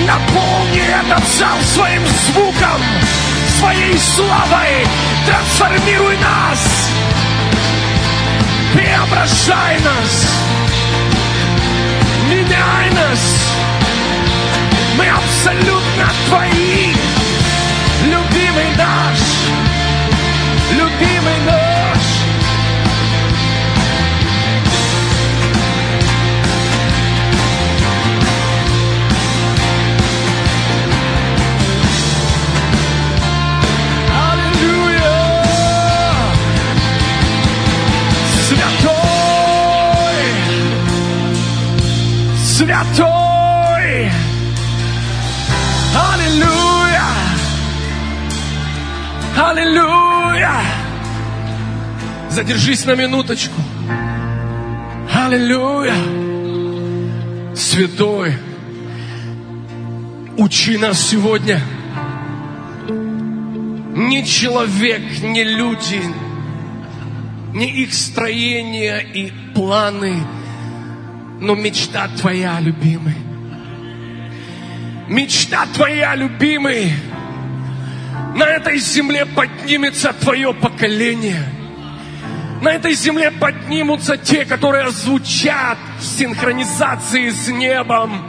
Наполни этот зал своим звуком, своей славой. Трансформируй нас, преображай нас, меняй нас. Мы абсолютно Твои, любимый наш, любимый наш. Святой! Аллилуйя! Аллилуйя! Задержись на минуточку. Аллилуйя! Святой, учи нас сегодня. Ни человек, ни люди, ни их строения и планы, но мечта Твоя, любимый. Мечта Твоя, любимый. На этой земле поднимется Твое поколение. На этой земле поднимутся те, которые звучат в синхронизации с небом.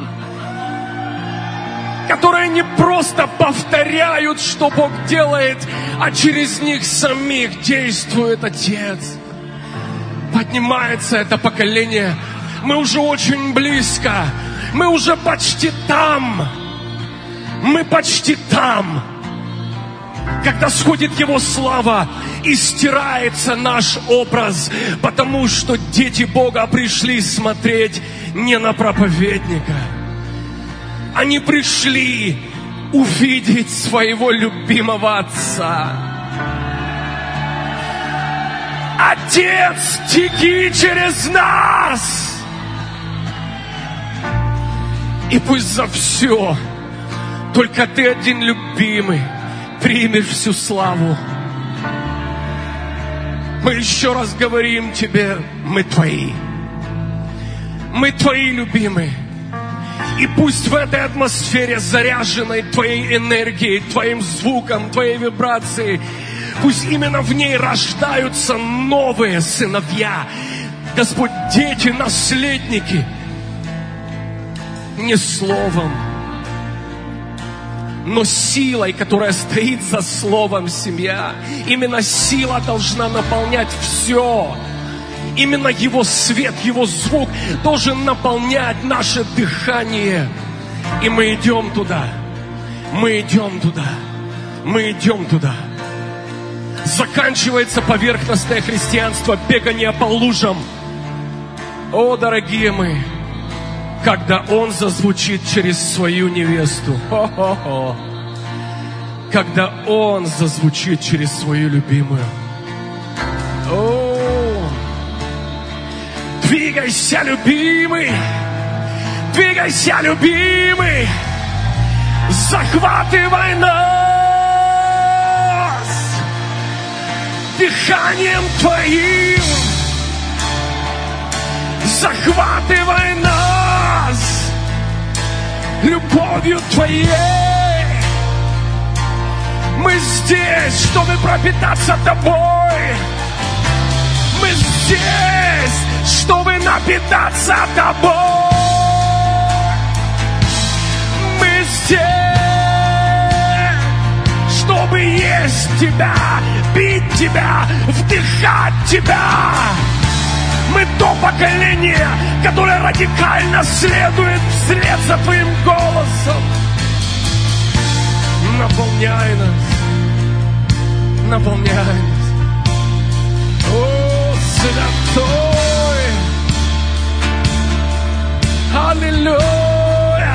Которые не просто повторяют, что Бог делает, а через них самих действует Отец. Поднимается это поколение. Мы уже очень близко. Мы уже почти там. Мы почти там. Когда сходит Его слава и стирается наш образ, потому что дети Бога пришли смотреть не на проповедника. Они пришли увидеть своего любимого Отца. Отец, теки через нас! И пусть за все только Ты один, любимый, примешь всю славу. Мы еще раз говорим Тебе, мы Твои. Мы Твои, любимые. И пусть в этой атмосфере, заряженной Твоей энергией, Твоим звуком, Твоей вибрацией, пусть именно в ней рождаются новые сыновья. Господь, дети, наследники. Не словом, но силой, которая стоит за словом, семья. Именно сила должна наполнять все. Именно Его свет, Его звук должен наполнять наше дыхание. И мы идем туда. Мы идем туда. Мы идем туда. Заканчивается поверхностное христианство, бегание по лужам. О, дорогие мои, когда Он зазвучит через свою невесту. Хо-хо-хо. Когда Он зазвучит через свою любимую. О, двигайся, любимый. Двигайся, любимый. Захватывай нас дыханием Твоим. Захватывай нас любовью Твоей. Мы здесь, чтобы пропитаться Тобой. Мы здесь, чтобы напитаться Тобой. Мы здесь, чтобы есть Тебя, пить Тебя, вдыхать Тебя. Мы то поколение, которое радикально следует вслед за Твоим голосом. Наполняй нас. Наполняй нас. О, святой! Аллилуйя!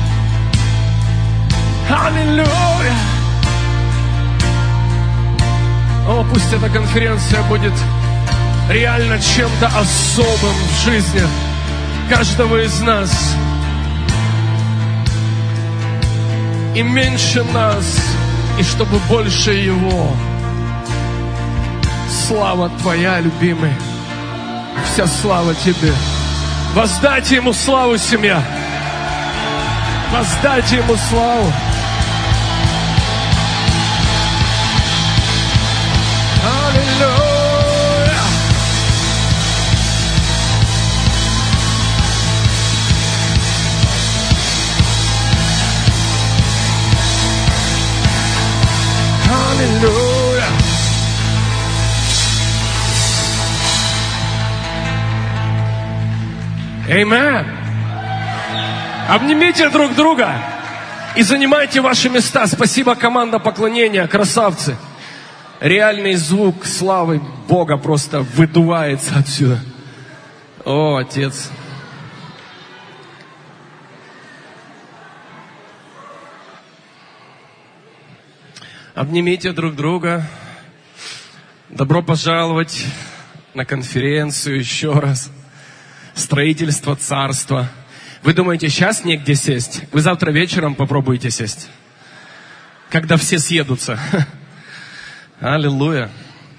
Аллилуйя! О, пусть эта конференция будет реально чем-то особым в жизни каждого из нас. И меньше нас, и чтобы больше Его. Слава Твоя, любимый. Вся слава Тебе. Воздайте Ему славу, семья. Воздайте Ему славу. Аллилуйя. Аллилуйя. Аминь. Обнимите друг друга и занимайте ваши места. Спасибо, команда поклонения, красавцы. Реальный звук славы Бога просто выдувается отсюда. О, Отец. Обнимите друг друга. Добро пожаловать на конференцию еще раз. Строительство царства. Вы думаете, сейчас негде сесть? Вы завтра вечером попробуйте сесть. Когда все съедутся. Аллилуйя.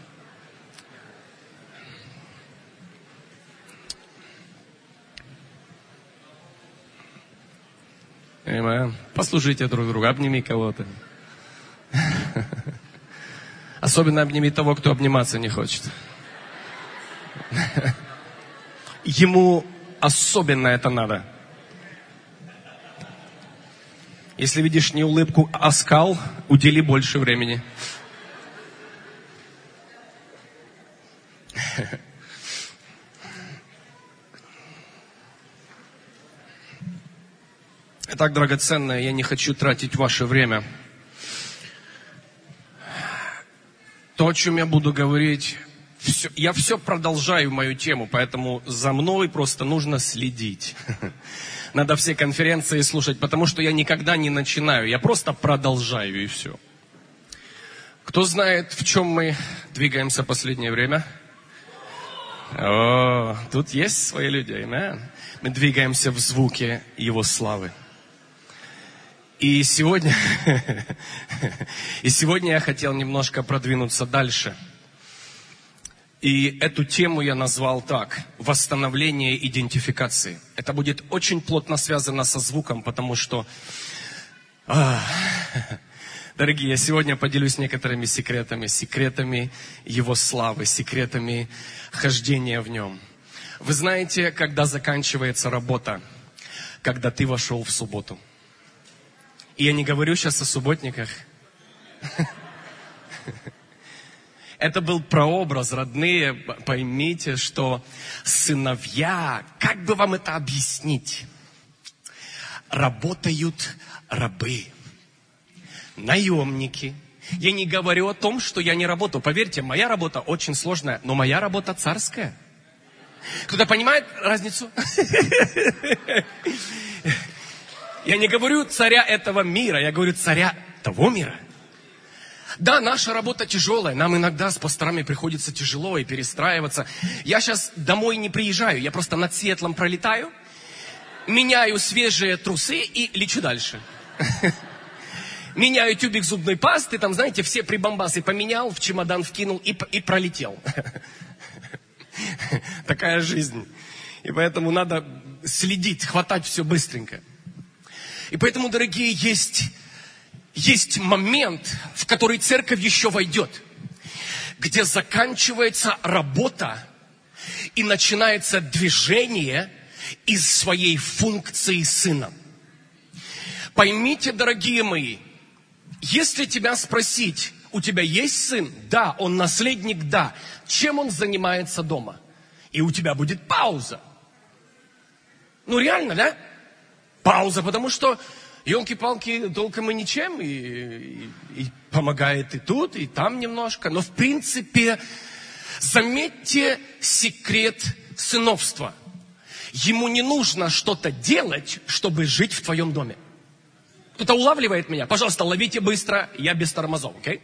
Аминь. Послужите друг другу, обними кого-то. Особенно обними того, кто обниматься не хочет. Ему особенно это надо. Если видишь не улыбку, а оскал, удели больше времени. Итак, драгоценное, я не хочу тратить ваше время. То, о чем я буду говорить, я все продолжаю мою тему, поэтому за мной просто нужно следить. Надо все конференции слушать, потому что я никогда не начинаю, я просто продолжаю и все. Кто знает, в чем мы двигаемся в последнее время? О, тут есть свои люди, аминь. Мы двигаемся в звуке Его славы. И сегодня я хотел немножко продвинуться дальше. И эту тему я назвал так: восстановление идентификации. Это будет очень плотно связано со звуком, потому что, дорогие, я сегодня поделюсь некоторыми секретами Его славы, секретами хождения в Нем. Вы знаете, когда заканчивается работа, когда ты вошел в субботу. И я не говорю сейчас о субботниках. Это был прообраз, родные, поймите, что сыновья, как бы вам это объяснить, работают рабы, наемники. Я не говорю о том, что я не работаю. Поверьте, моя работа очень сложная, но моя работа царская. Кто-то понимает разницу? Я не говорю царя этого мира, я говорю царя того мира. Да, наша работа тяжелая, нам иногда с пасторами приходится тяжело и перестраиваться. Я сейчас домой не приезжаю, я просто над Сиэтлом пролетаю, меняю свежие трусы и лечу дальше. Меняю тюбик зубной пасты, там, знаете, все прибамбасы поменял, в чемодан вкинул и пролетел. Такая жизнь. И поэтому надо следить, хватать все быстренько. И поэтому, дорогие, есть момент, в который церковь еще войдет, где заканчивается работа и начинается движение из своей функции сына. Поймите, дорогие мои, если тебя спросить, у тебя есть сын? Да, он наследник, да. Чем он занимается дома? И у тебя будет пауза. Ну реально, да? Пауза, потому что, елки-палки, толком и ничем, и помогает и тут, и там немножко. Но в принципе, заметьте секрет сыновства. Ему не нужно что-то делать, чтобы жить в твоем доме. Кто-то улавливает меня? Пожалуйста, ловите быстро, я без тормозов, окей?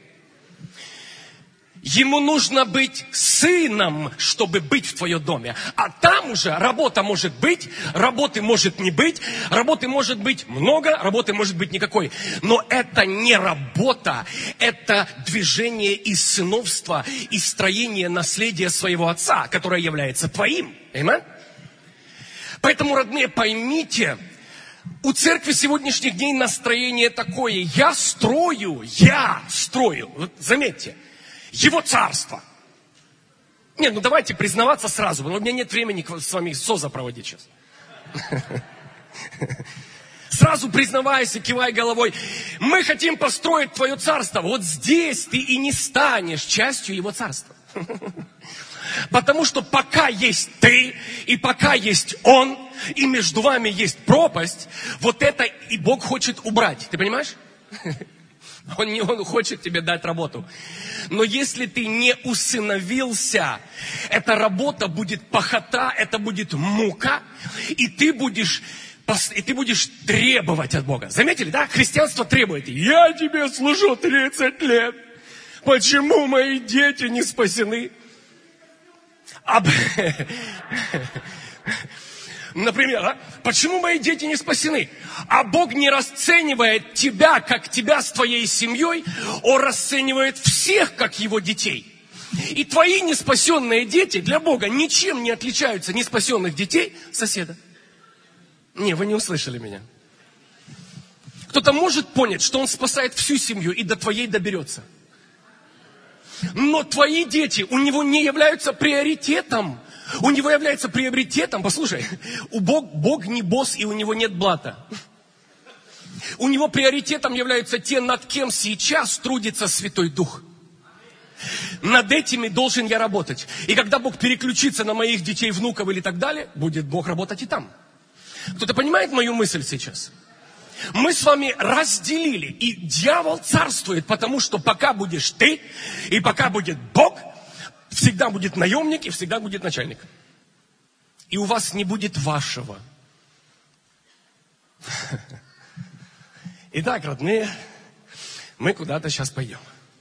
Ему нужно быть сыном, чтобы быть в твоем доме. А там уже работа может быть, работы может не быть, работы может быть много, работы может быть никакой. Но это не работа, это движение из сыновства, из строения наследия своего отца, которое является твоим. Аминь? Поэтому, родные, поймите, У церкви сегодняшних дней настроение такое. Я строю, вот заметьте, Его царство. Нет, ну давайте признаваться сразу, но у меня нет времени с вами СОЗа проводить сейчас. Сразу признавайся, кивай головой. Мы хотим построить Твое царство. Вот здесь ты и не станешь частью Его царства. Потому что пока есть ты, и пока есть Он, и между вами есть пропасть, вот это и Бог хочет убрать. Ты понимаешь? Он хочет тебе дать работу. Но если ты не усыновился, эта работа будет пахота, это будет мука, и ты будешь требовать от Бога. Заметили, да? Христианство требует. Я тебе служу 30 лет. Почему мои дети не спасены? Например, почему мои дети не спасены? А Бог не расценивает тебя, как тебя с твоей семьей, Он расценивает всех, как Его детей. И твои неспасенные дети для Бога ничем не отличаются неспасенных детей соседа. Не, вы не услышали меня. Кто-то может понять, что Он спасает всю семью и до твоей доберется. Но твои дети у Него не являются приоритетом. У Него является приоритетом, послушай, Бог не босс, и у Него нет блата. У Него приоритетом являются те, над кем сейчас трудится Святой Дух. Над этими должен я работать. И когда Бог переключится на моих детей, внуков или так далее, будет Бог работать и там. Кто-то понимает мою мысль сейчас? Мы с вами разделили, и дьявол царствует, потому что пока будешь ты, и пока будет Бог, всегда будет наемник и всегда будет начальник. И у вас не будет вашего. Итак, родные, мы куда-то сейчас пойдем.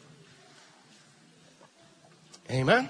Аминь.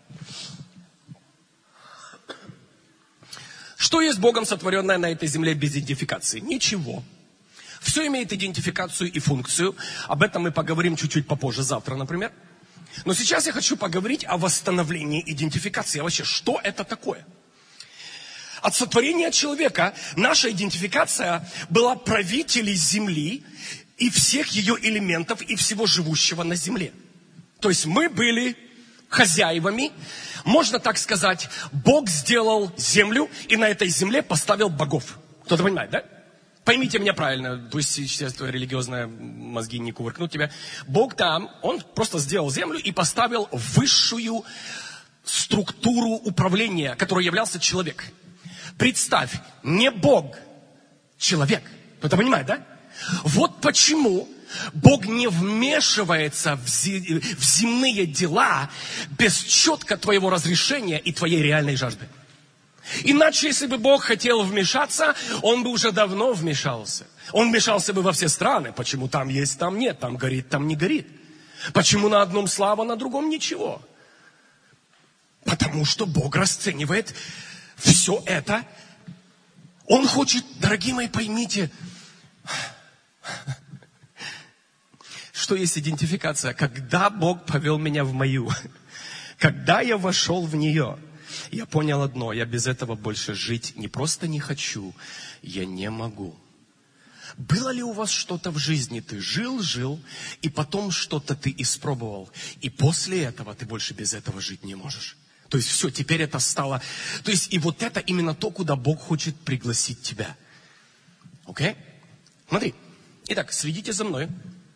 Что есть Богом сотворенное на этой земле без идентификации? Ничего. Все имеет идентификацию и функцию. Об этом мы поговорим чуть-чуть попозже, завтра, например. Но сейчас я хочу поговорить о восстановлении идентификации. А вообще, что это такое? От сотворения человека наша идентификация была правителей земли и всех ее элементов и всего живущего на земле. То есть мы были хозяевами, можно так сказать, Бог сделал землю и на этой земле поставил богов. Кто-то понимает, да? Поймите меня правильно, пусть сейчас твои религиозные мозги не кувыркнут тебя. Бог там, Он просто сделал землю и поставил высшую структуру управления, которой являлся человек. Представь, не Бог, человек. Кто-то понимает, да? Вот почему Бог не вмешивается в земные дела без четко твоего разрешения и твоей реальной жажды. Иначе, если бы Бог хотел вмешаться, Он бы уже давно вмешался. Он вмешался бы во все страны. Почему там есть, там нет, там горит, там не горит. Почему на одном слава, на другом ничего? Потому что Бог расценивает все это. Он хочет, дорогие мои, поймите, что есть идентификация. Когда Бог повел меня в мою, когда я вошел в нее, я понял одно: я без этого больше жить не просто не хочу, я не могу. Было ли у вас что-то в жизни? Ты жил, и потом что-то ты испробовал, и после этого ты больше без этого жить не можешь. То есть все, теперь это стало... То есть и вот это именно то, куда Бог хочет пригласить тебя. Окей? Смотри. Итак, следите за мной.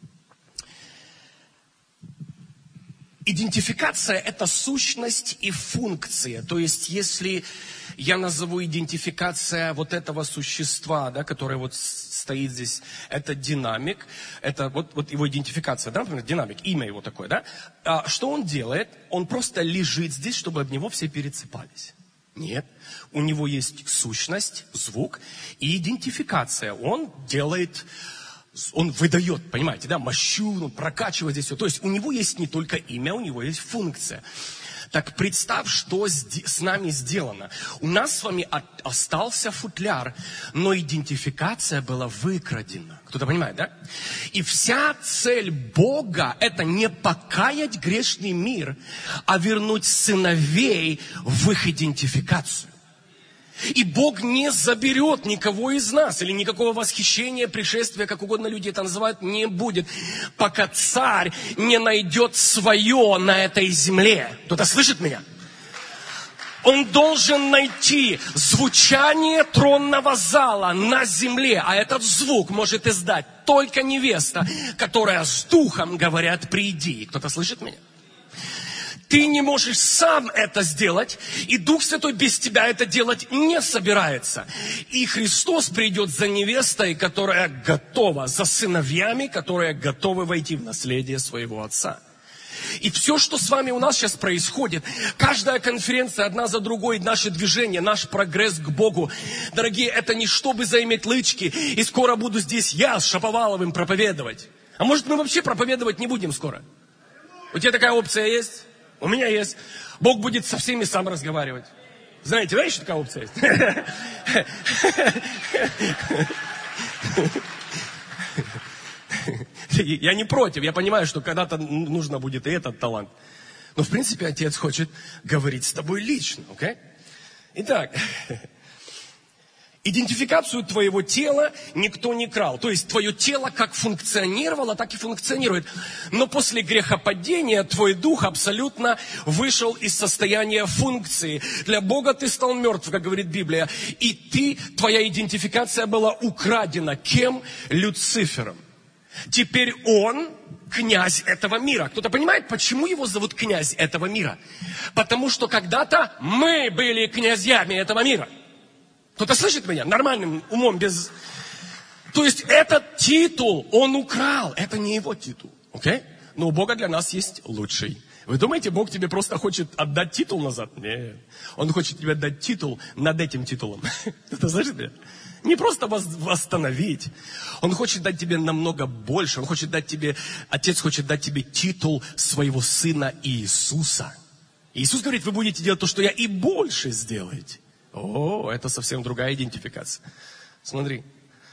Идентификация – это сущность и функция. То есть, если я назову идентификация вот этого существа, да, которое вот стоит здесь, это динамик, это вот его идентификация, да, например, динамик, имя его такое, да. А что он делает? Он просто лежит здесь, чтобы об него все пересыпались. Нет, у него есть сущность, звук и идентификация. Он делает... Он выдает, понимаете, да, мощу, он прокачивает здесь все. То есть у него есть не только имя, у него есть функция. Так представь, что с нами сделано. У нас с вами остался футляр, но идентификация была выкрадена. Кто-то понимает, да? И вся цель Бога – это не покаять грешный мир, а вернуть сыновей в их идентификацию. И Бог не заберет никого из нас, или никакого восхищения, пришествия, как угодно люди это называют, не будет, пока царь не найдет свое на этой земле. Кто-то слышит меня? Он должен найти звучание тронного зала на земле, а этот звук может издать только невеста, которая с духом говорят: приди. Кто-то слышит меня? Ты не можешь сам это сделать, и Дух Святой без тебя это делать не собирается. И Христос придет за невестой, которая готова, за сыновьями, которые готовы войти в наследие своего Отца. И все, что с вами у нас сейчас происходит, каждая конференция одна за другой, наше движение, наш прогресс к Богу, дорогие, это не чтобы заиметь лычки, и скоро буду здесь я с Шаповаловым проповедовать. А может, мы вообще проповедовать не будем скоро? У тебя такая опция есть? У меня есть. Бог будет со всеми сам разговаривать. Знаете, да, еще такая опция есть? Я не против, я понимаю, что когда-то нужно будет и этот талант. Но в принципе Отец хочет говорить с тобой лично, окей? Итак, идентификацию твоего тела никто не крал. То есть твое тело как функционировало, так и функционирует. Но после грехопадения твой дух абсолютно вышел из состояния функции. Для Бога ты стал мертв, как говорит Библия. И твоя идентификация была украдена. Кем? Люцифером. Теперь он князь этого мира. Кто-то понимает, почему его зовут князь этого мира? Потому что когда-то мы были князьями этого мира. Кто-то слышит меня? Нормальным умом, без... То есть этот титул он украл. Это не его титул. Окей? Но у Бога для нас есть лучший. Вы думаете, Бог тебе просто хочет отдать титул назад? Нет. Он хочет тебе дать титул над этим титулом. Кто-то слышит меня? Не просто восстановить. Он хочет дать тебе намного больше. Он хочет дать тебе, Отец хочет дать тебе титул своего Сына Иисуса. Иисус говорит: вы будете делать то, что я, и больше сделаете. О, это совсем другая идентификация. Смотри.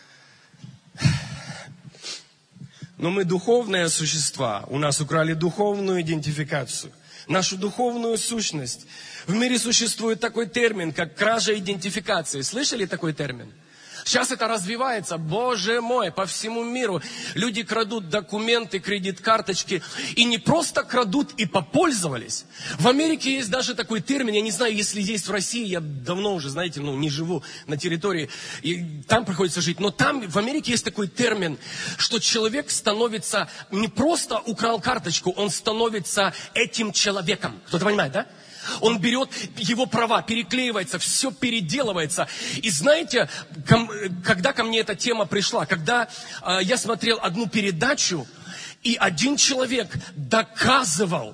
Но мы духовные существа. У нас украли духовную идентификацию. Нашу духовную сущность. В мире существует такой термин, как кража идентификации. Слышали такой термин? Сейчас это развивается, Боже мой, по всему миру. Люди крадут документы, кредит-карточки. И не просто крадут и попользовались. В Америке есть даже такой термин, я не знаю, если есть в России, я давно уже, знаете, не живу на территории, и там приходится жить. Но там, в Америке есть такой термин, что человек становится, не просто украл карточку, он становится этим человеком. Кто-то понимает, да? Он берет его права, переклеивается, все переделывается. И знаете, когда ко мне эта тема пришла, когда я смотрел одну передачу, и один человек доказывал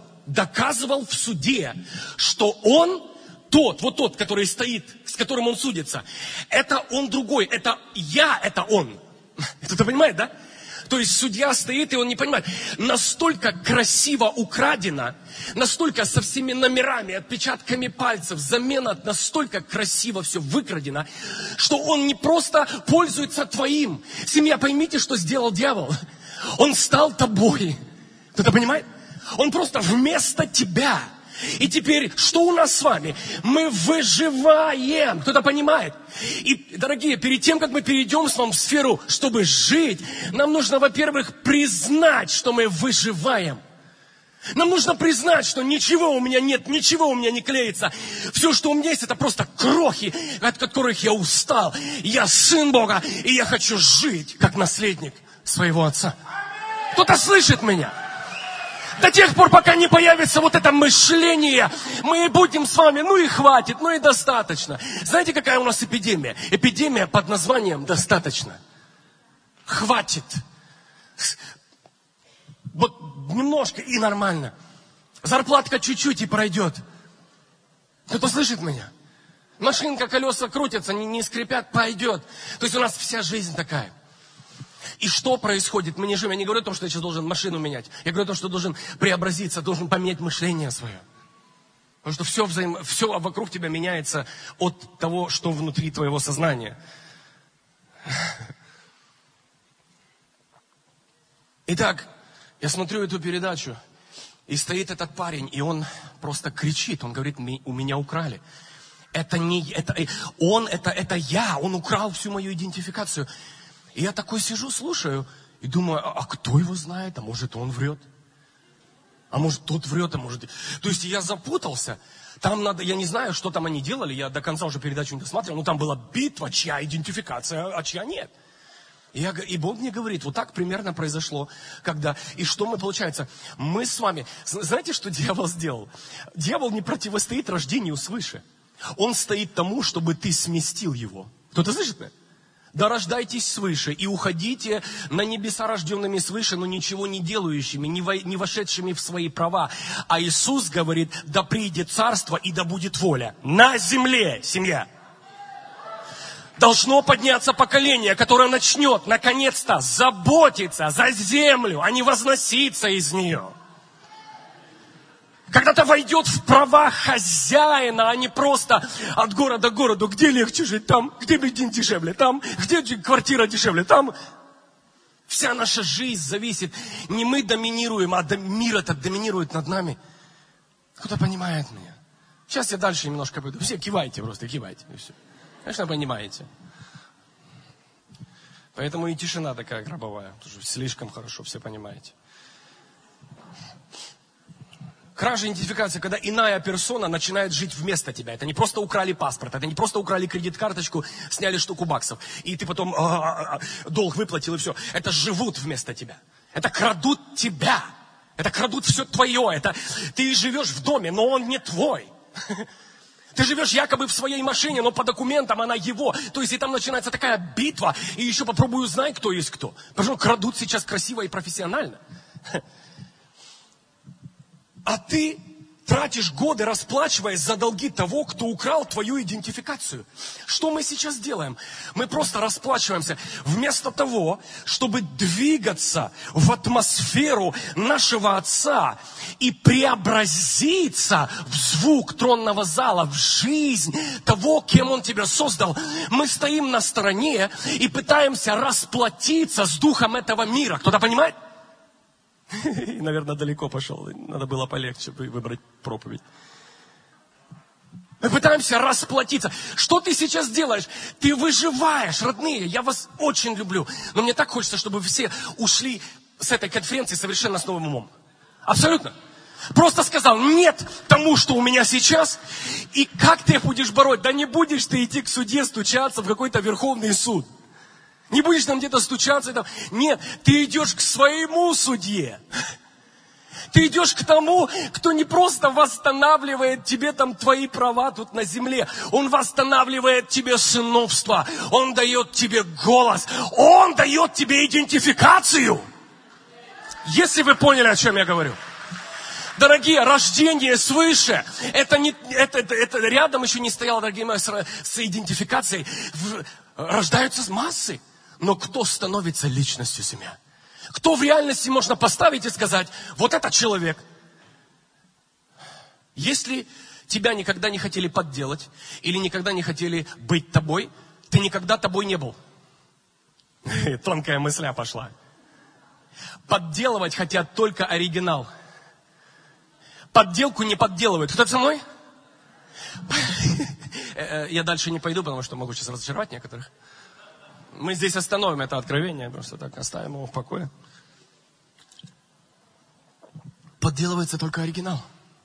в суде, что он тот, который стоит, с которым он судится, это он другой, это я, это он. Кто-то понимает, да? То есть судья стоит, и он не понимает. Настолько красиво украдено, настолько со всеми номерами, отпечатками пальцев, замена, настолько красиво все выкрадено, что он не просто пользуется твоим. Семья, поймите, что сделал дьявол. Он стал тобой. Кто-то понимает? Он просто вместо тебя. И теперь, что у нас с вами? Мы выживаем. Кто-то понимает? И, дорогие, перед тем, как мы перейдем с вами в сферу, чтобы жить, нам нужно, во-первых, признать, что мы выживаем. Нам нужно признать, что ничего у меня нет, ничего у меня не клеится. Все, что у меня есть, это просто крохи, от которых я устал. Я сын Бога, и я хочу жить, как наследник своего Отца. Кто-то слышит меня? До тех пор, пока не появится вот это мышление, мы будем с вами, и хватит, и достаточно. Знаете, какая у нас эпидемия? Эпидемия под названием «достаточно». Хватит. Вот немножко и нормально. Зарплатка чуть-чуть и пройдет. Кто-то слышит меня? Машинка, колеса крутятся, не скрипят, пойдет. То есть у нас вся жизнь такая. И что происходит? Мы не живем. Я не говорю о том, что я сейчас должен машину менять. Я говорю о том, что должен преобразиться, должен поменять мышление свое. Потому что все вокруг тебя меняется от того, что внутри твоего сознания. Итак, я смотрю эту передачу, и стоит этот парень, и он просто кричит. Он говорит: у меня украли. Это не это я. Он украл всю мою идентификацию. И я такой сижу, слушаю и думаю, а кто его знает? А может, он врет? А может, тот врет, а может... То есть я запутался. Там надо, я не знаю, что там они делали, я до конца уже передачу не досматривал, но там была битва, чья идентификация, а чья нет. И Бог мне говорит, вот так примерно произошло, когда... И что мы, получается, мы с вами... Знаете, что дьявол сделал? Дьявол не противостоит рождению свыше. Он стоит тому, чтобы ты сместил его. Кто-то слышит меня? Да рождайтесь свыше и уходите на небеса рожденными свыше, но ничего не делающими, не вошедшими в свои права. А Иисус говорит, да придет царство и да будет воля. На земле, семья. Должно подняться поколение, которое начнет, наконец-то, заботиться за землю, а не возноситься из нее. Когда-то войдет в права хозяина, а не просто от города к городу. Где легче жить? Там. Где бензин дешевле? Там. Где квартира дешевле? Там. Вся наша жизнь зависит. Не мы доминируем, а мир этот доминирует над нами. Кто-то понимает меня? Сейчас я дальше немножко пойду. Все кивайте просто, кивайте. И все. Конечно, понимаете. Поэтому и тишина такая гробовая. Потому что слишком хорошо все понимаете. Кража идентификации, когда иная персона начинает жить вместо тебя. Это не просто украли паспорт, это не просто украли кредит-карточку, сняли штуку баксов. И ты потом долг выплатил и все. Это живут вместо тебя. Это крадут тебя. Это крадут все твое. Это ты живешь в доме, но он не твой. Ты живешь якобы в своей машине, но по документам она его. То есть и там начинается такая битва. И еще попробую узнать, кто есть кто. Потому что крадут сейчас красиво и профессионально. А ты тратишь годы, расплачиваясь за долги того, кто украл твою идентификацию. Что мы сейчас делаем? Мы просто расплачиваемся. Вместо того, чтобы двигаться в атмосферу нашего Отца и преобразиться в звук тронного зала, в жизнь того, кем Он тебя создал, мы стоим на стороне и пытаемся расплатиться с духом этого мира. Кто-то понимает? И, наверное, далеко пошел. Надо было полегче выбрать проповедь. Мы пытаемся расплатиться. Что ты сейчас делаешь? Ты выживаешь, родные. Я вас очень люблю. Но мне так хочется, чтобы все ушли с этой конференции совершенно с новым умом. Абсолютно. Просто сказал нет тому, что у меня сейчас. И как ты будешь бороть? Да не будешь ты идти к суде, стучаться в какой-то Верховный суд. Не будешь там где-то стучаться. Там. Нет, ты идешь к своему судье. Ты идешь к тому, кто не просто восстанавливает тебе там твои права тут на земле. Он восстанавливает тебе сыновство. Он дает тебе голос. Он дает тебе идентификацию. Если вы поняли, о чем я говорю. Дорогие, рождение свыше, это рядом еще не стояло, дорогие мои, с идентификацией. Рождаются массы. Но кто становится личностью семья? Кто в реальности можно поставить и сказать, вот этот человек. Если тебя никогда не хотели подделать, или никогда не хотели быть тобой, ты никогда тобой не был. Тонкая мысля пошла. Подделывать хотят только оригинал. Подделку не подделывают. Кто-то со мной? Я дальше не пойду, потому что могу сейчас разочаровать некоторых. Мы здесь остановим это откровение, просто так оставим его в покое. Подделывается только оригинал.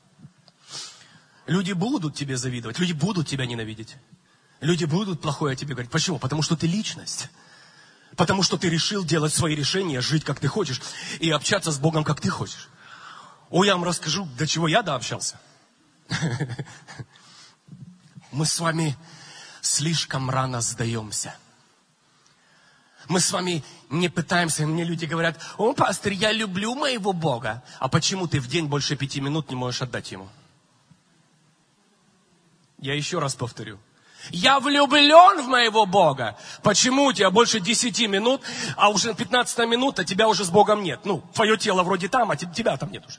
Люди будут тебе завидовать, люди будут тебя ненавидеть. Люди будут плохое о тебе говорить. Почему? Потому что ты личность. Потому что ты решил делать свои решения, жить как ты хочешь и общаться с Богом как ты хочешь. Я вам расскажу, до чего я дообщался. Мы с вами слишком рано сдаемся. Мы с вами не пытаемся, мне люди говорят, пастор, я люблю моего Бога. А почему ты в день больше 5 минут не можешь отдать Ему? Я еще раз повторю. Я влюблен в моего Бога. Почему у тебя больше 10 минут, а уже 15 минута тебя уже с Богом нет? Твое тело вроде там, а тебя там нет уже.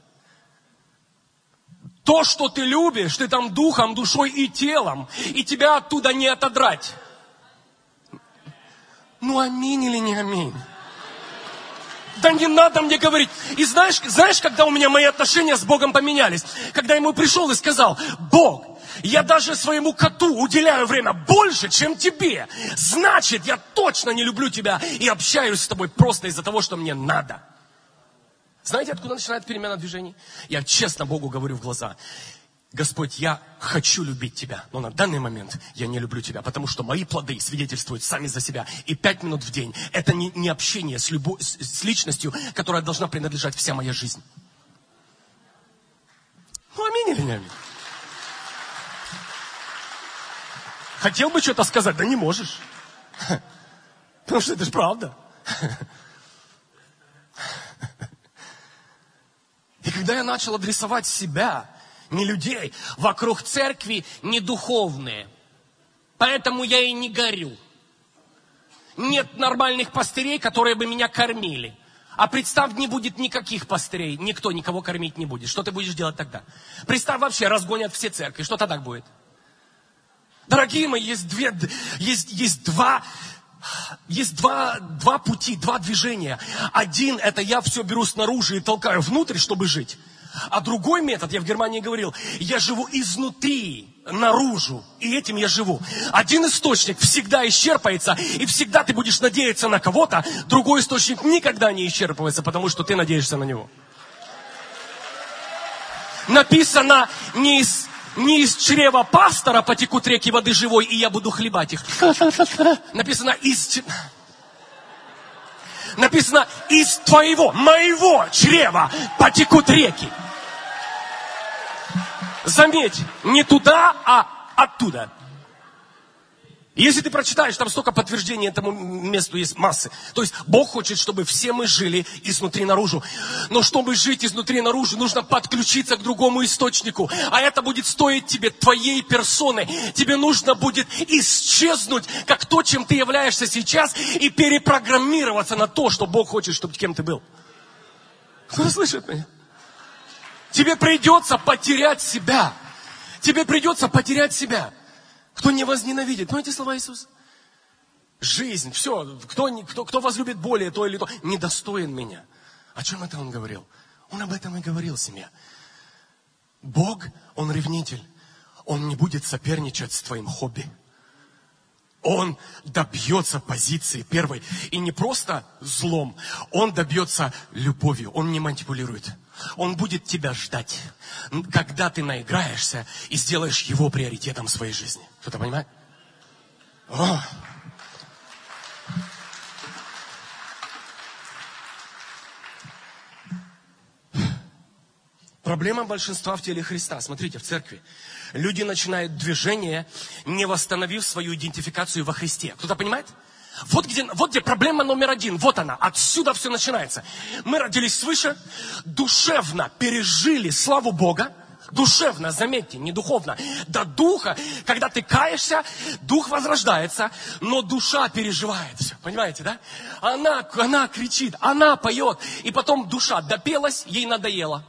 То, что ты любишь, ты там духом, душой и телом, и тебя оттуда не отодрать. Аминь или не аминь? Да не надо мне говорить. И знаешь, когда у меня мои отношения с Богом поменялись? Когда я ему пришел и сказал, Бог, я даже своему коту уделяю время больше, чем тебе. Значит, я точно не люблю тебя и общаюсь с тобой просто из-за того, что мне надо. Знаете, откуда начинает перемена движений? Я честно Богу говорю в глаза. Господь, я хочу любить тебя, но на данный момент я не люблю тебя, потому что мои плоды свидетельствуют сами за себя. И 5 минут в день – это не общение с личностью, которая должна принадлежать вся моя жизнь. Ну, аминь или не аминь? Хотел бы что-то сказать, да не можешь. Потому что это же правда. И когда я начал адресовать себя, не людей, вокруг церкви не духовные. Поэтому я и не горю. Нет нормальных пастырей, которые бы меня кормили. А представь, не будет никаких пастырей, никто никого кормить не будет. Что ты будешь делать тогда? Представь, вообще разгонят все церкви. Что тогда будет? Дорогие мои, есть два пути, два движения. Один, это я все беру снаружи и толкаю внутрь, чтобы жить. А другой метод, я в Германии говорил, я живу изнутри, наружу, и этим я живу. Один источник всегда исчерпается, и всегда ты будешь надеяться на кого-то, другой источник никогда не исчерпывается, потому что ты надеешься на него. Написано, не из чрева пастора потекут реки воды живой, и я буду хлебать их. Написано, из твоего, моего чрева потекут реки. Заметь, не туда, а оттуда. Если ты прочитаешь, там столько подтверждений этому месту есть массы. То есть Бог хочет, чтобы все мы жили изнутри наружу. Но чтобы жить изнутри наружу, нужно подключиться к другому источнику. А это будет стоить тебе твоей персоны. Тебе нужно будет исчезнуть, как то, чем ты являешься сейчас, и перепрограммироваться на то, что Бог хочет, чтобы кем ты был. Кто слышит меня? Тебе придется потерять себя. Тебе придется потерять себя. Кто не возненавидит? Ну, эти слова Иисуса. Жизнь, все. Кто возлюбит более то или то, недостоин меня. О чем это он говорил? Он об этом и говорил, семья. Бог, Он ревнитель. Он не будет соперничать с твоим хобби. Он добьется позиции первой. И не просто злом. Он добьется любовью. Он не манипулирует. Он будет тебя ждать, когда ты наиграешься и сделаешь его приоритетом в своей жизни. Кто-то понимает? О! Проблема большинства в теле Христа. Смотрите, в церкви. Люди начинают движение, не восстановив свою идентификацию во Христе. Кто-то понимает? Вот где проблема номер один. Вот она. Отсюда все начинается. Мы родились свыше, душевно пережили славу Бога. Душевно, заметьте, не духовно. До духа, когда ты каешься, дух возрождается, но душа переживает все. Понимаете, да? Она кричит, она поет. И потом душа допелась, ей надоело.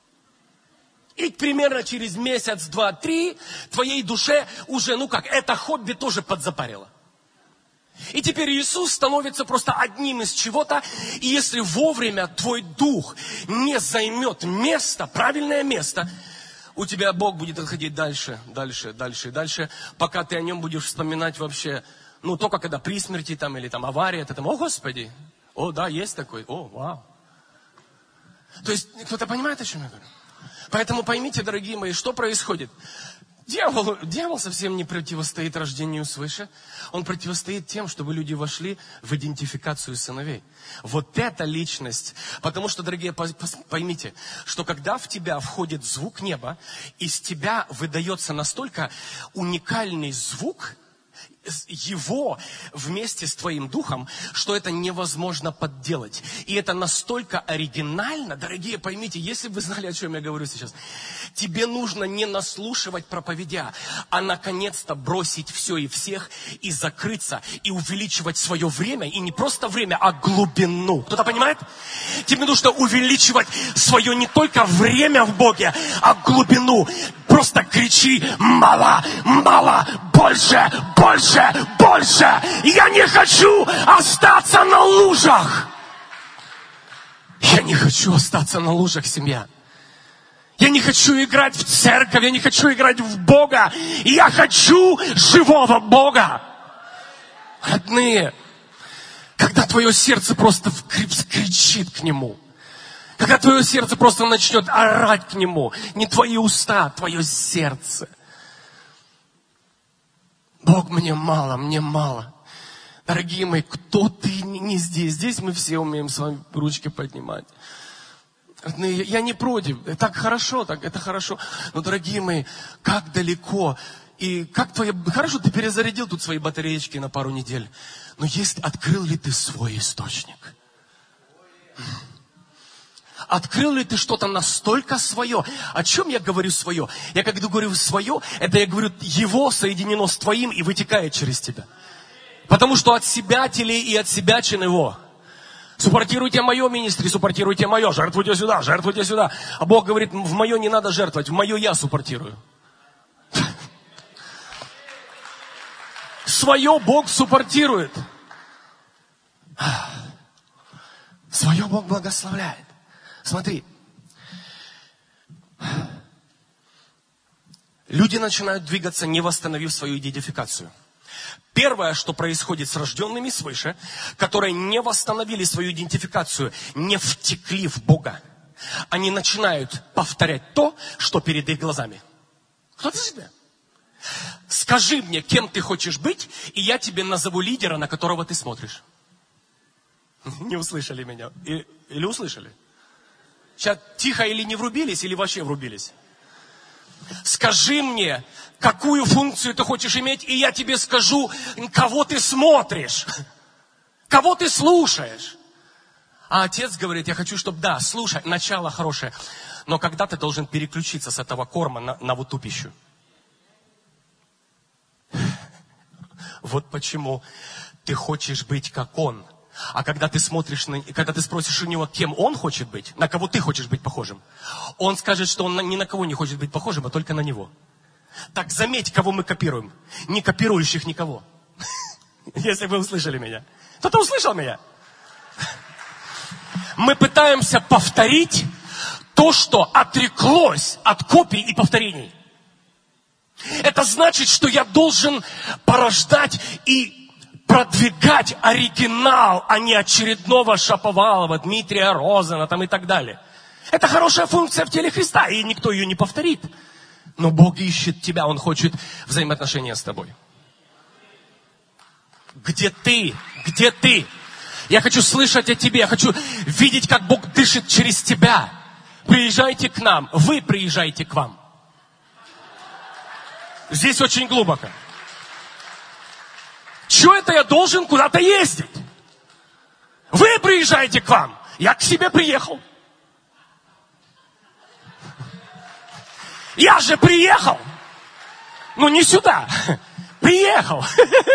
И примерно через месяц, 2, 3 твоей душе уже, это хобби тоже подзапарило. И теперь Иисус становится просто одним из чего-то. И если вовремя твой дух не займет место, правильное место, у тебя Бог будет отходить дальше, пока ты о нем будешь вспоминать вообще, только когда при смерти или авария, ты о Господи, о да, есть такой, о, вау. То есть, кто-то понимает, о чем я говорю? Поэтому поймите, дорогие мои, что происходит. Дьявол совсем не противостоит рождению свыше. Он противостоит тем, чтобы люди вошли в идентификацию сыновей. Вот эта личность. Потому что, дорогие, поймите, что когда в тебя входит звук неба, из тебя выдается настолько уникальный звук, его вместе с твоим духом, что это невозможно подделать. И это настолько оригинально, дорогие, поймите, если бы вы знали, о чем я говорю сейчас, тебе нужно не наслушивать проповедя, а наконец-то бросить все и всех, и закрыться, и увеличивать свое время, и не просто время, а глубину. Кто-то понимает? Тебе нужно увеличивать свое не только время в Боге, а глубину. Просто кричи: мало, мало, больше, больше, больше. Я не хочу остаться на лужах. Я не хочу остаться на лужах, семья. Я не хочу играть в церковь, я не хочу играть в Бога. И я хочу живого Бога. Родные, когда твое сердце просто кричит к Нему, когда твое сердце просто начнет орать к Нему, не твои уста, а твое сердце. Бог, мне мало, мне мало. Дорогие мои, кто ты не здесь? Здесь мы все умеем с вами ручки поднимать. Я не против, так хорошо, так это хорошо. Но, дорогие мои, как далеко, и как твоя... Хорошо, ты перезарядил тут свои батареечки на пару недель. Но открыл ли ты свой источник? Открыл ли ты что-то настолько свое? О чем я говорю свое? Я когда говорю свое, это я говорю, его соединено с твоим и вытекает через тебя. Потому что от себя телей и от себя чин его. Суппортируйте мое министри, суппортируйте мое, жертвуйте сюда, жертвуйте сюда. А Бог говорит, в мое не надо жертвовать, в мое я суппортирую. Свое Бог суппортирует. Свое Бог благословляет. Смотри. Люди начинают двигаться, не восстановив свою идентификацию. Первое, что происходит с рожденными свыше, которые не восстановили свою идентификацию, не втекли в Бога, они начинают повторять то, что перед их глазами. Кто-то себе? Скажи мне, кем ты хочешь быть, и я тебе назову лидера, на которого ты смотришь. Не услышали меня? Или услышали? Сейчас тихо или не врубились, или вообще врубились? Скажи мне, какую функцию ты хочешь иметь, и я тебе скажу, кого ты смотришь, кого ты слушаешь. А отец говорит, я хочу, чтобы, да, слушай, начало хорошее, но когда ты должен переключиться с этого корма на вот ту пищу. Вот почему ты хочешь быть как он. А когда ты смотришь когда ты спросишь у него, кем он хочет быть, на кого ты хочешь быть похожим, он скажет, что он ни на кого не хочет быть похожим, а только на него. Так заметь, кого мы копируем. Не копирующих никого. Если вы услышали меня. Кто-то услышал меня? Мы пытаемся повторить то, что отреклось от копий и повторений. Это значит, что я должен порождать и продвигать оригинал, а не очередного Шаповалова, Дмитрия Розена там и так далее. Это хорошая функция в теле Христа, и никто ее не повторит. Но Бог ищет тебя, Он хочет взаимоотношения с тобой. Где ты? Где ты? Я хочу слышать о тебе, я хочу видеть, как Бог дышит через тебя. Приезжайте к нам, вы приезжайте к вам. Здесь очень глубоко. Чего это я должен куда-то ездить? Вы приезжаете к вам, я к себе приехал. Я же приехал. Ну не сюда. Приехал.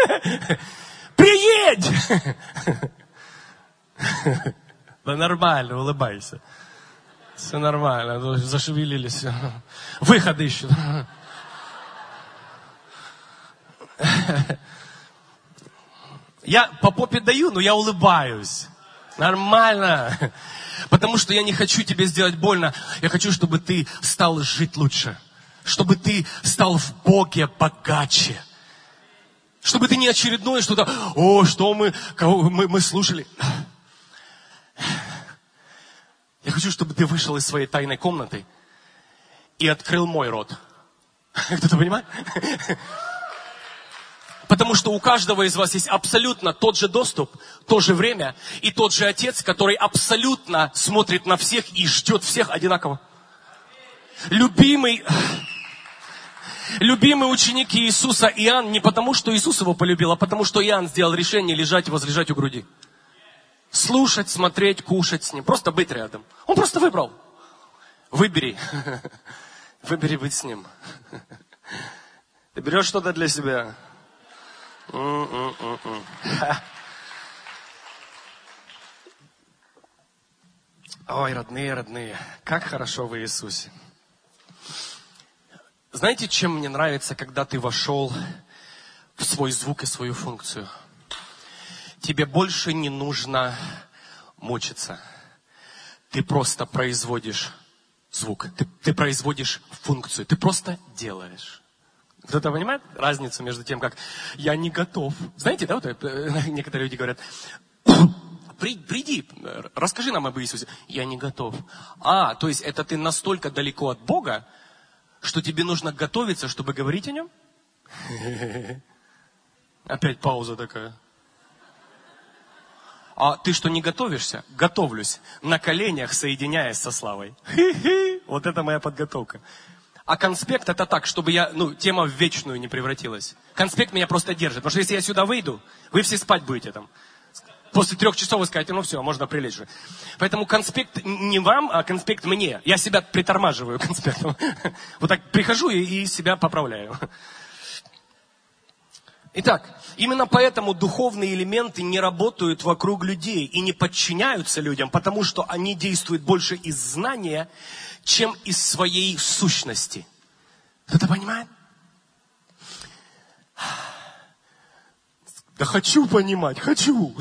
Приедь. Да нормально, улыбайся. Все нормально, зашевелились. Выходы ищут. Я по попе даю, но я улыбаюсь. Нормально. Потому что я не хочу тебе сделать больно. Я хочу, чтобы ты стал жить лучше. Чтобы ты стал в Боге богаче. Чтобы ты не очередное что-то, что мы слушали. Я хочу, чтобы ты вышел из своей тайной комнаты и открыл мой рот. Кто-то понимает? Потому что у каждого из вас есть абсолютно тот же доступ, то же время и тот же Отец, который абсолютно смотрит на всех и ждет всех одинаково. Любимый ученик Иисуса Иоанн не потому, что Иисус его полюбил, а потому, что Иоанн сделал решение лежать и возлежать у груди. Слушать, смотреть, кушать с ним, просто быть рядом. Он просто выбрал. Выбери. Выбери быть с ним. Ты берешь что-то для себя. Ой, родные, как хорошо в Иисусе. Знаете, чем мне нравится, когда ты вошел в свой звук и свою функцию? Тебе больше не нужно мучиться. Ты просто производишь звук. Ты производишь функцию. Ты просто делаешь. Кто-то понимает разницу между тем, как я не готов? Знаете, да, вот некоторые люди говорят, приди, расскажи нам об Иисусе. Я не готов. То есть это ты настолько далеко от Бога, что тебе нужно готовиться, чтобы говорить о нем? Опять пауза такая. А ты что, не готовишься? Готовлюсь. На коленях, соединяясь со славой. Вот это моя подготовка. А конспект это так, чтобы тема в вечную не превратилась. Конспект меня просто держит. Потому что если я сюда выйду, вы все спать будете там. После 3 часов вы скажете, все, можно прилечь же. Поэтому конспект не вам, а конспект мне. Я себя притормаживаю конспектом. Вот так прихожу и себя поправляю. Итак, именно поэтому духовные элементы не работают вокруг людей и не подчиняются людям, потому что они действуют больше из знания, чем из своей сущности. Кто-то понимает? Да хочу понимать, хочу.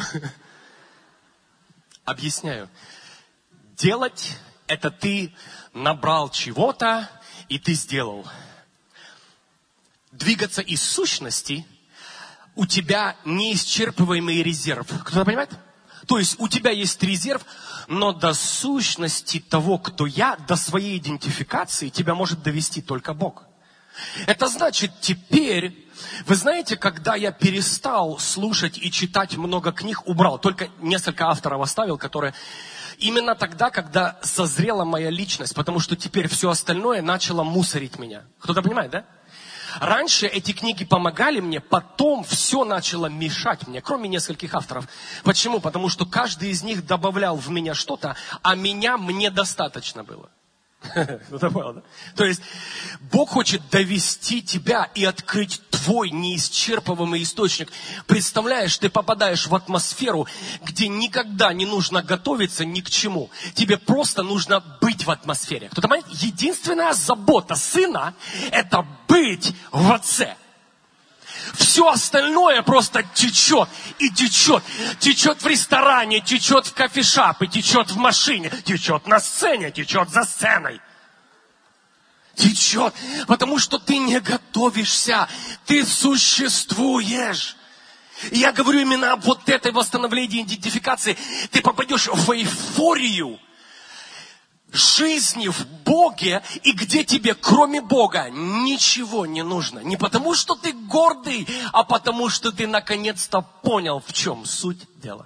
Объясняю. Делать – это ты набрал чего-то, и ты сделал. Двигаться из сущности – у тебя неисчерпываемый резерв. Кто-то понимает? То есть у тебя есть резерв, но до сущности того, кто я, до своей идентификации тебя может довести только Бог. Это значит, теперь, вы знаете, когда я перестал слушать и читать много книг, убрал, только несколько авторов оставил, которые... Именно тогда, когда созрела моя личность, потому что теперь все остальное начало мусорить меня. Кто-то понимает, да? Раньше эти книги помогали мне, потом все начало мешать мне, кроме нескольких авторов. Почему? Потому что каждый из них добавлял в меня что-то, а мне достаточно было. Ну, понял, да? То есть Бог хочет довести тебя и открыть твой неисчерпываемый источник. Представляешь, ты попадаешь в атмосферу, где никогда не нужно готовиться ни к чему. Тебе просто нужно быть в атмосфере. Кто-то понимает? Единственная забота сына – это быть в Отце. Все остальное просто течет и течет. Течет в ресторане, течет в кофешапе, течет в машине, течет на сцене, течет за сценой. Течет, потому что ты не готовишься, ты существуешь. И я говорю именно об вот этой восстановлении идентификации. Ты попадешь в эйфорию жизни в Боге, и где тебе, кроме Бога, ничего не нужно. Не потому, что ты гордый, а потому, что ты наконец-то понял, в чем суть дела.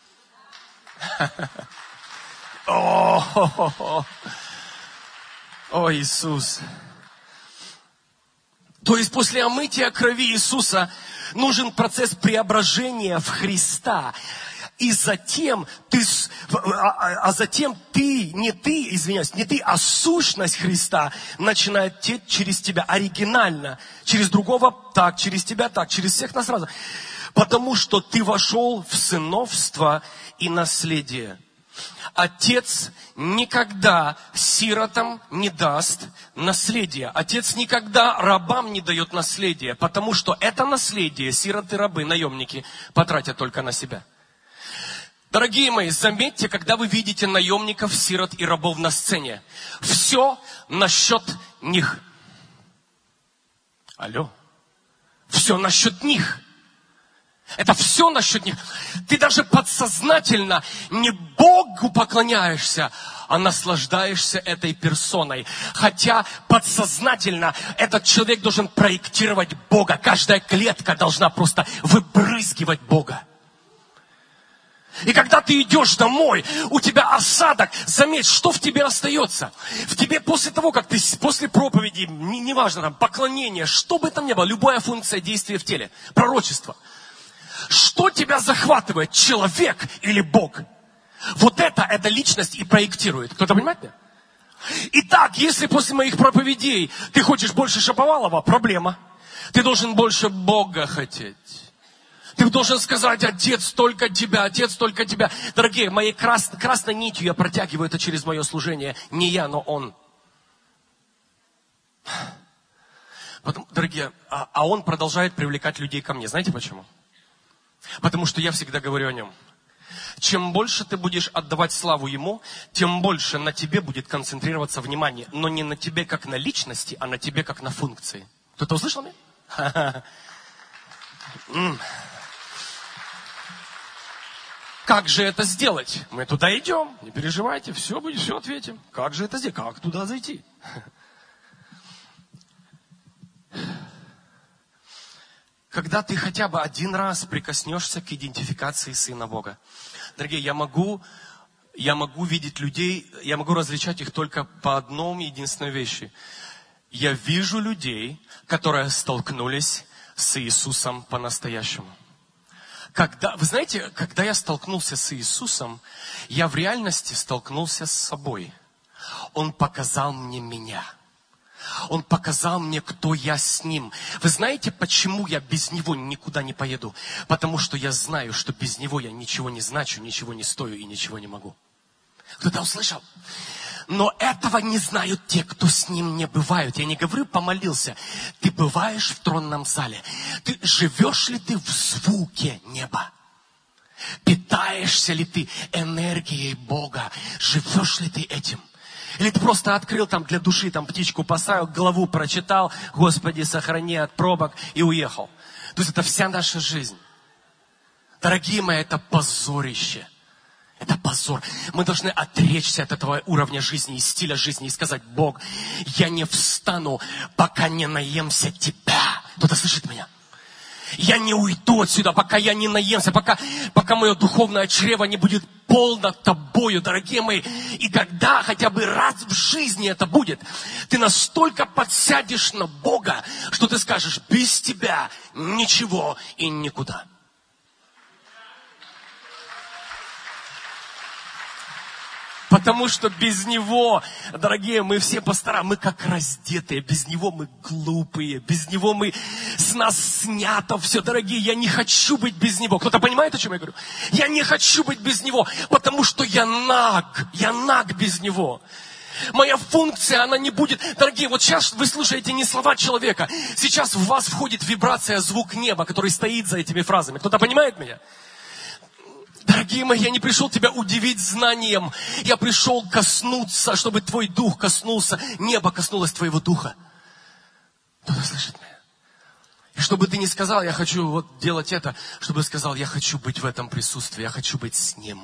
О, Иисус. То есть после омытия крови Иисуса нужен процесс преображения в Христа. И затем ты, не ты, а сущность Христа начинает течь через тебя оригинально. Через другого так, через тебя так, через всех нас разом. Потому что ты вошел в сыновство и наследие. Отец никогда сиротам не даст наследие. Отец никогда рабам не дает наследие, потому что это наследие сироты, рабы, наемники потратят только на себя. Дорогие мои, заметьте, когда вы видите наемников, сирот и рабов на сцене, все насчет них. Алло. Все насчет них. Это все насчет них. Ты даже подсознательно не Богу поклоняешься, а наслаждаешься этой персоной. Хотя подсознательно этот человек должен проектировать Бога. Каждая клетка должна просто выбрызгивать Бога. И когда ты идешь домой, у тебя осадок, заметь, что в тебе остается. В тебе после того, как ты после проповеди, неважно, там, поклонение, что бы там ни было, любая функция действия в теле, пророчество. Что тебя захватывает, человек или Бог? Вот это личность и проектирует. Кто-то понимает меня? Итак, если после моих проповедей ты хочешь больше Шаповалова, проблема. Ты должен больше Бога хотеть. Ты должен сказать: Отец, только тебя, Отец, только тебя. Дорогие, моей красной нитью я протягиваю это через мое служение. Не я, но Он. Потом, дорогие, а Он продолжает привлекать людей ко мне. Знаете почему? Потому что я всегда говорю о Нем. Чем больше ты будешь отдавать славу Ему, тем больше на тебе будет концентрироваться внимание. Но не на тебе как на личности, а на тебе как на функции. Кто-то услышал меня? Как же это сделать? Мы туда идем, не переживайте, все ответим. Как же это сделать? Как туда зайти? Когда ты хотя бы один раз прикоснешься к идентификации Сына Бога. Дорогие, я могу видеть людей, я могу различать их только по одной единственной вещи. Я вижу людей, которые столкнулись с Иисусом по-настоящему. Вы знаете, когда я столкнулся с Иисусом, я в реальности столкнулся с собой. Он показал мне меня. Он показал мне, кто я с Ним. Вы знаете, почему я без Него никуда не поеду? Потому что я знаю, что без Него я ничего не значу, ничего не стою и ничего не могу. Кто-то услышал? Но этого не знают те, кто с Ним не бывают. Я не говорю, помолился. Ты бываешь в тронном зале. Живешь ли ты в звуке неба? Питаешься ли ты энергией Бога? Живешь ли ты этим? Или ты просто открыл там для души, там птичку поставил, главу прочитал, Господи, сохрани от пробок и уехал. То есть это вся наша жизнь. Дорогие мои, это позорище. Это позор. Мы должны отречься от этого уровня жизни и стиля жизни и сказать: Бог, я не встану, пока не наемся Тебя. Кто-то слышит меня? Я не уйду отсюда, пока я не наемся, пока мое духовное чрево не будет полно Тобою, дорогие мои. И когда хотя бы раз в жизни это будет, ты настолько подсядешь на Бога, что ты скажешь: без Тебя ничего и никуда. Потому что без Него, дорогие, мы все пастора, мы как раздетые, без Него мы глупые, без Него с нас снято все, дорогие, я не хочу быть без Него. Кто-то понимает, о чем я говорю? Я не хочу быть без Него, потому что я наг без Него. Моя функция, она не будет... Дорогие, вот сейчас вы слушаете не слова человека, сейчас в вас входит вибрация, звук неба, который стоит за этими фразами. Кто-то понимает меня? Дорогие мои, я не пришел тебя удивить знанием. Я пришел коснуться, чтобы твой дух коснулся. Небо коснулось твоего духа. Кто-то слышит меня? И чтобы ты не сказал: я хочу вот делать это. Чтобы сказал: я хочу быть в этом присутствии. Я хочу быть с Ним.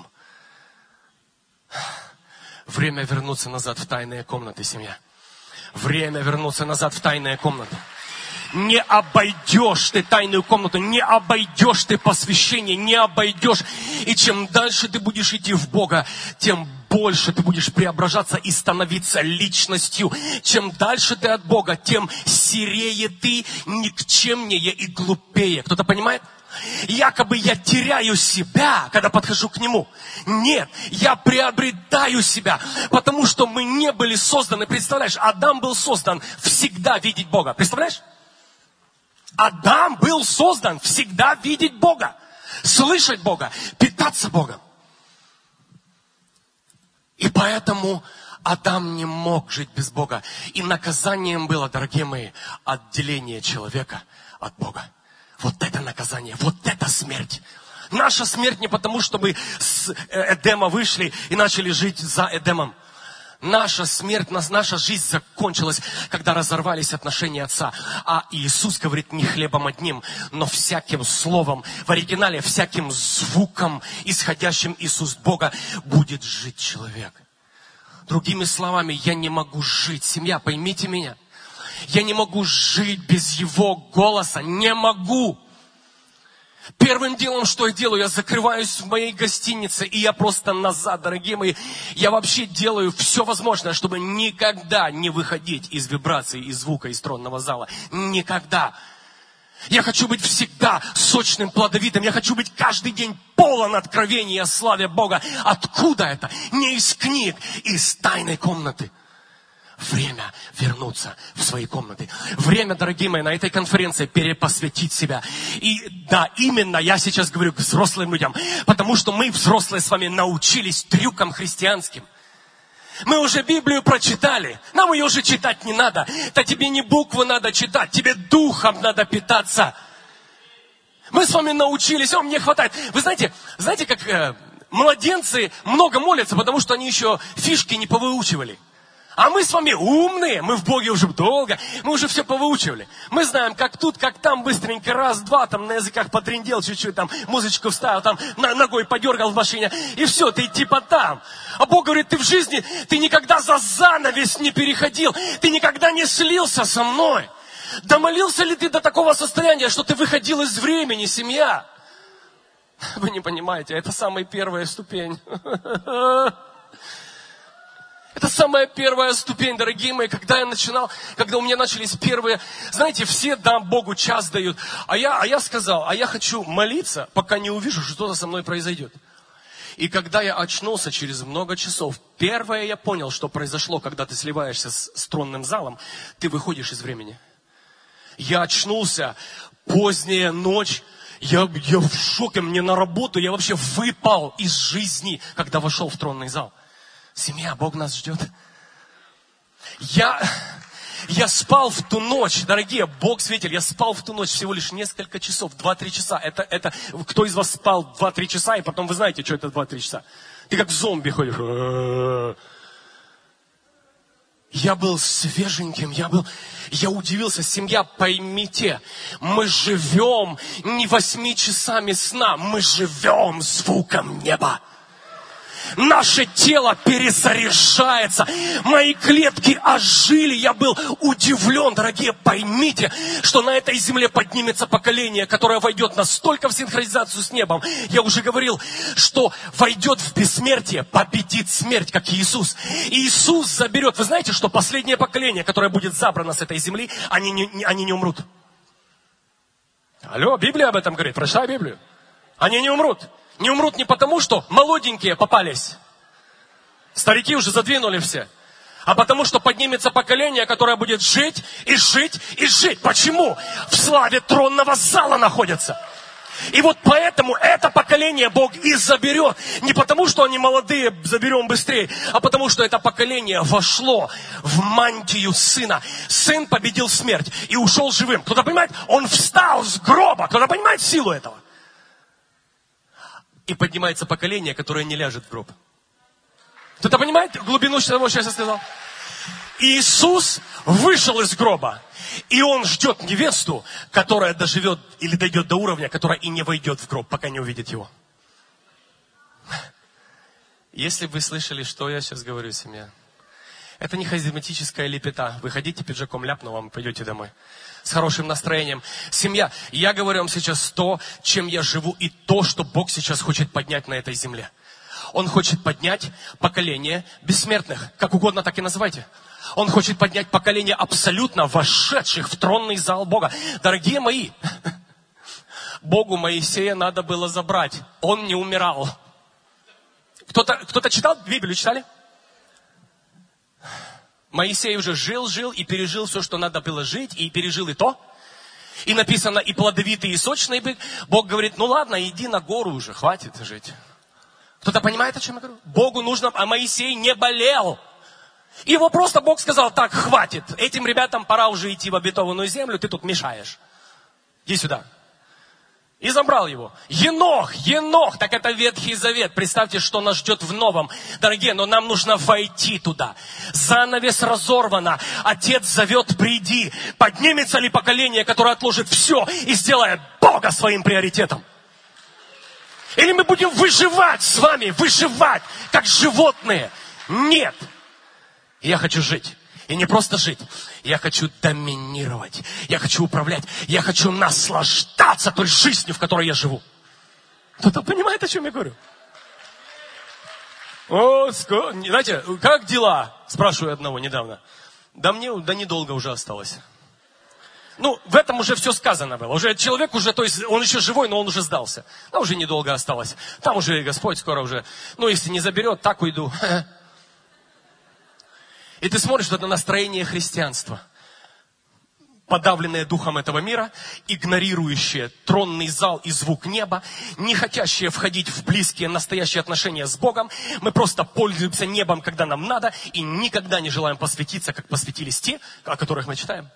Время вернуться назад в тайные комнаты, семья. Время вернуться назад в тайные комнаты. Не обойдешь ты тайную комнату, не обойдешь ты посвящение, не обойдешь. И чем дальше ты будешь идти в Бога, тем больше ты будешь преображаться и становиться личностью. Чем дальше ты от Бога, тем серее ты, никчемнее и глупее. Кто-то понимает? Якобы я теряю себя, когда подхожу к Нему. Нет, я приобретаю себя, потому что мы не были созданы. Представляешь, Адам был создан всегда видеть Бога. Представляешь? Адам был создан всегда видеть Бога, слышать Бога, питаться Богом. И поэтому Адам не мог жить без Бога. И наказанием было, дорогие мои, отделение человека от Бога. Вот это наказание, вот это смерть. Наша смерть не потому, что мы с Эдема вышли и начали жить за Эдемом. Наша смерть, наша жизнь закончилась, когда разорвались отношения Отца. А Иисус говорит: не хлебом одним, но всяким словом, в оригинале всяким звуком, исходящим из уст Бога, будет жить человек. Другими словами, я не могу жить. Семья, поймите меня. Я не могу жить без Его голоса. Не могу. Первым делом, что я делаю, я закрываюсь в моей гостинице, и я просто назад, дорогие мои. Я вообще делаю все возможное, чтобы никогда не выходить из вибрации, из звука, из тронного зала. Никогда. Я хочу быть всегда сочным, плодовитым. Я хочу быть каждый день полон откровений о славе Бога. Откуда это? Не из книг, из тайной комнаты. Время вернуться в свои комнаты. Время, дорогие мои, на этой конференции перепосвятить себя. И да, именно я сейчас говорю к взрослым людям, потому что мы, взрослые, с вами научились трюкам христианским. Мы уже Библию прочитали, нам ее уже читать не надо. Да тебе не буквы надо читать, тебе духом надо питаться. Мы с вами научились, мне хватает. Вы знаете, как младенцы много молятся, потому что они еще фишки не повыучивали. А мы с вами умные, мы в Боге уже долго, мы уже все повыучивали. Мы знаем, как тут, как там, быстренько, раз, два, там на языках потрындел чуть-чуть, там музычку вставил, там ногой подергал в машине, и все, ты типа там. А Бог говорит, ты в жизни, ты никогда за занавес не переходил, ты никогда не слился со мной. Домолился ли ты до такого состояния, что ты выходил из времени, семья? Вы не понимаете, это самая первая ступень. Это самая первая ступень, дорогие мои, когда я начинал, когда у меня начались первые, знаете, все, да, Богу час дают. А я сказал, я хочу молиться, пока не увижу, что что-то со мной произойдет. И когда я очнулся через много часов, первое я понял, что произошло, когда ты сливаешься с тронным залом, ты выходишь из времени. Я очнулся, поздняя ночь, я в шоке, мне на работу, я вообще выпал из жизни, когда вошел в тронный зал. Семья, Бог нас ждет. Я спал в ту ночь, дорогие, Бог свидетель, я спал в ту ночь всего лишь несколько часов, 2-3 часа. Это кто из вас спал 2-3 часа, и потом вы знаете, что это 2-3 часа? Ты как зомби ходишь. Я был свеженьким, я удивился, семья, поймите, мы живем не 8 часами сна, мы живем звуком неба. Наше тело перезаряжается. Мои клетки ожили. Я был удивлен, дорогие. Поймите, что на этой земле поднимется поколение, которое войдет настолько в синхронизацию с небом. Я уже говорил, что войдет в бессмертие, победит смерть, как Иисус. Иисус заберет. Вы знаете, что последнее поколение, которое будет забрано с этой земли, они не умрут. Алло, Библия об этом говорит. Прочитай Библию. Они не умрут. Не умрут не потому, что молоденькие попались. Старики уже задвинули все. А потому, что поднимется поколение, которое будет жить и жить и жить. Почему? В славе тронного зала находится. И вот поэтому это поколение Бог и заберет. Не потому, что они молодые, заберем быстрее, а потому, что это поколение вошло в мантию Сына. Сын победил смерть и ушел живым. Кто-то понимает? Он встал с гроба. Кто-то понимает силу этого? И поднимается поколение, которое не ляжет в гроб. Кто-то понимает глубину того, что я сейчас сказал? Иисус вышел из гроба. И Он ждет невесту, которая доживет или дойдет до уровня, которая и не войдет в гроб, пока не увидит Его. Если бы вы слышали, что я сейчас говорю, семья. Это не харизматическая лепета. Вы ходите пиджаком ляпну вам и пойдете домой. С хорошим настроением. Семья, я говорю вам сейчас то, чем я живу, и то, что Бог сейчас хочет поднять на этой земле. Он хочет поднять поколение бессмертных. Как угодно так и называйте. Он хочет поднять поколение абсолютно вошедших в тронный зал Бога. Дорогие мои, Богу Моисея надо было забрать. Он не умирал. Кто-то читал Библию, читали? Моисей уже жил и пережил все, что надо было жить, и пережил и то. И написано, и плодовитый, и сочный бык. Бог говорит, ну ладно, иди на гору уже, хватит жить. Кто-то понимает, о чем я говорю? Богу нужно, а Моисей не болел. Его просто Бог сказал, так, хватит. Этим ребятам пора уже идти в обетованную землю, ты тут мешаешь. Иди сюда. И забрал его. Енох, так это Ветхий Завет. Представьте, что нас ждет в новом. Дорогие, но нам нужно войти туда. Занавес разорвано. Отец зовет, приди. Поднимется ли поколение, которое отложит все и сделает Бога своим приоритетом? Или мы будем выживать с вами, как животные? Нет. Я хочу жить. И не просто жить. Я хочу доминировать. Я хочу управлять. Я хочу наслаждаться той жизнью, в которой я живу. Кто-то понимает, о чем я говорю? Знаете, как дела? Спрашиваю одного недавно. Да недолго уже осталось. В этом уже все сказано было. Уже человек то есть он еще живой, но он уже сдался. Уже недолго осталось. Там уже Господь скоро уже. Если не заберет, так уйду. И ты смотришь на настроение христианства, подавленное духом этого мира, игнорирующее тронный зал и звук неба, не хотящее входить в близкие, настоящие отношения с Богом. Мы просто пользуемся небом, когда нам надо, и никогда не желаем посвятиться, как посвятились те, о которых мы читаем.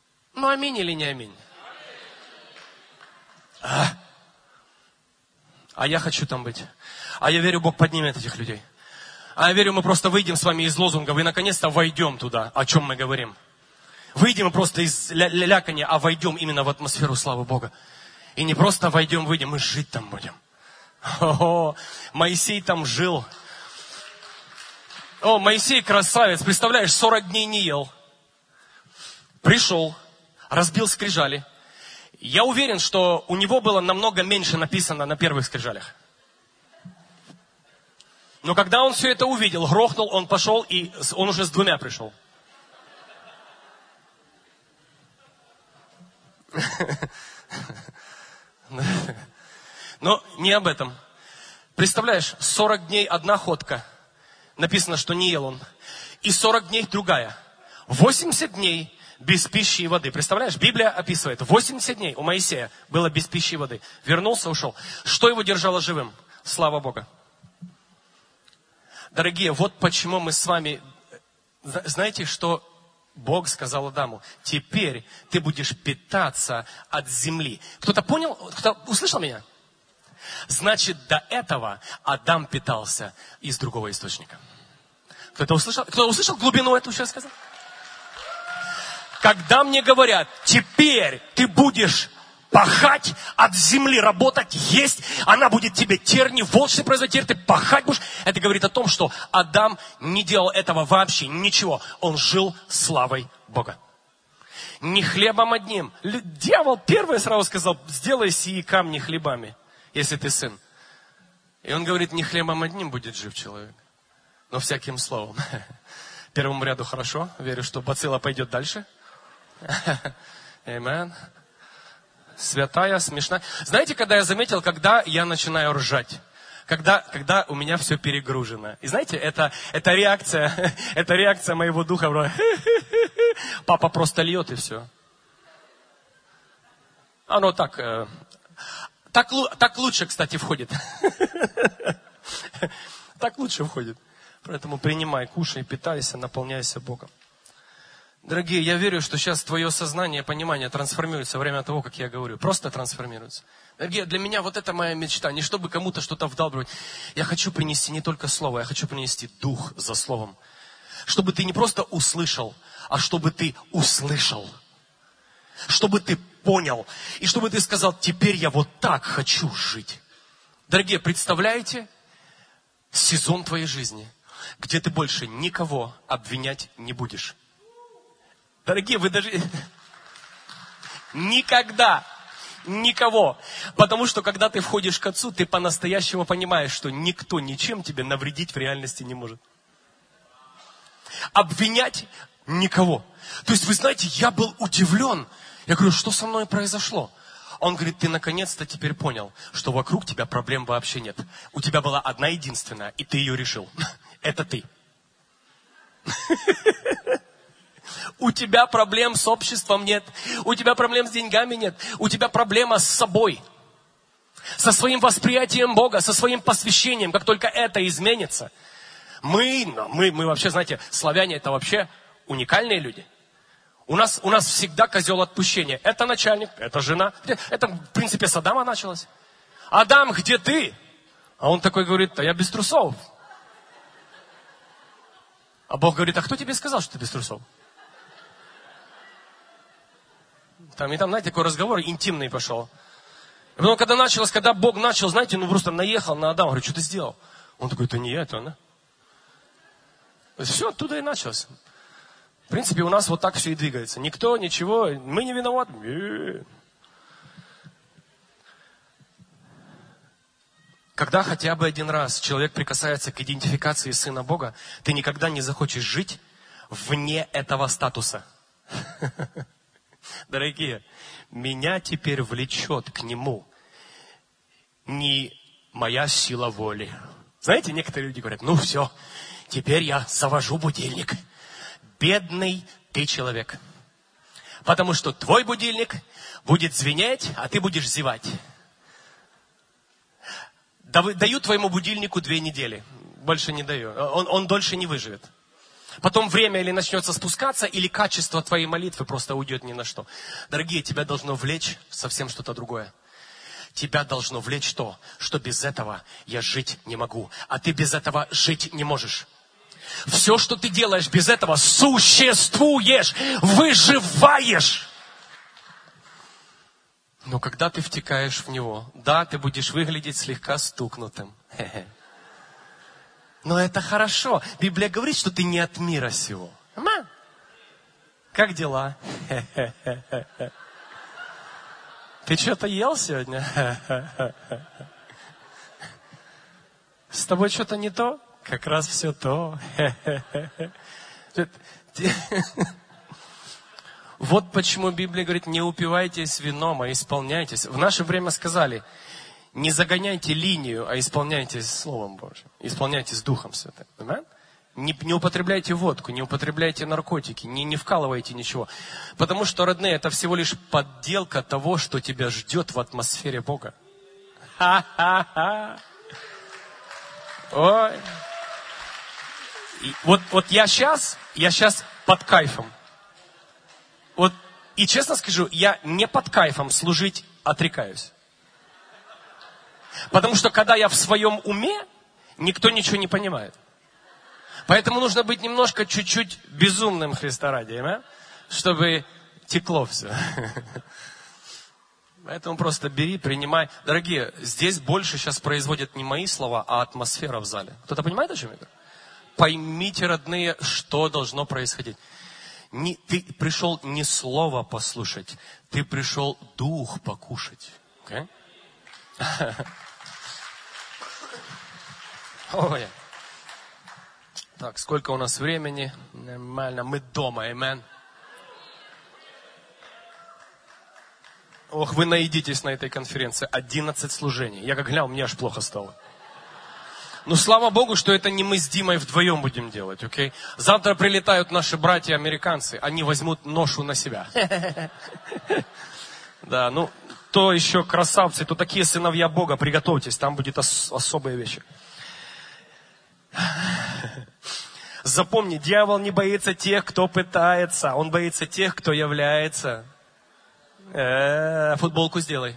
Аминь или не аминь? А я хочу там быть. А я верю, Бог поднимет этих людей. А я верю, мы просто выйдем с вами из лозунгов и наконец-то войдем туда, о чем мы говорим. Выйдем просто из лякания, а войдем именно в атмосферу славы Бога. И не просто войдем, выйдем, мы жить там будем. О, Моисей там жил. О, Моисей красавец, представляешь, 40 дней не ел. Пришел, разбил скрижали. Я уверен, что у него было намного меньше написано на первых скрижалях. Но когда он все это увидел, грохнул, он пошел, и он уже с 2 пришел. Но не об этом. Представляешь, 40 дней одна ходка. Написано, что не ел он. И 40 дней другая. 80 дней без пищи и воды. Представляешь, Библия описывает. 80 дней у Моисея было без пищи и воды. Вернулся, ушел. Что его держало живым? Слава Богу. Дорогие, вот почему мы с вами... Знаете, что Бог сказал Адаму? Теперь ты будешь питаться от земли. Кто-то понял? Кто услышал меня? Значит, до этого Адам питался из другого источника. Кто-то услышал? Кто услышал глубину этого, что я сказал? Когда мне говорят, теперь ты будешь пахать от земли, работать, есть, она будет тебе терни, волчцы произойти, ты пахать будешь. Это говорит о том, что Адам не делал этого вообще, ничего. Он жил славой Бога. Не хлебом одним. Дьявол первый сразу сказал, сделай сии камни хлебами, если ты сын. И он говорит, не хлебом одним будет жив человек, но всяким словом. Первому ряду хорошо, верю, что бацилла пойдет дальше. Амен. Святая, смешная. Знаете, когда я заметил, когда я начинаю ржать? Когда у меня все перегружено. И знаете, это реакция моего духа. Папа просто льет и все. Оно так лучше, кстати, входит. Так лучше входит. Поэтому принимай, кушай, питайся, наполняйся Богом. Дорогие, я верю, что сейчас твое сознание, понимание трансформируется во время того, как я говорю. Просто трансформируется. Дорогие, для меня вот это моя мечта. Не чтобы кому-то что-то вдалбливать. Я хочу принести не только слово, я хочу принести дух за словом. Чтобы ты не просто услышал, а чтобы ты услышал. Чтобы ты понял. И чтобы ты сказал, теперь я вот так хочу жить. Дорогие, представляете сезон твоей жизни, где ты больше никого обвинять не будешь. Дорогие, вы даже... Никогда. Никого. Потому что, когда ты входишь к Отцу, ты по-настоящему понимаешь, что никто ничем тебе навредить в реальности не может. Обвинять никого. То есть, вы знаете, я был удивлен. Я говорю, что со мной произошло? Он говорит, ты наконец-то теперь понял, что вокруг тебя проблем вообще нет. У тебя была одна единственная, и ты ее решил. Это ты. У тебя проблем с обществом нет. У тебя проблем с деньгами нет. У тебя проблема с собой. Со своим восприятием Бога, со своим посвящением. Как только это изменится. Мы вообще, знаете, славяне это вообще уникальные люди. У нас всегда козел отпущения. Это начальник, это жена. Это, в принципе, с Адама началось. Адам, где ты? А он такой говорит, а я без трусов. А Бог говорит, а кто тебе сказал, что ты без трусов? Там, знаете, такой разговор интимный пошел. И потом, когда Бог начал, знаете, просто наехал на Адама, говорю, что ты сделал? Он такой, это не я, это она. То есть все оттуда и началось. В принципе, у нас вот так все и двигается. Никто, ничего, мы не виноваты. Когда хотя бы один раз человек прикасается к идентификации Сына Бога, ты никогда не захочешь жить вне этого статуса. Дорогие, меня теперь влечет к Нему не моя сила воли. Знаете, некоторые люди говорят, ну все, теперь я завожу будильник. Бедный ты человек. Потому что твой будильник будет звенеть, а ты будешь зевать. Даю твоему будильнику 2 недели. Больше не даю. Он дольше не выживет. Потом время или начнется спускаться, или качество твоей молитвы просто уйдет ни на что. Дорогие, тебя должно влечь совсем что-то другое. Тебя должно влечь то, что без этого я жить не могу, а ты без этого жить не можешь. Все, что ты делаешь без этого, существуешь, выживаешь. Но когда ты втекаешь в него, да, ты будешь выглядеть слегка стукнутым. Но это хорошо. Библия говорит, что ты не от мира сего. Как дела? Ты что-то ел сегодня? С тобой что-то не то? Как раз все то. Вот почему Библия говорит, не упивайтесь вином, а исполняйтесь. В наше время сказали, не загоняйте линию, а исполняйтесь Словом Божьим. Исполняйтесь Духом Святым. Не употребляйте водку, не употребляйте наркотики, не вкалывайте ничего. Потому что, родные, это всего лишь подделка того, что тебя ждет в атмосфере Бога. Ха-ха-ха. Ой. Вот я сейчас под кайфом. Вот, и честно скажу, я не под кайфом служить отрекаюсь. Потому что, когда я в своем уме, никто ничего не понимает. Поэтому нужно быть немножко, чуть-чуть безумным, Христа ради, чтобы текло все. Поэтому просто бери, принимай. Дорогие, здесь больше сейчас производят не мои слова, а атмосфера в зале. Кто-то понимает, о чем я говорю? Поймите, родные, что должно происходить. Ты пришел не слово послушать, ты пришел дух покушать. Okay? Ой. Так, сколько у нас времени? Нормально, мы дома, амен. Ох, вы наедитесь на этой конференции. 11 служений. Я как глянул, мне аж плохо стало. Ну, слава Богу, что это не мы с Димой вдвоем будем делать, окей? Завтра прилетают наши братья-американцы, они возьмут ношу на себя. Да, ну, то еще красавцы, то такие сыновья Бога, приготовьтесь, там будет особые вещи. Запомни, дьявол не боится тех, кто пытается, он боится тех, кто является. Футболку сделай.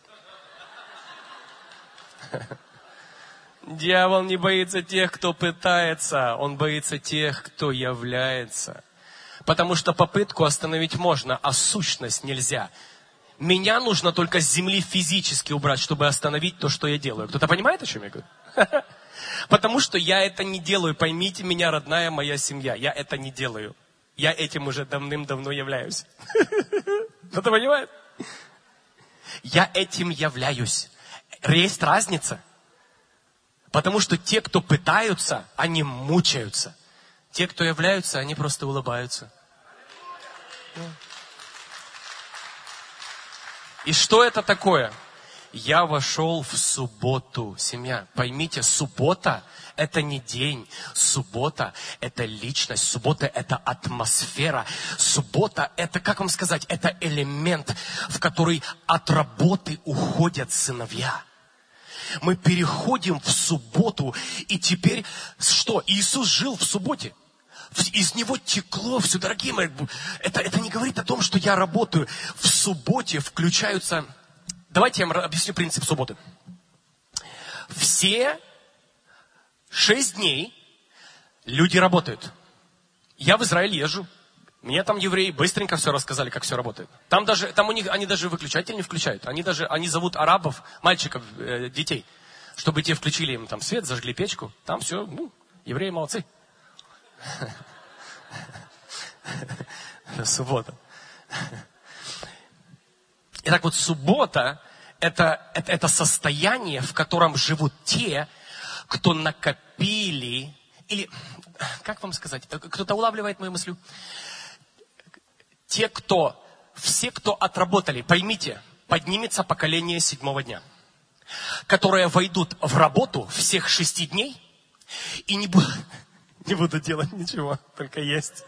Дьявол не боится тех, кто пытается, он боится тех, кто является. Потому что попытку остановить можно, а сущность нельзя. Меня нужно только с земли физически убрать, чтобы остановить то, что я делаю. Кто-то понимает, о чем я говорю? Потому что я это не делаю. Поймите меня, родная моя семья, я это не делаю. Я этим уже давным-давно являюсь. Кто-то понимает? Я этим являюсь. Есть разница. Потому что те, кто пытаются, они мучаются. Те, кто являются, они просто улыбаются. И что это такое? Я вошел в субботу. Семья, поймите, суббота – это не день. Суббота – это личность. Суббота – это атмосфера. Суббота – это, как вам сказать, это элемент, в который от работы уходят сыновья. Мы переходим в субботу, и теперь что? Иисус жил в субботе. Из него текло все, дорогие мои. Это не говорит о том, что я работаю. В субботе включаются... Давайте я вам объясню принцип субботы. Все 6 дней люди работают. Я в Израиль езжу. Мне там евреи быстренько все рассказали, как все работает. Там у них, они даже выключатель не включают. Они зовут арабов, мальчиков, детей, чтобы те включили им там свет, зажгли печку. Там все, евреи молодцы. Суббота. Итак, вот суббота это состояние, в котором живут те, кто накопили, или, как вам сказать, кто-то улавливает мою мысль? Все, кто отработали, поймите, поднимется поколение 7-го дня, которые войдут в работу всех 6 дней и не будут делать ничего, только есть.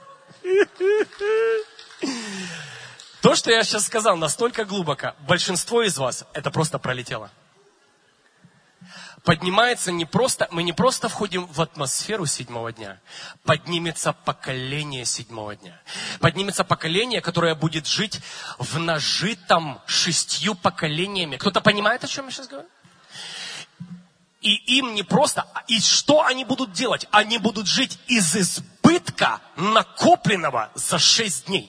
То, что я сейчас сказал, настолько глубоко, большинство из вас это просто пролетело. поднимается мы не просто входим в атмосферу 7-го дня, поднимется поколение 7-го дня. Поднимется поколение, которое будет жить в нажитом 6 поколениями. Кто-то понимает, о чем я сейчас говорю? И им не просто... И что они будут делать? Они будут жить из избытка, накопленного за 6 дней.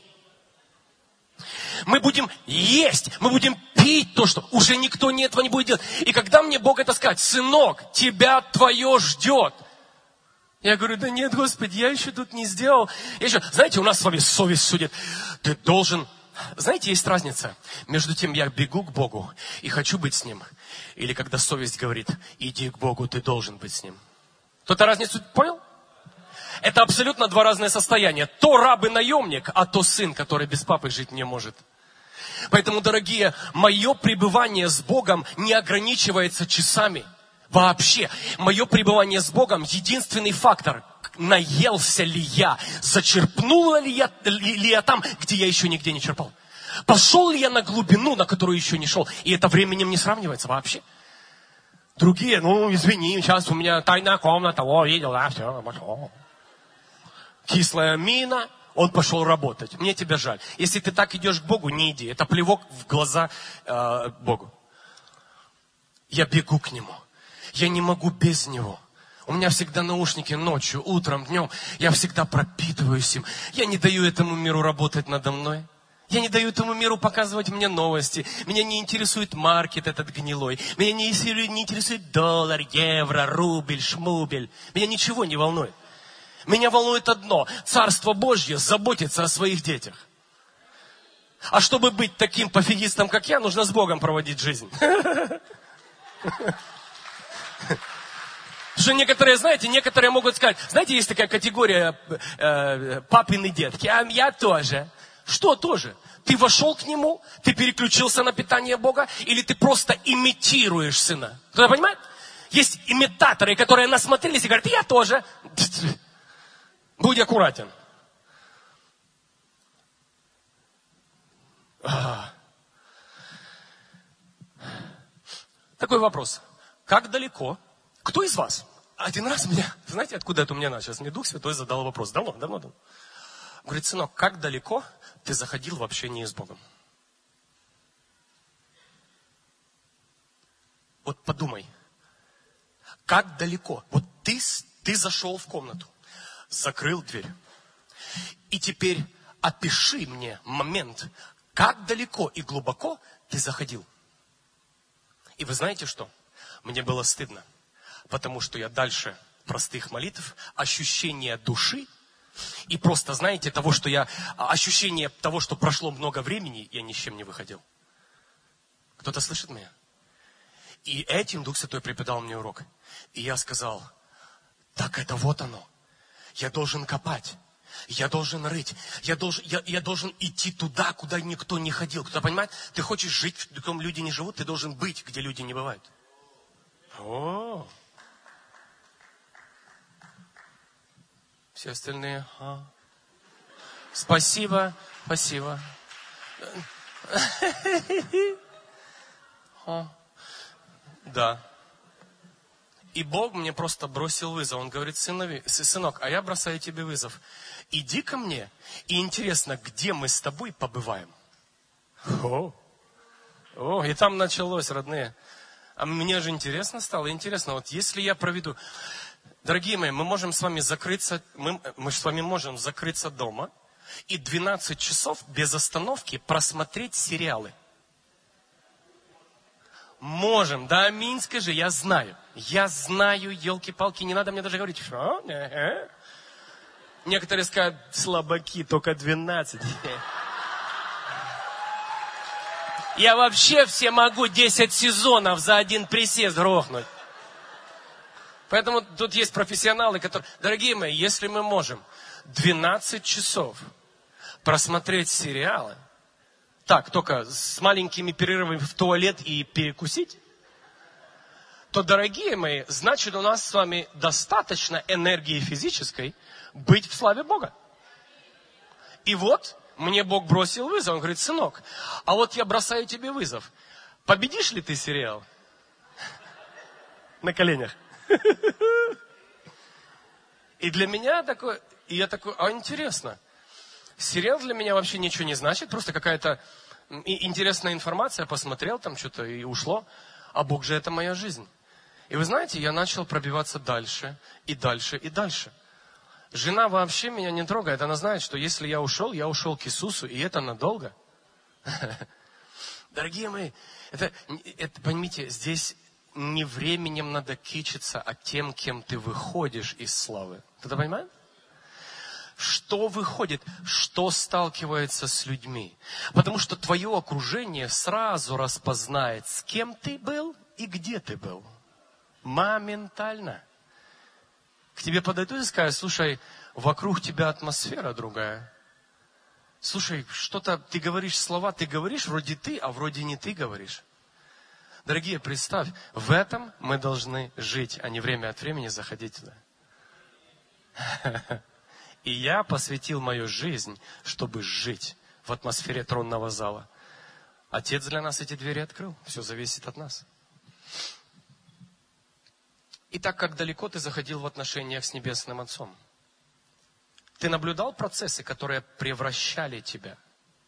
Мы будем есть, мы будем пить то, что уже никто этого не будет делать. И когда мне Бог это скажет: сынок, тебя твое ждет. Я говорю: да нет, Господи, я еще тут не сделал. Знаете, у нас с вами совесть судит. Ты должен... Знаете, есть разница между тем, я бегу к Богу и хочу быть с Ним, или когда совесть говорит: иди к Богу, ты должен быть с Ним. Кто-то разницу понял? Это абсолютно 2 разные состояния. То раб и наемник, а то сын, который без папы жить не может. Поэтому, дорогие, мое пребывание с Богом не ограничивается часами. Вообще. Мое пребывание с Богом единственный фактор. Наелся ли я? Зачерпнул ли я там, где я еще нигде не черпал? Пошел ли я на глубину, на которую еще не шел? И это временем не сравнивается вообще. Другие: извини, сейчас у меня тайная комната, видел, да, все, пошел. Кислая мина, он пошел работать. Мне тебя жаль. Если ты так идешь к Богу, не иди. Это плевок в глаза Богу. Я бегу к Нему. Я не могу без Него. У меня всегда наушники ночью, утром, днем. Я всегда пропитываюсь им. Я не даю этому миру работать надо мной. Я не даю этому миру показывать мне новости. Меня не интересует маркет этот гнилой. Меня не интересует доллар, евро, рубль, шмубель. Меня ничего не волнует. Меня волнует одно: Царство Божье заботится о своих детях. А чтобы быть таким пофигистом, как я, нужно с Богом проводить жизнь. Потому что некоторые могут сказать: знаете, есть такая категория папины детки, а я тоже. Что тоже? Ты вошел к Нему, ты переключился на питание Бога, или ты просто имитируешь сына? Кто-то понимает? Есть имитаторы, которые насмотрелись и говорят: я тоже. Будь аккуратен. Такой вопрос. Как далеко? Кто из вас? Один раз знаете, откуда это у меня началось? Мне Дух Святой задал вопрос. Давно. Говорит: сынок, как далеко ты заходил в общение с Богом? Вот подумай. Как далеко? Вот ты зашел в комнату. Закрыл дверь. И теперь опиши мне момент, как далеко и глубоко ты заходил. И вы знаете что? Мне было стыдно, потому что я дальше простых молитв, ощущение души и просто, знаете, ощущение того, что прошло много времени, я ни с чем не выходил. Кто-то слышит меня? И этим Дух Святой преподал мне урок. И я сказал: так это вот оно. Я должен копать, я должен рыть, я должен идти туда, куда никто не ходил. Кто понимает? Ты хочешь жить, в каком люди не живут, ты должен быть, где люди не бывают. О! Все остальные: спасибо. Да. И Бог мне просто бросил вызов. Он говорит: сынок, а я бросаю тебе вызов. Иди ко мне, и интересно, где мы с тобой побываем. И там началось, родные. А мне же интересно стало. Интересно, вот если я проведу... Дорогие мои, мы можем с вами закрыться, мы с вами можем закрыться дома и 12 часов без остановки просмотреть сериалы. Можем, да, аминь, скажи, я знаю, елки-палки, не надо мне даже говорить, что? Некоторые скажут: слабаки, только 12. Я вообще все могу 10 сезонов за один присест грохнуть. Поэтому тут есть профессионалы, которые... Дорогие мои, если мы можем 12 часов просмотреть сериалы, так, только с маленькими перерывами в туалет и перекусить, то, дорогие мои, значит, у нас с вами достаточно энергии физической быть в славе Бога. И вот мне Бог бросил вызов. Он говорит: сынок, а вот я бросаю тебе вызов. Победишь ли ты сериал? на коленях. И для меня такое, и я такой, интересно. Сериал для меня вообще ничего не значит, просто какая-то интересная информация, посмотрел там что-то и ушло. А Бог же это моя жизнь. И вы знаете, я начал пробиваться дальше, и дальше, и дальше. Жена вообще меня не трогает, она знает, что если я ушел к Иисусу, и это надолго. Дорогие мои, это, поймите, здесь не временем надо кичиться, а тем, кем ты выходишь из славы. Кто-то понимает? Что выходит, что сталкивается с людьми. Потому что твое окружение сразу распознает, с кем ты был и где ты был. Моментально. К тебе подойдут и скажут, слушай, вокруг тебя атмосфера другая. Слушай, что-то ты говоришь слова, ты говоришь вроде ты, а вроде не ты говоришь. Дорогие, представь, в этом мы должны жить, а не время от времени заходить туда. И я посвятил мою жизнь, чтобы жить в атмосфере тронного зала. Отец для нас эти двери открыл. Все зависит от нас. Итак, как далеко ты заходил в отношениях с Небесным Отцом? Ты наблюдал процессы, которые превращали тебя?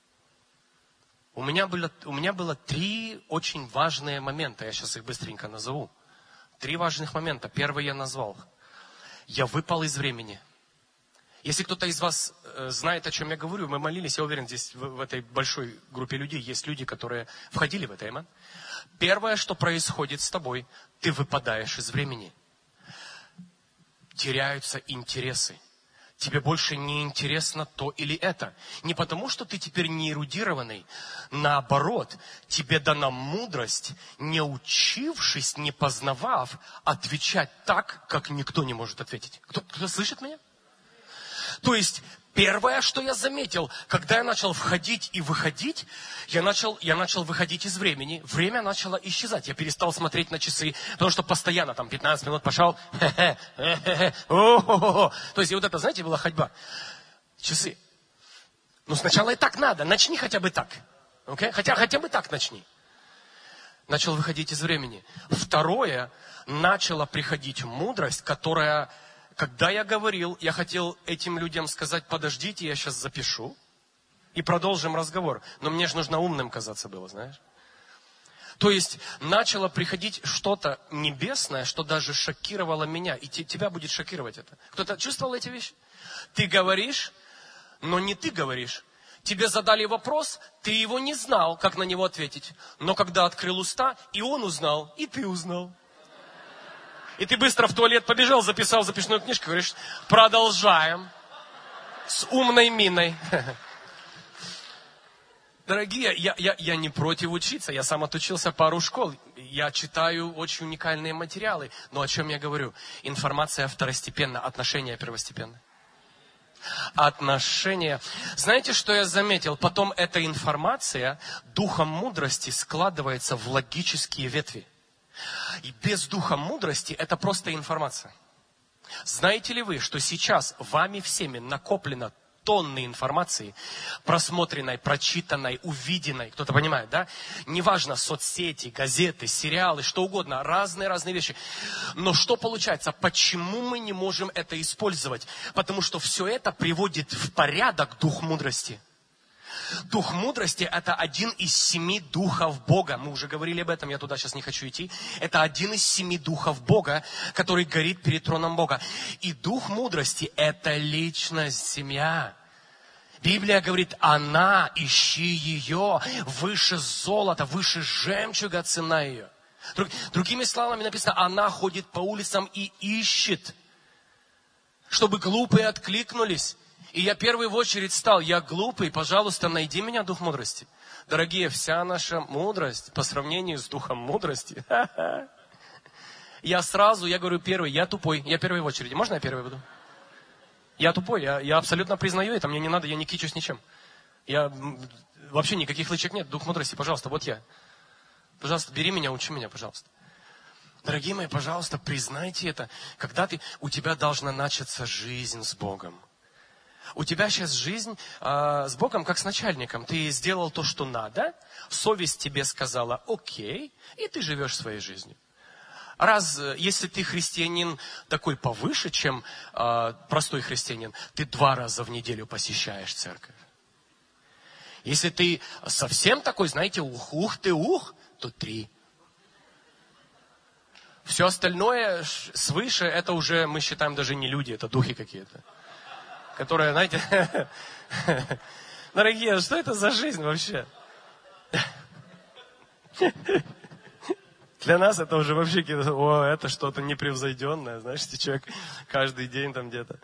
У меня было 3 очень важные момента. Я сейчас их быстренько назову. 3 важных момента. Первый я назвал. Я выпал из времени. Если кто-то из вас знает, о чем я говорю, мы молились, я уверен, здесь в этой большой группе людей есть люди, которые входили в это, аминь. Первое, что происходит с тобой, ты выпадаешь из времени. Теряются интересы. Тебе больше не интересно то или это. Не потому, что ты теперь не эрудированный. Наоборот, тебе дана мудрость, не учившись, не познавав, отвечать так, как никто не может ответить. Кто слышит меня? То есть, первое, что я заметил, когда я начал входить и выходить, я начал выходить из времени. Время начало исчезать. Я перестал смотреть на часы, потому что постоянно там 15 минут пошел. То есть, и вот это, знаете, была ходьба. Часы. Ну, сначала и так надо. Начни хотя бы так. Okay? Хотя бы так начни. Начал выходить из времени. Второе, начала приходить мудрость, которая... Когда я говорил, я хотел этим людям сказать, подождите, я сейчас запишу и продолжим разговор. Но мне же нужно умным казаться было, знаешь. То есть, начало приходить что-то небесное, что даже шокировало меня. И тебя будет шокировать это. Кто-то чувствовал эти вещи? Ты говоришь, но не ты говоришь. Тебе задали вопрос, ты его не знал, как на него ответить. Но когда открыл уста, и он узнал, и ты узнал. И ты быстро в туалет побежал, записал записную книжку, говоришь, продолжаем с умной миной. Дорогие, я не против учиться, я сам отучился пару школ, я читаю очень уникальные материалы. Но о чем я говорю? Информация второстепенна, отношения первостепенны. Отношения. Знаете, что я заметил? Потом эта информация духом мудрости складывается в логические ветви. И без духа мудрости это просто информация. Знаете ли вы, что сейчас вами всеми накоплено тонны информации, просмотренной, прочитанной, увиденной, кто-то понимает, да? Неважно, соцсети, газеты, сериалы, что угодно, разные вещи. Но что получается? Почему мы не можем это использовать? Потому что все это приводит в порядок дух мудрости. Дух мудрости – это один из 7 духов Бога. Мы уже говорили об этом, я туда сейчас не хочу идти. Это один из 7 духов Бога, который горит перед троном Бога. И дух мудрости – это личность, семья. Библия говорит, она, ищи ее, выше золота, выше жемчуга цена ее. Другими словами написано, она ходит по улицам и ищет, чтобы глупые откликнулись. И я первый в очередь стал, я глупый, пожалуйста, найди меня, дух мудрости. Дорогие, вся наша мудрость по сравнению с духом мудрости. Я говорю первый, я тупой, я первый в очереди. Можно я первый буду? Я тупой, я абсолютно признаю это, мне не надо, я не кичусь ничем. Вообще никаких лычек нет, дух мудрости, пожалуйста, вот я. Пожалуйста, бери меня, учи меня, пожалуйста. Дорогие мои, пожалуйста, признайте это. Когда у тебя должна начаться жизнь с Богом. У тебя сейчас жизнь с Богом, как с начальником. Ты сделал то, что надо, совесть тебе сказала окей, и ты живешь своей жизнью. Если ты христианин такой повыше, чем простой христианин, ты 2 раза в неделю посещаешь церковь. Если ты совсем такой, знаете, то 3. Все остальное свыше, это уже, мы считаем, даже не люди, это духи какие-то. Которые, знаете, дорогие, что это за жизнь вообще? Для нас это уже вообще, это что-то непревзойденное, знаешь, человек каждый день там где-то.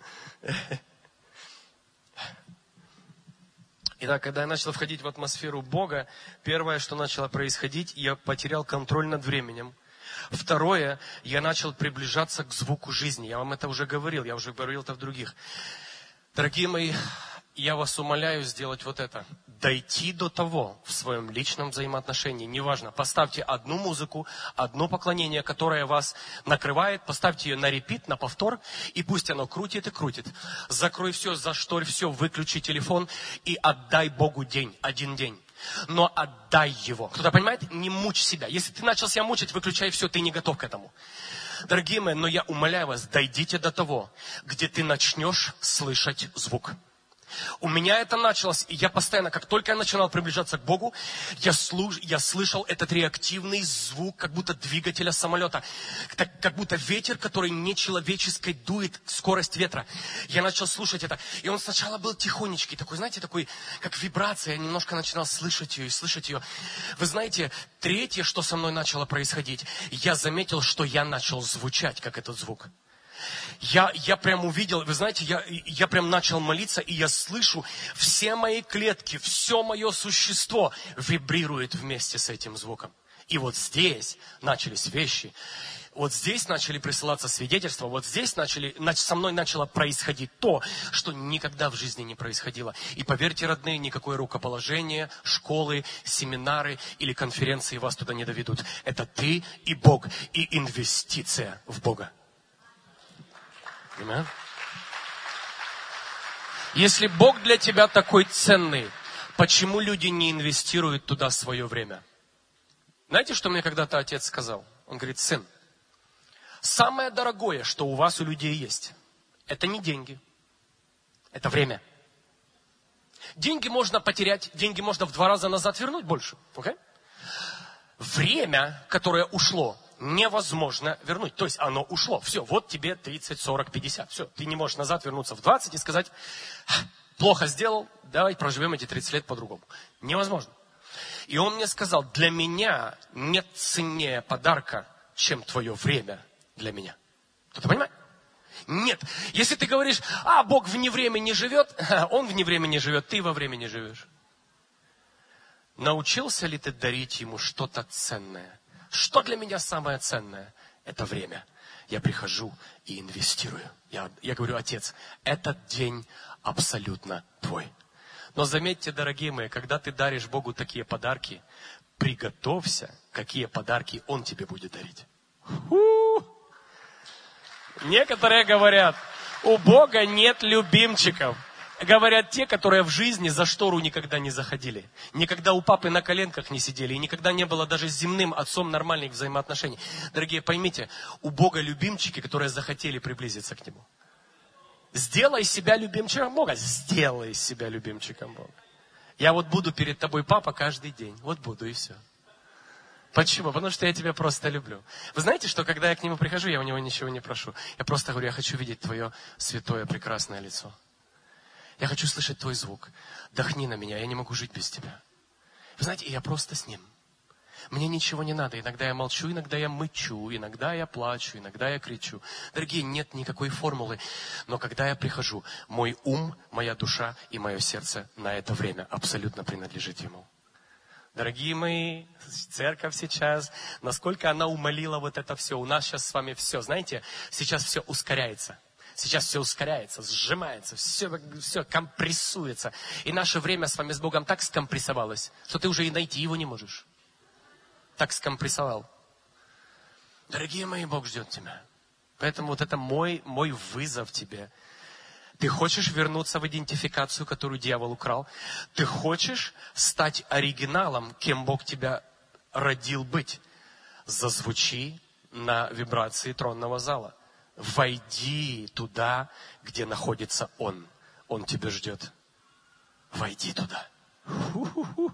Итак, когда я начал входить в атмосферу Бога, первое, что начало происходить, я потерял контроль над временем. Второе, я начал приближаться к звуку жизни. Я вам это уже говорил, я уже говорил это в других. Дорогие мои, я вас умоляю сделать вот это. Дойти до того в своем личном взаимоотношении. Неважно, поставьте одну музыку, одно поклонение, которое вас накрывает. Поставьте ее на репит, на повтор. И пусть оно крутит и крутит. Закрой все, зашторь все, выключи телефон. И отдай Богу день, 1 день. Но отдай его. Кто-то понимает? Не мучь себя. Если ты начал себя мучить, выключай все, ты не готов к этому. Дорогие мои, но я умоляю вас, дойдите до того, где ты начнешь слышать звук. У меня это началось, и я постоянно, как только я начинал приближаться к Богу, я слышал этот реактивный звук, как будто двигателя самолета, как будто ветер, который нечеловеческий дует, скорость ветра. Я начал слушать это, и он сначала был тихонечкий, такой, знаете, такой, как вибрация, я немножко начинал слышать ее и слышать ее. Вы знаете, третье, что со мной начало происходить, я заметил, что я начал звучать, как этот звук. Я прям увидел, вы знаете, я прям начал молиться, и я слышу, все мои клетки, все мое существо вибрирует вместе с этим звуком. И вот здесь начались вещи, вот здесь начали присылаться свидетельства, вот здесь со мной начало происходить то, что никогда в жизни не происходило. И поверьте, родные, никакое рукоположение, школы, семинары или конференции вас туда не доведут. Это ты и Бог, и инвестиция в Бога. Amen. Если Бог для тебя такой ценный, почему люди не инвестируют туда свое время? Знаете, что мне когда-то отец сказал? Он говорит: сын, самое дорогое, что у вас, у людей есть, это не деньги, это время. Деньги можно потерять, деньги можно в 2 раза назад вернуть больше. Okay? Время, которое ушло, невозможно вернуть. То есть оно ушло. Все, вот тебе 30, 40, 50. Все, ты не можешь назад вернуться в 20 и сказать: плохо сделал, давай проживем эти 30 лет по-другому. Невозможно. И он мне сказал: для меня нет ценнее подарка, чем твое время для меня. Кто-то понимает? Нет. Если ты говоришь: Бог вне времени живет, Он вне времени живет, ты во времени живешь. Научился ли ты дарить Ему что-то ценное? Что для меня самое ценное? Это время. Я прихожу и инвестирую. Я говорю: отец, этот день абсолютно твой. Но заметьте, дорогие мои, когда ты даришь Богу такие подарки, приготовься, какие подарки Он тебе будет дарить. Некоторые говорят: у Бога нет любимчиков. Говорят те, которые в жизни за штору никогда не заходили. Никогда у папы на коленках не сидели. И никогда не было даже с земным отцом нормальных взаимоотношений. Дорогие, поймите, у Бога любимчики, которые захотели приблизиться к Нему. Сделай себя любимчиком Бога. Сделай себя любимчиком Бога. Я вот буду перед тобой, папа, каждый день. Вот буду, и все. Почему? Потому что я тебя просто люблю. Вы знаете, что когда я к Нему прихожу, я у Него ничего не прошу. Я просто говорю: я хочу видеть Твое святое, прекрасное лицо. Я хочу слышать Твой звук. Вдохни на меня, я не могу жить без Тебя. Вы знаете, я просто с Ним. Мне ничего не надо. Иногда я молчу, иногда я мычу, иногда я плачу, иногда я кричу. Дорогие, нет никакой формулы. Но когда я прихожу, мой ум, моя душа и мое сердце на это время абсолютно принадлежит Ему. Дорогие мои, церковь сейчас, насколько она умолила вот это все. У нас сейчас с вами все, знаете, сейчас все ускоряется. Сейчас все ускоряется, сжимается, все компрессуется. И наше время с вами, с Богом, так скомпрессовалось, что ты уже и найти его не можешь. Так скомпрессовал. Дорогие мои, Бог ждет тебя. Поэтому вот это мой вызов тебе. Ты хочешь вернуться в идентификацию, которую дьявол украл? Ты хочешь стать оригиналом, кем Бог тебя родил быть? Зазвучи на вибрации тронного зала. Войди туда, где находится Он. Он тебя ждет. Войди туда. Ху-ху-ху.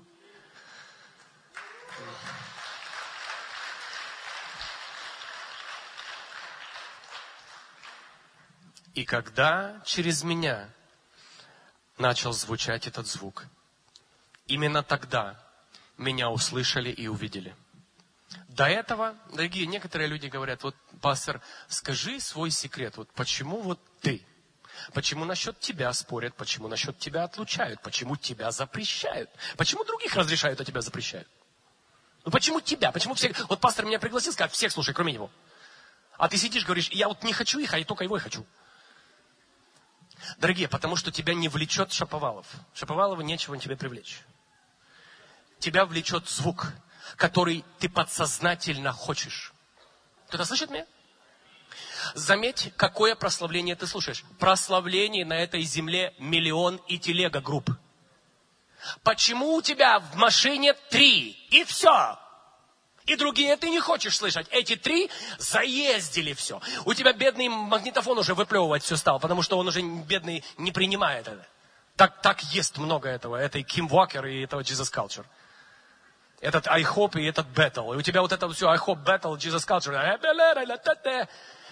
И когда через меня начал звучать этот звук, именно тогда меня услышали и увидели. До этого, дорогие, некоторые люди говорят, вот, пастор, скажи свой секрет, вот почему вот ты? Почему насчет тебя спорят, почему насчет тебя отлучают, почему тебя запрещают? Почему других разрешают, а тебя запрещают? Ну почему тебя? Почему всех? Вот пастор меня пригласил, сказать, всех слушай, кроме него. А ты сидишь, говоришь, я вот не хочу их, а я только его и хочу. Дорогие, потому что тебя не влечет Шаповалов. Шаповалова нечего тебе привлечь. Тебя влечет звук, который ты подсознательно хочешь. Кто-то слышит меня? Заметь, какое прославление ты слушаешь. Прославление на этой земле 1 000 000 и телега групп. Почему у тебя в машине 3 и все? И другие ты не хочешь слышать. Эти 3 заездили все. У тебя бедный магнитофон уже выплевывать все стал, потому что он уже бедный не принимает это. Так есть много этого. Этой Ким Уокер и этого Jesus Culture. Этот iHope и этот Battle. И у тебя вот это все iHope, Battle, Jesus Culture.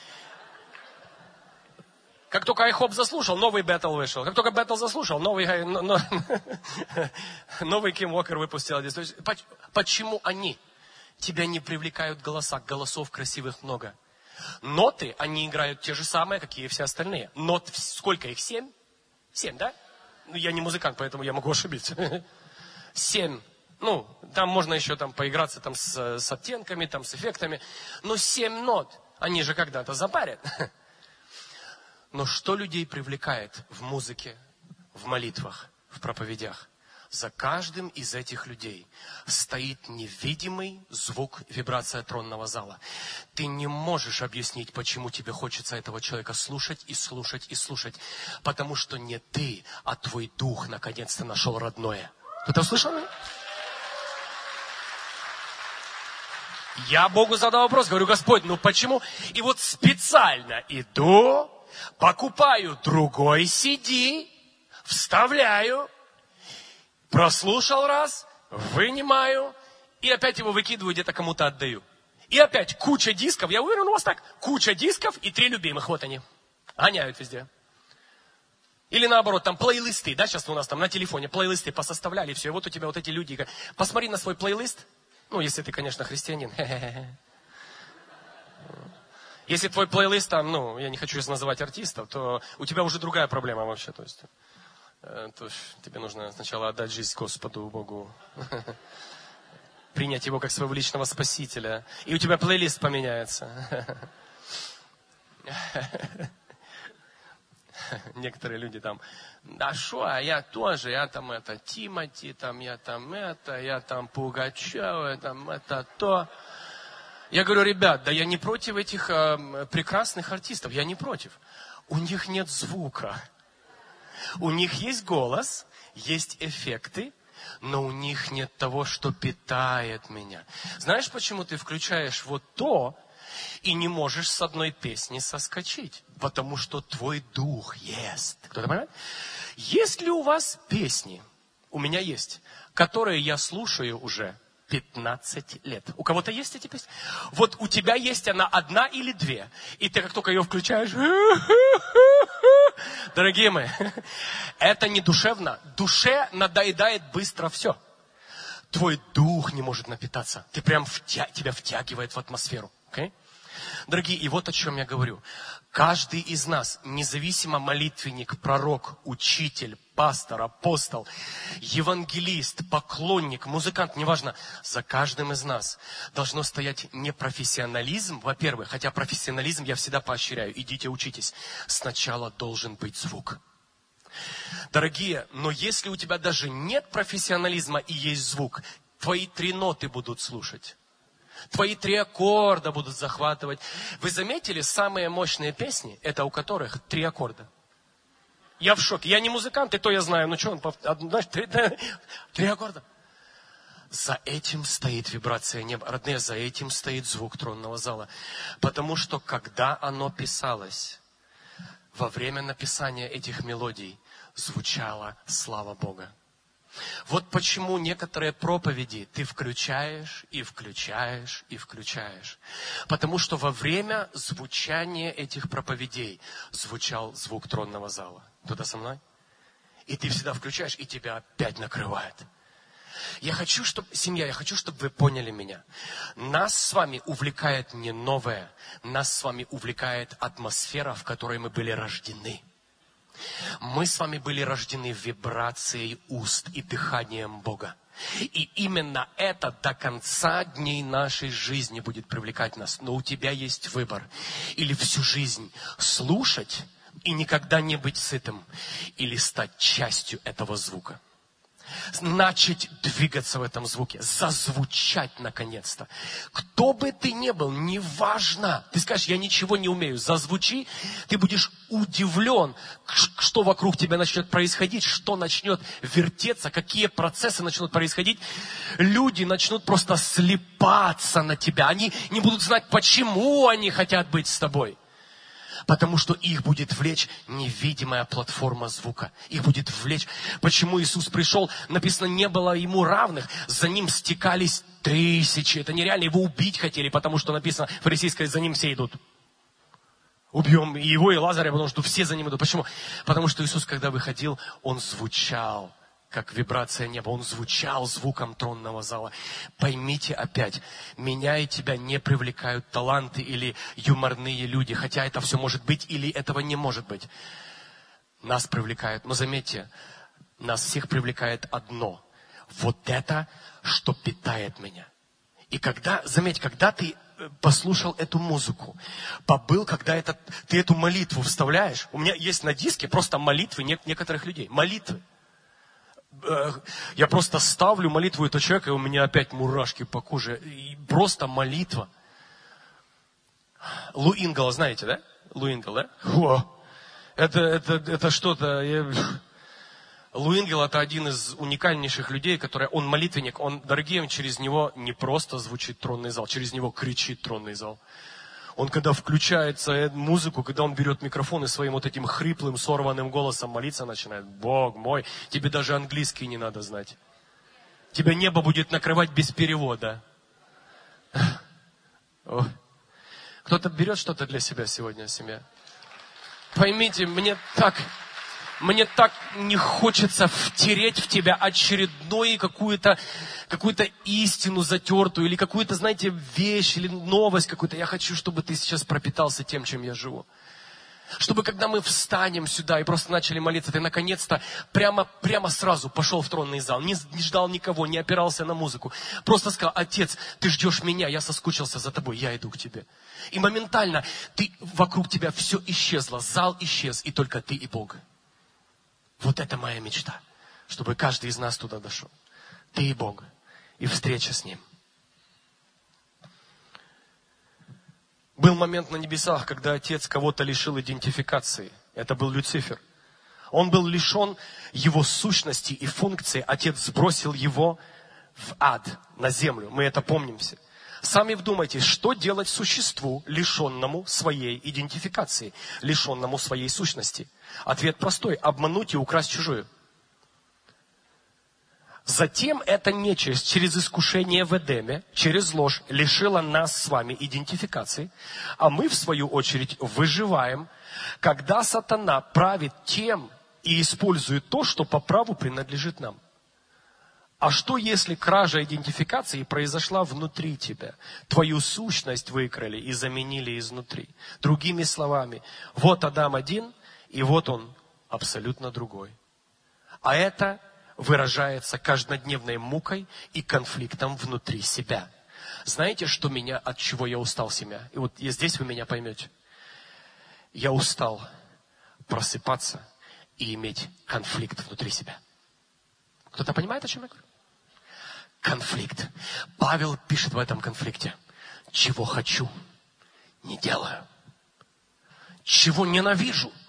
Как только iHope заслушал, новый Battle вышел. Как только Battle заслушал, новый Ким Уокер выпустил. Почему они? Тебя не привлекают голоса, голосов красивых много. Ноты, они играют те же самые, какие и все остальные. Нот, сколько их? 7? 7, да? Я не музыкант, поэтому я могу ошибиться. 7. Ну, там можно еще там поиграться там, с оттенками, там, с эффектами. Но 7 нот, они же когда-то запарят. Но что людей привлекает в музыке, в молитвах, в проповедях? За каждым из этих людей стоит невидимый звук, вибрация тронного зала. Ты не можешь объяснить, почему тебе хочется этого человека слушать и слушать и слушать. Потому что не ты, а твой дух наконец-то нашел родное. Кто-то услышал меня? Я Богу задал вопрос, говорю, Господь, ну почему? И вот специально иду, покупаю другой CD, вставляю, прослушал раз, вынимаю, и опять его выкидываю, где-то кому-то отдаю. И опять куча дисков, я уверен, у вас так, куча дисков и 3 любимых, вот они, гоняют везде. Или наоборот, там плейлисты, да, сейчас у нас там на телефоне плейлисты посоставляли, все, и вот у тебя вот эти люди, посмотри на свой плейлист, ну, если ты, конечно, христианин. Если твой плейлист там, ну, я не хочу сейчас называть артистов, то у тебя уже другая проблема вообще, то есть тебе нужно сначала отдать жизнь Господу Богу, принять Его как своего личного спасителя, и у тебя плейлист поменяется. Некоторые люди там, да шо, а я тоже, я там это Тимати, там я там это, я там Пугачева, там это то. Я говорю, ребят, да я не против этих прекрасных артистов, я не против. У них нет звука. У них есть голос, есть эффекты, но у них нет того, что питает меня. Знаешь, почему ты включаешь вот то и не можешь с одной песни соскочить? Потому что твой дух ест. Кто-то понимает? Есть ли у вас песни? У меня есть, которые я слушаю уже 15 лет. У кого-то есть эти песни? Вот у тебя есть она 1 или 2. И ты как только ее включаешь... Дорогие мои, это не душевно. Душе надоедает быстро все. Твой дух не может напитаться. Ты прям тебя втягивает в атмосферу. Okay? Дорогие, и вот о чем я говорю. Каждый из нас, независимо молитвенник, пророк, учитель, пастор, апостол, евангелист, поклонник, музыкант, неважно, за каждым из нас должно стоять не профессионализм, во-первых, хотя профессионализм я всегда поощряю, идите учитесь. Сначала должен быть звук. Дорогие, но если у тебя даже нет профессионализма и есть звук, твои 3 ноты будут слушать. Твои 3 аккорда будут захватывать. Вы заметили, самые мощные песни, это у которых 3 аккорда. Я в шоке. Я не музыкант, и то я знаю. Ну что он, знаешь, 3 аккорда. За этим стоит вибрация неба. Родные, за этим стоит звук тронного зала. Потому что, когда оно писалось, во время написания этих мелодий звучала слава Бога. Вот почему некоторые проповеди ты включаешь и включаешь и включаешь. Потому что во время звучания этих проповедей звучал звук тронного зала. Кто-то со мной? И ты всегда включаешь, и тебя опять накрывает. Я хочу, чтобы вы поняли меня. Нас с вами увлекает не новое, нас с вами увлекает атмосфера, в которой мы были рождены. Мы с вами были рождены вибрацией уст и дыханием Бога. И именно это до конца дней нашей жизни будет привлекать нас. Но у тебя есть выбор. Или всю жизнь слушать и никогда не быть сытым, или стать частью этого звука. Начать двигаться в этом звуке, зазвучать наконец-то. Кто бы ты ни был, неважно. Ты скажешь, я ничего не умею. Зазвучи, ты будешь удивлен, что вокруг тебя начнет происходить, что начнет вертеться, какие процессы начнут происходить. Люди начнут просто слипаться на тебя. Они не будут знать, почему они хотят быть с тобой. Потому что их будет влечь невидимая платформа звука. Их будет влечь. Почему Иисус пришел? Написано, не было ему равных. За ним стекались тысячи. Это нереально. Его убить хотели, потому что написано, фарисеи сказали, за ним все идут. Убьем и его, и Лазаря, потому что все за ним идут. Почему? Потому что Иисус, когда выходил, он звучал, как вибрация неба. Он звучал звуком тронного зала. Поймите опять, меня и тебя не привлекают таланты или юморные люди. Хотя это все может быть или этого не может быть. Нас привлекают. Но заметьте, нас всех привлекает одно. Вот это, что питает меня. И заметь, когда ты послушал эту музыку, побыл, когда ты эту молитву вставляешь. У меня есть на диске просто молитвы некоторых людей. Молитвы. Я просто ставлю молитву этого человека, и у меня опять мурашки по коже. И просто молитва. Лу Ингела, знаете, да? Лу Ингел, да? Это что-то... Лу Ингел это один из уникальнейших людей, он молитвенник. Дорогие, через него не просто звучит тронный зал, через него кричит тронный зал. Он, когда включается музыку, когда он берет микрофон и своим вот этим хриплым, сорванным голосом молиться начинает. Бог мой, тебе даже английский не надо знать. Тебя небо будет накрывать без перевода. Кто-то берет что-то для себя сегодня, семья? Поймите, мне так не хочется втереть в тебя очередную какую-то истину затертую, или какую-то, знаете, вещь, или новость какую-то. Я хочу, чтобы ты сейчас пропитался тем, чем я живу. Чтобы, когда мы встанем сюда и просто начали молиться, ты наконец-то прямо сразу пошел в тронный зал. Не ждал никого, не опирался на музыку. Просто сказал, Отец, ты ждешь меня, я соскучился за тобой, я иду к тебе. И моментально вокруг тебя все исчезло, зал исчез, и только ты и Бог. Вот это моя мечта, чтобы каждый из нас туда дошел. Ты и Бог, и встреча с Ним. Был момент на небесах, когда Отец кого-то лишил идентификации. Это был Люцифер. Он был лишен его сущности и функции. Отец сбросил его в ад, на землю. Мы это помним все. Сами вдумайтесь, что делать существу, лишенному своей идентификации, лишенному своей сущности? Ответ простой. Обмануть и украсть чужую. Затем эта нечисть через искушение в Эдеме, через ложь, лишила нас с вами идентификации, а мы, в свою очередь, выживаем, когда сатана правит тем и использует то, что по праву принадлежит нам. А что, если кража идентификации произошла внутри тебя? Твою сущность выкрали и заменили изнутри. Другими словами, вот Адам один, и вот он абсолютно другой. А это выражается каждодневной мукой и конфликтом внутри себя. Знаете, от чего я устал, семья? И вот здесь вы меня поймете. Я устал просыпаться и иметь конфликт внутри себя. Кто-то понимает, о чем я говорю? Конфликт. Павел пишет в этом конфликте. Чего хочу, не делаю. Чего ненавижу,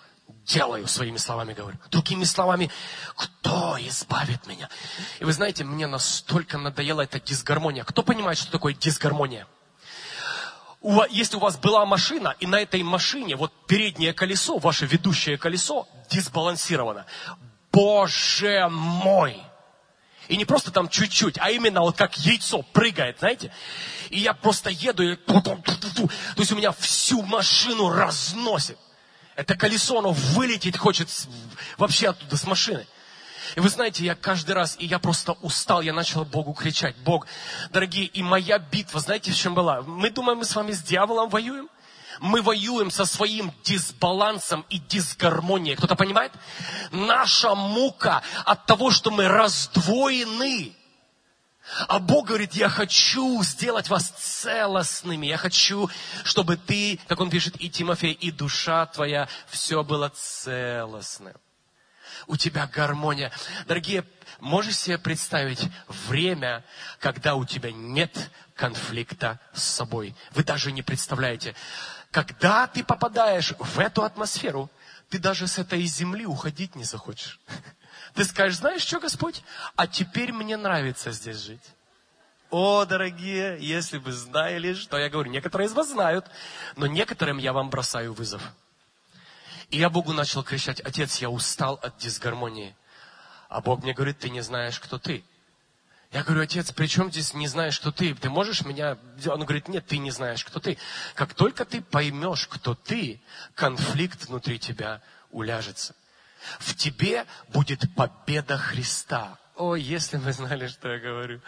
делаю, своими словами говорю. Другими словами, кто избавит меня? И вы знаете, мне настолько надоела эта дисгармония. Кто понимает, что такое дисгармония? Если у вас была машина, и на этой машине вот переднее колесо, ваше ведущее колесо, дисбалансировано. Боже мой! И не просто там чуть-чуть, а именно вот как яйцо прыгает, знаете? И я просто еду, и то есть у меня всю машину разносит. Это колесо, оно вылететь хочет вообще оттуда с машины. И вы знаете, я каждый раз, и я просто устал, я начал Богу кричать: Бог, дорогие, и моя битва, знаете, в чем была? Мы думаем, мы с вами с дьяволом воюем? Мы воюем со своим дисбалансом и дисгармонией. Кто-то понимает? Наша мука от того, что мы раздвоены. А Бог говорит: я хочу сделать вас целостными. Я хочу, чтобы ты, как Он пишет, и Тимофей, и душа твоя, все было целостным. У тебя гармония. Дорогие, можешь себе представить время, когда у тебя нет конфликта с собой? Вы даже не представляете. Когда ты попадаешь в эту атмосферу, ты даже с этой земли уходить не захочешь. Ты скажешь: знаешь что, Господь? А теперь мне нравится здесь жить. О, дорогие, если бы знали, что я говорю. Некоторые из вас знают, но некоторым я вам бросаю вызов. И я Богу начал кричать: Отец, я устал от дисгармонии. А Бог мне говорит: ты не знаешь, кто ты. Я говорю: Отец, при чем здесь не знаешь, кто ты? Ты можешь меня... Он говорит: нет, ты не знаешь, кто ты. Как только ты поймешь, кто ты, конфликт внутри тебя уляжется. В тебе будет победа Христа. О, если вы знали, что я говорю.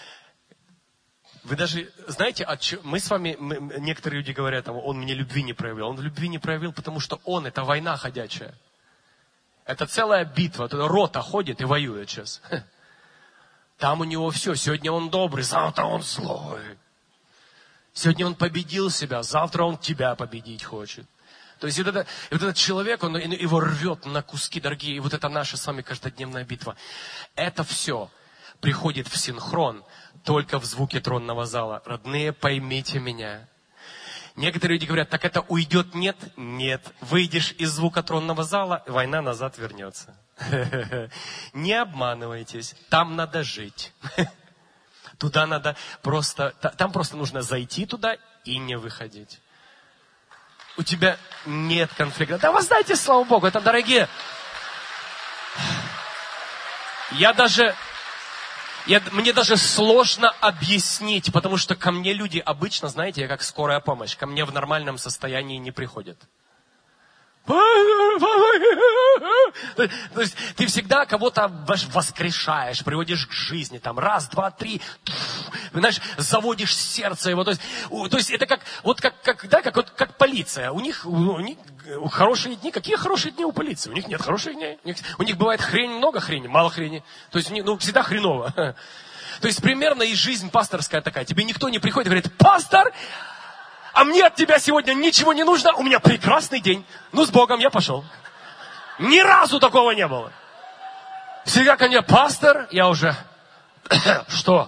Вы даже знаете, мы с вами, некоторые люди говорят: он мне любви не проявил. Он любви не проявил, потому что он — это война ходячая. Это целая битва. Рота ходит и воюет сейчас. Там у него все. Сегодня он добрый, завтра он злой. Сегодня он победил себя, завтра он тебя победить хочет. То есть вот этот человек, он его рвет на куски, дорогие. И вот это наша с вами каждодневная битва. Это все приходит в синхрон только в звуке тронного зала. Родные, поймите меня. Некоторые люди говорят: так это уйдет? Нет, нет. Выйдешь из звука тронного зала, война назад вернется. Не обманывайтесь. Там надо жить. Туда надо просто... Там просто нужно зайти туда и не выходить. У тебя нет конфликта. Да воздайте слава Богу. Это, дорогие... Мне даже сложно объяснить, потому что ко мне люди обычно, знаете, я как скорая помощь, ко мне в нормальном состоянии не приходят. То есть ты всегда кого-то воскрешаешь, приводишь к жизни, там, раз, два, три, знаешь, заводишь сердце его. То есть это как полиция. У них хорошие дни. Какие хорошие дни у полиции? У них нет хороших дней. У них бывает хрень, много хрени, мало хрени. То есть всегда хреново. То есть примерно и жизнь пасторская такая. Тебе никто не приходит и говорит: пастор, а мне от тебя сегодня ничего не нужно, у меня прекрасный день. Ну, с Богом, я пошел. Ни разу такого не было. Всегда ко мне: пастор, я уже... Что?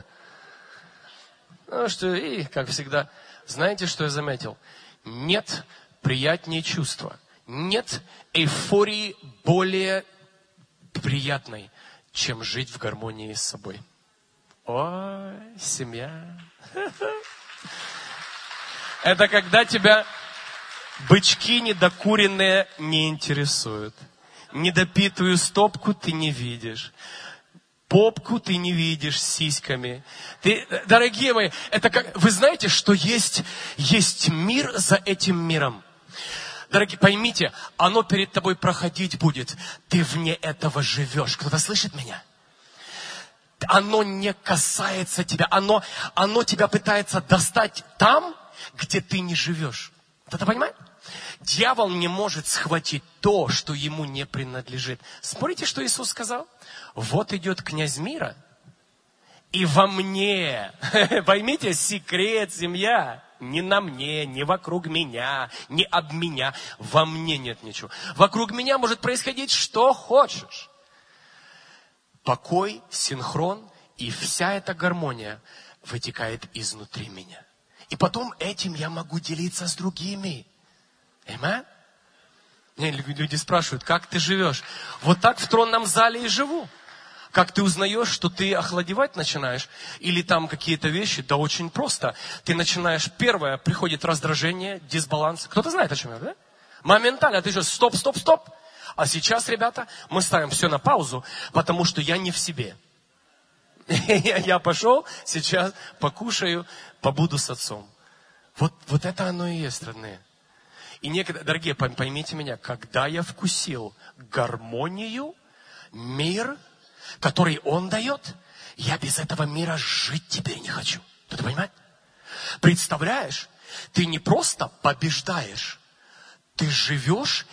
Ну, что, и, как всегда, знаете, что я заметил? Нет приятнее чувства. Нет эйфории более приятной, чем жить в гармонии с собой. Ой, семья... Это когда тебя бычки недокуренные не интересуют. Недопитую стопку ты не видишь. Попку ты не видишь с сиськами. Дорогие мои, это как... Вы знаете, что есть мир за этим миром. Дорогие, поймите, оно перед тобой проходить будет. Ты вне этого живешь. Кто-то слышит меня? Оно не касается тебя. Оно тебя пытается достать там, где ты не живешь. Кто-то понимает? Дьявол не может схватить то, что ему не принадлежит. Смотрите, что Иисус сказал. Вот идет князь мира, и во мне, поймите, секрет, семья, не на мне, не вокруг меня, не об меня, во мне нет ничего. Вокруг меня может происходить что хочешь. Покой, синхрон и вся эта гармония вытекает изнутри меня. И потом этим я могу делиться с другими. Аминь? Мне люди спрашивают, как ты живешь? Вот так в тронном зале и живу. Как ты узнаешь, что ты охладевать начинаешь? Или там какие-то вещи? Да очень просто. Ты начинаешь, первое, приходит раздражение, дисбаланс. Кто-то знает, о чем я, да? Моментально ты же стоп. А сейчас, ребята, мы ставим все на паузу, потому что я не в себе. Я пошел, сейчас покушаю, побуду с отцом. Вот это оно и есть, родные. И некогда, дорогие, поймите меня, когда я вкусил гармонию, мир, который Он дает, я без этого мира жить теперь не хочу. Ты понимаешь? Представляешь, ты не просто побеждаешь, ты живешь.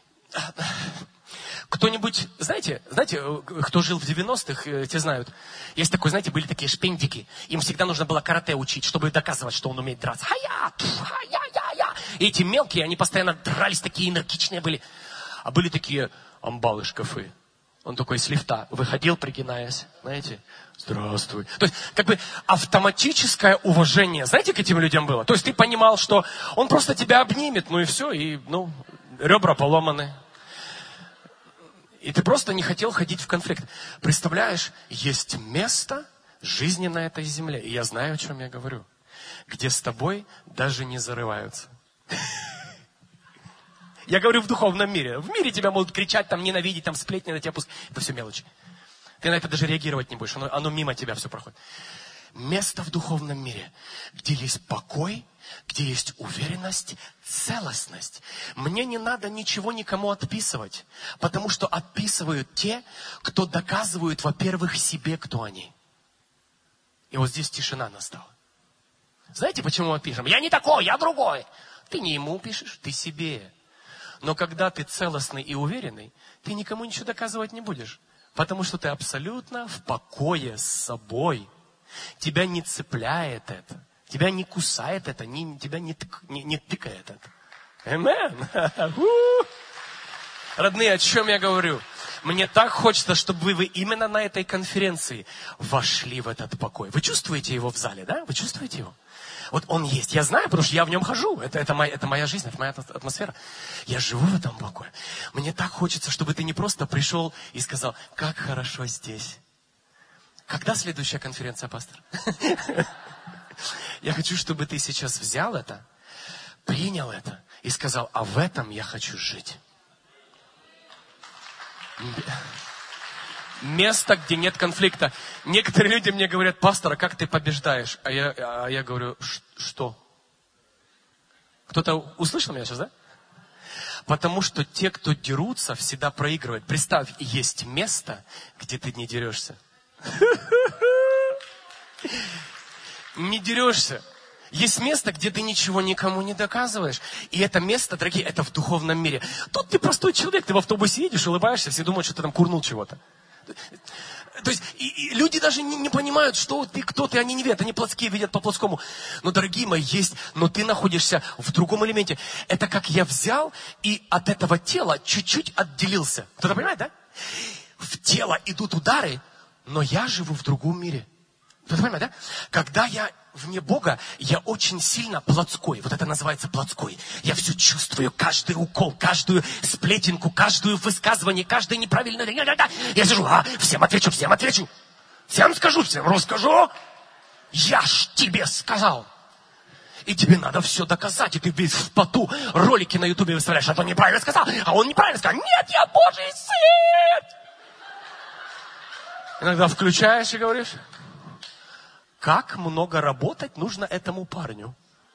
Кто-нибудь, знаете, кто жил в 90-х, те знают. Есть такой, знаете, были такие шпендики. Им всегда нужно было карате учить, чтобы доказывать, что он умеет драться. И эти мелкие, они постоянно дрались, такие энергичные были. А были такие амбалы-шкафы. Он такой с лифта выходил, пригинаясь, знаете, здравствуй. То есть, как бы автоматическое уважение, знаете, к этим людям было? То есть, ты понимал, что он просто тебя обнимет, ну и все, и, ребра поломаны. И ты просто не хотел ходить в конфликт. Представляешь, есть место жизни на этой земле, и я знаю, о чем я говорю, где с тобой даже не зарываются. Я говорю в духовном мире. В мире тебя могут кричать, там, ненавидеть, там, сплетни на тебя пускать. Это все мелочи. Ты на это даже реагировать не будешь. Оно мимо тебя все проходит. Место в духовном мире, где есть покой, где есть уверенность, целостность. Мне не надо ничего никому отписывать, потому что отписывают те, кто доказывают, во-первых, себе, кто они. И вот здесь тишина настала. Знаете, почему мы пишем? Я не такой, я другой. Ты не ему пишешь, ты себе. Но когда ты целостный и уверенный, ты никому ничего доказывать не будешь. Потому что ты абсолютно в покое с собой. Тебя не цепляет это. Тебя не кусает это. Тебя не тыкает это. Амен. Родные, о чем я говорю? Мне так хочется, чтобы вы именно на этой конференции вошли в этот покой. Вы чувствуете его в зале, да? Вы чувствуете его? Вот он есть. Я знаю, потому что я в нем хожу. Это моя жизнь, это моя атмосфера. Я живу в этом покое. Мне так хочется, чтобы ты не просто пришел и сказал, как хорошо здесь. Когда следующая конференция, пастор? Я хочу, чтобы ты сейчас взял это, принял это и сказал, а в этом я хочу жить. Место, где нет конфликта. Некоторые люди мне говорят, пастор, а как ты побеждаешь? А я говорю, что? Кто-то услышал меня сейчас, да? Потому что те, кто дерутся, всегда проигрывают. Представь, есть место, где ты не дерешься. Не дерешься. Есть место, где ты ничего никому не доказываешь. И это место, дорогие, это в духовном мире. Тут ты простой человек, ты в автобусе едешь, улыбаешься, все думают, что ты там курнул чего-то. То есть и люди даже не понимают, что ты, кто ты, они не видят, они плотские видят по плотскому. Но, дорогие мои, но ты находишься в другом элементе. Это как я взял и от этого тела чуть-чуть отделился. Кто-то понимает, да? В тело идут удары, но я живу в другом мире. Кто-то понимает, да? Когда я вне Бога, я очень сильно плотской. Вот это называется плотской. Я все чувствую, каждый укол, каждую сплетенку, каждое высказывание, каждое неправильное. Я сижу, всем отвечу. Всем скажу, всем расскажу. Я ж тебе сказал. И тебе надо все доказать, и ты весь в поту ролики на Ютубе выставляешь, а то неправильно сказал, а он неправильно сказал. Нет, я Божий сын. Иногда включаешь и говоришь, как много работать нужно этому парню.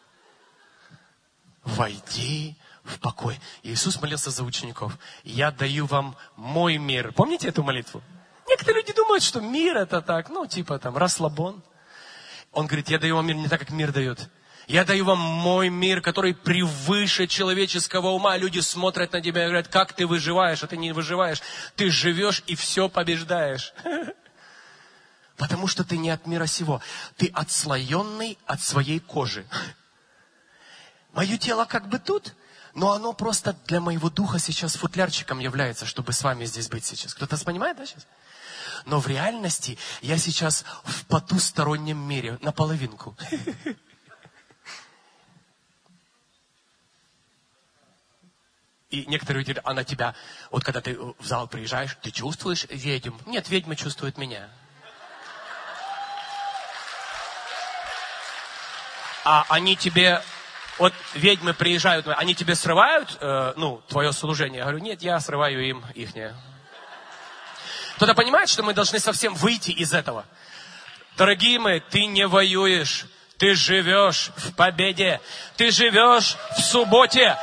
Войди в покой. Иисус молился за учеников. Я даю вам мой мир. Помните эту молитву? Некоторые люди думают, что мир это так, расслабон. Он говорит, я даю вам мир не так, как мир дает. Я даю вам мой мир, который превыше человеческого ума. Люди смотрят на тебя и говорят, как ты выживаешь, а ты не выживаешь. Ты живешь и все побеждаешь. Потому что ты не от мира сего. Ты отслоенный от своей кожи. Мое тело как бы тут, но оно просто для моего духа сейчас футлярчиком является, чтобы с вами здесь быть сейчас. Кто-то понимает, да, сейчас? Но в реальности я сейчас в потустороннем мире, наполовинку. И некоторые люди, она тебя, вот когда ты в зал приезжаешь, ты чувствуешь ведьм? Нет, ведьмы чувствуют меня. А они тебе, вот ведьмы приезжают, они тебе срывают, твое служение? Я говорю, нет, я срываю им ихнее. Кто-то понимает, что мы должны совсем выйти из этого? Дорогие мои, ты не воюешь, ты живешь в победе, ты живешь в субботе.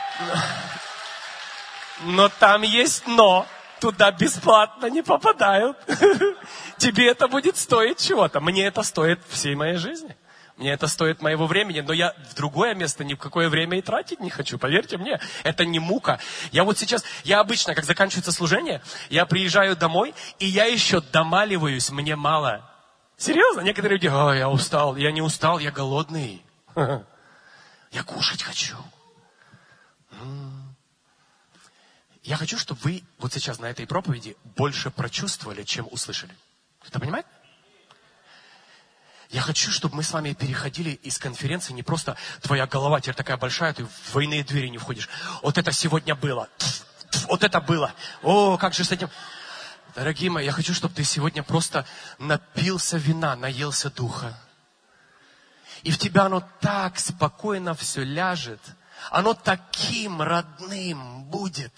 Но там есть но. Туда бесплатно не попадают. Тебе это будет стоить чего-то. Мне это стоит всей моей жизни. Мне это стоит моего времени. Но я в другое место ни в какое время и тратить не хочу. Поверьте мне, это не мука. Я обычно, как заканчивается служение, я приезжаю домой, и я еще домаливаюсь, мне мало. Серьезно? Некоторые люди, я устал. Я не устал, я голодный. Я кушать хочу. Я хочу, чтобы вы вот сейчас на этой проповеди больше прочувствовали, чем услышали. Кто понимает? Я хочу, чтобы мы с вами переходили из конференции, не просто твоя голова теперь такая большая, ты в двойные двери не входишь. Вот это сегодня было. Вот это было. О, как же с этим... Дорогие мои, я хочу, чтобы ты сегодня просто напился вина, наелся духа. И в тебя оно так спокойно все ляжет. Оно таким родным будет.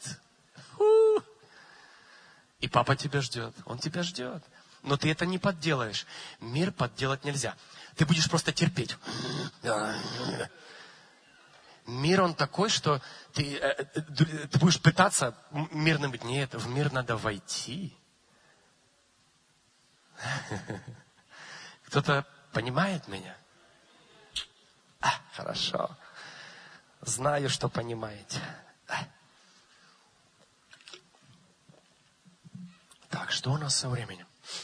И папа тебя ждет. Он тебя ждет. Но ты это не подделаешь. Мир подделать нельзя. Ты будешь просто терпеть. Мир он такой, что ты будешь пытаться мирным быть. Нет, в мир надо войти. Кто-то понимает меня? Хорошо. Знаю, что понимаете. Так, что у нас со временем?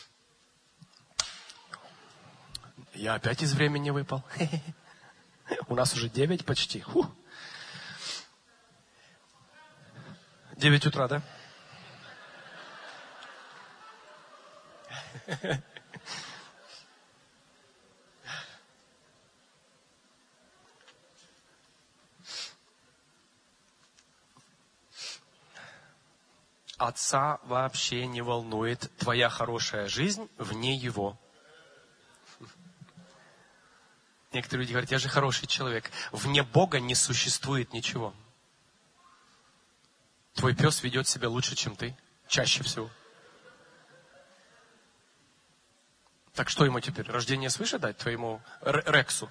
Я опять из времени выпал. У нас уже 9 почти. 9 утра, да? Отца вообще не волнует твоя хорошая жизнь вне его. Некоторые люди говорят, я же хороший человек. Вне Бога не существует ничего. Твой пес ведет себя лучше, чем ты. Чаще всего. Так что ему теперь? Рождение свыше дать твоему Рексу?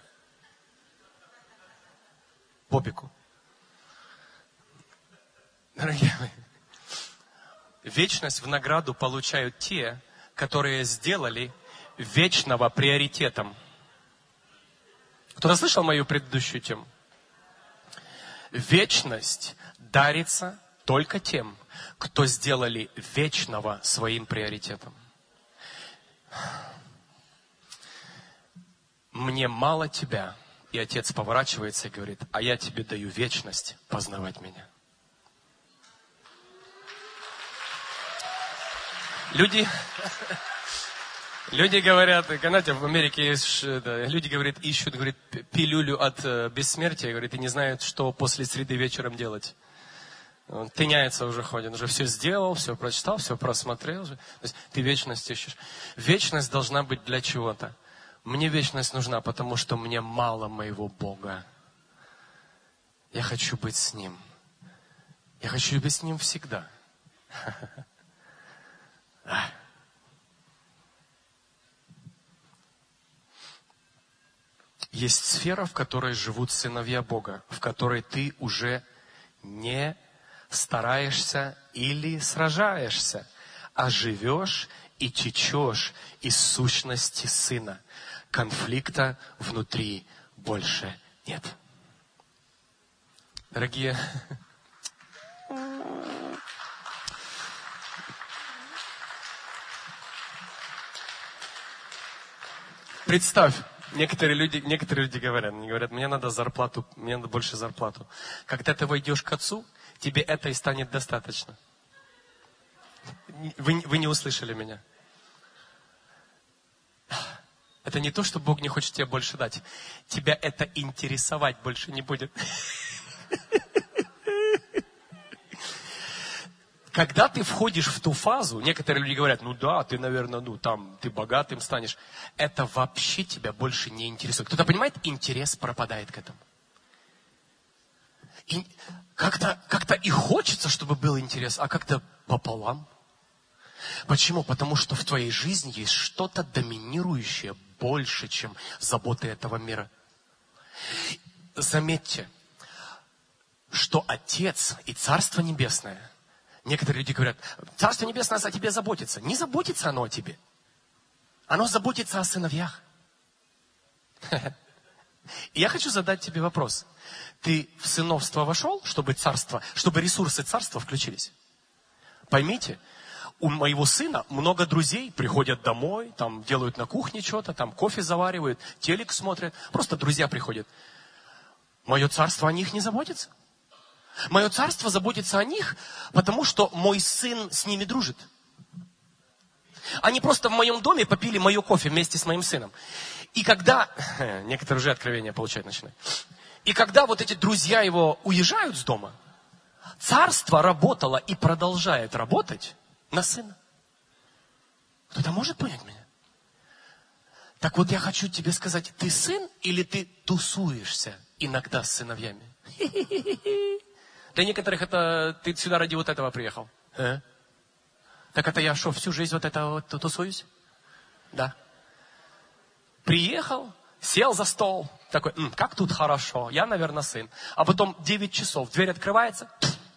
Бобику? Дорогие мои, вечность в награду получают те, которые сделали вечного приоритетом. Кто-то слышал мою предыдущую тему? Вечность дарится только тем, кто сделали вечного своим приоритетом. Мне мало тебя. И отец поворачивается и говорит, а я тебе даю вечность познавать меня. Люди говорят, знаете, в Америке есть, люди говорят, ищут, говорит, пилюлю от бессмертия, говорит, и не знают, что после среды вечером делать. Он тыняется уже, ходит, уже все сделал, все прочитал, все просмотрел. То есть ты вечность ищешь. Вечность должна быть для чего-то. Мне вечность нужна, потому что мне мало моего Бога. Я хочу быть с Ним. Я хочу быть с Ним всегда. Есть сфера, в которой живут сыновья Бога, в которой ты уже не стараешься или сражаешься, а живешь и течешь из сущности Сына. Конфликта внутри больше нет. Дорогие, представь, некоторые люди говорят, мне надо зарплату, мне надо больше зарплату. Когда ты войдешь к Отцу, тебе это и станет достаточно. Вы не услышали меня. Это не то, что Бог не хочет тебе больше дать. Тебя это интересовать больше не будет. когда ты входишь в ту фазу, некоторые люди говорят, ну да, ты, наверное, там, ты богатым станешь. Это вообще тебя больше не интересует. Кто-то понимает, интерес пропадает к этому. И как-то и хочется, чтобы был интерес, а как-то пополам. Почему? Потому что в твоей жизни есть что-то доминирующее больше, чем заботы этого мира. Заметьте, что Отец и Царство Небесное, некоторые люди говорят, Царство Небесное о тебе заботится. Не заботится оно о тебе. Оно заботится о сыновьях. И я хочу задать тебе вопрос. Ты в сыновство вошел, чтобы ресурсы царства включились? Поймите, у моего сына много друзей приходят домой, там делают на кухне что-то, там кофе заваривают, телек смотрят. Просто друзья приходят. Мое царство о них не заботится. Мое царство заботится о них, потому что мой сын с ними дружит. Они просто в моем доме попили мое кофе вместе с моим сыном. И когда... Некоторые уже откровения получать начинают. И когда вот эти друзья его уезжают с дома, царство работало и продолжает работать на сына. Кто-то может понять меня? Так вот я хочу тебе сказать, ты сын или ты тусуешься иногда с сыновьями? Для некоторых это ты сюда ради вот этого приехал. Так это я что, всю жизнь вот это вот тусуюсь? Да. Приехал, сел за стол, такой, как тут хорошо, я, наверное, сын. А потом 9 часов, дверь открывается,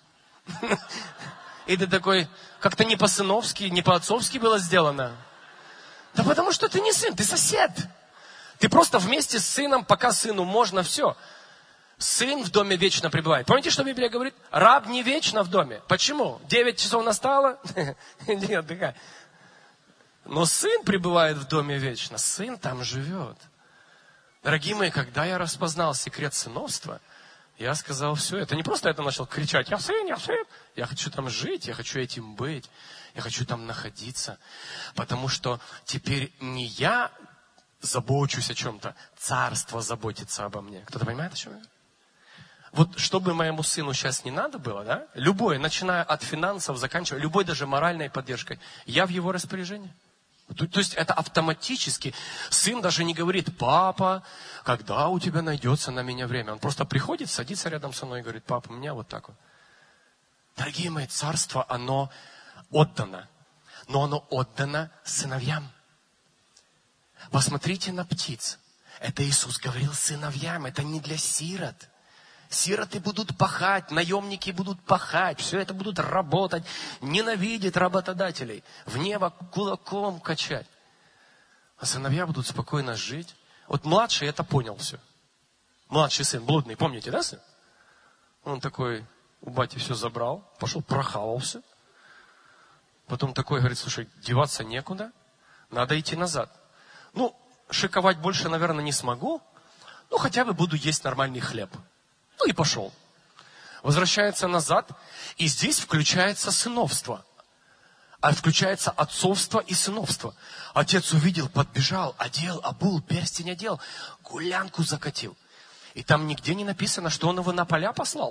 и ты такой, как-то не по-сыновски, не по-отцовски было сделано. Да потому что ты не сын, ты сосед. Ты просто вместе с сыном, пока сыну можно, все. Сын в доме вечно пребывает. Помните, что Библия говорит? Раб не вечно в доме. Почему? 9 часов настало? Нет, такая. Но сын пребывает в доме вечно. Сын там живет. Дорогие мои, когда я распознал секрет сыновства, я сказал, все, это не просто это начал кричать, я сын, я сын. Я хочу там жить, я хочу этим быть, я хочу там находиться. Потому что теперь не я забочусь о чем-то, царство заботится обо мне. Кто-то понимает, о чем я? Вот чтобы моему сыну сейчас не надо было, да? Любое, начиная от финансов, заканчивая, любой даже моральной поддержкой, я в его распоряжении. То есть это автоматически. Сын даже не говорит, папа, когда у тебя найдется на меня время? Он просто приходит, садится рядом со мной и говорит, папа, у меня вот так вот. Дорогие мои, царство, оно отдано. Но оно отдано сыновьям. Посмотрите на птиц. Это Иисус говорил сыновьям, это не для сирот. Сироты будут пахать, наемники будут пахать, все это будут работать, ненавидеть работодателей, в небо кулаком качать. А сыновья будут спокойно жить. Вот младший это понял все. Младший сын, блудный, помните, да, сын? Он такой, у бати все забрал, пошел, прохавался. Потом такой говорит, слушай, деваться некуда, надо идти назад. Ну, шиковать больше, наверное, не смогу, но хотя бы буду есть нормальный хлеб. Ну и пошел. Возвращается назад, и здесь включается сыновство. А включается отцовство и сыновство. Отец увидел, подбежал, одел, обул, перстень одел, гулянку закатил. И там нигде не написано, что он его на поля послал.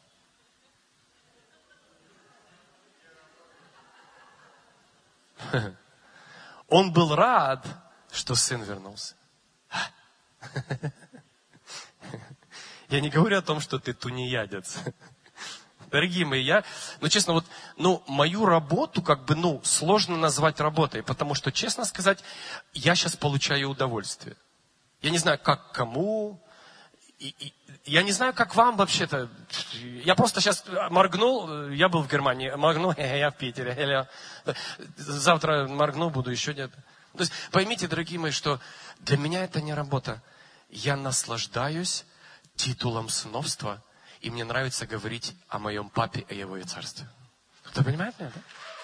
Он был рад, что сын вернулся. Я не говорю о том, что ты тунеядец. Дорогие мои, честно, мою работу, сложно назвать работой, потому что, честно сказать, я сейчас получаю удовольствие. Я не знаю, как кому, я не знаю, как вам вообще-то. Я просто сейчас моргнул, я был в Германии, моргнул, я в Питере. Завтра моргну, буду еще где-то. То есть, поймите, дорогие мои, что для меня это не работа. Я наслаждаюсь титулом сыновства, и мне нравится говорить о моем папе, о его царстве. Кто понимает меня, да?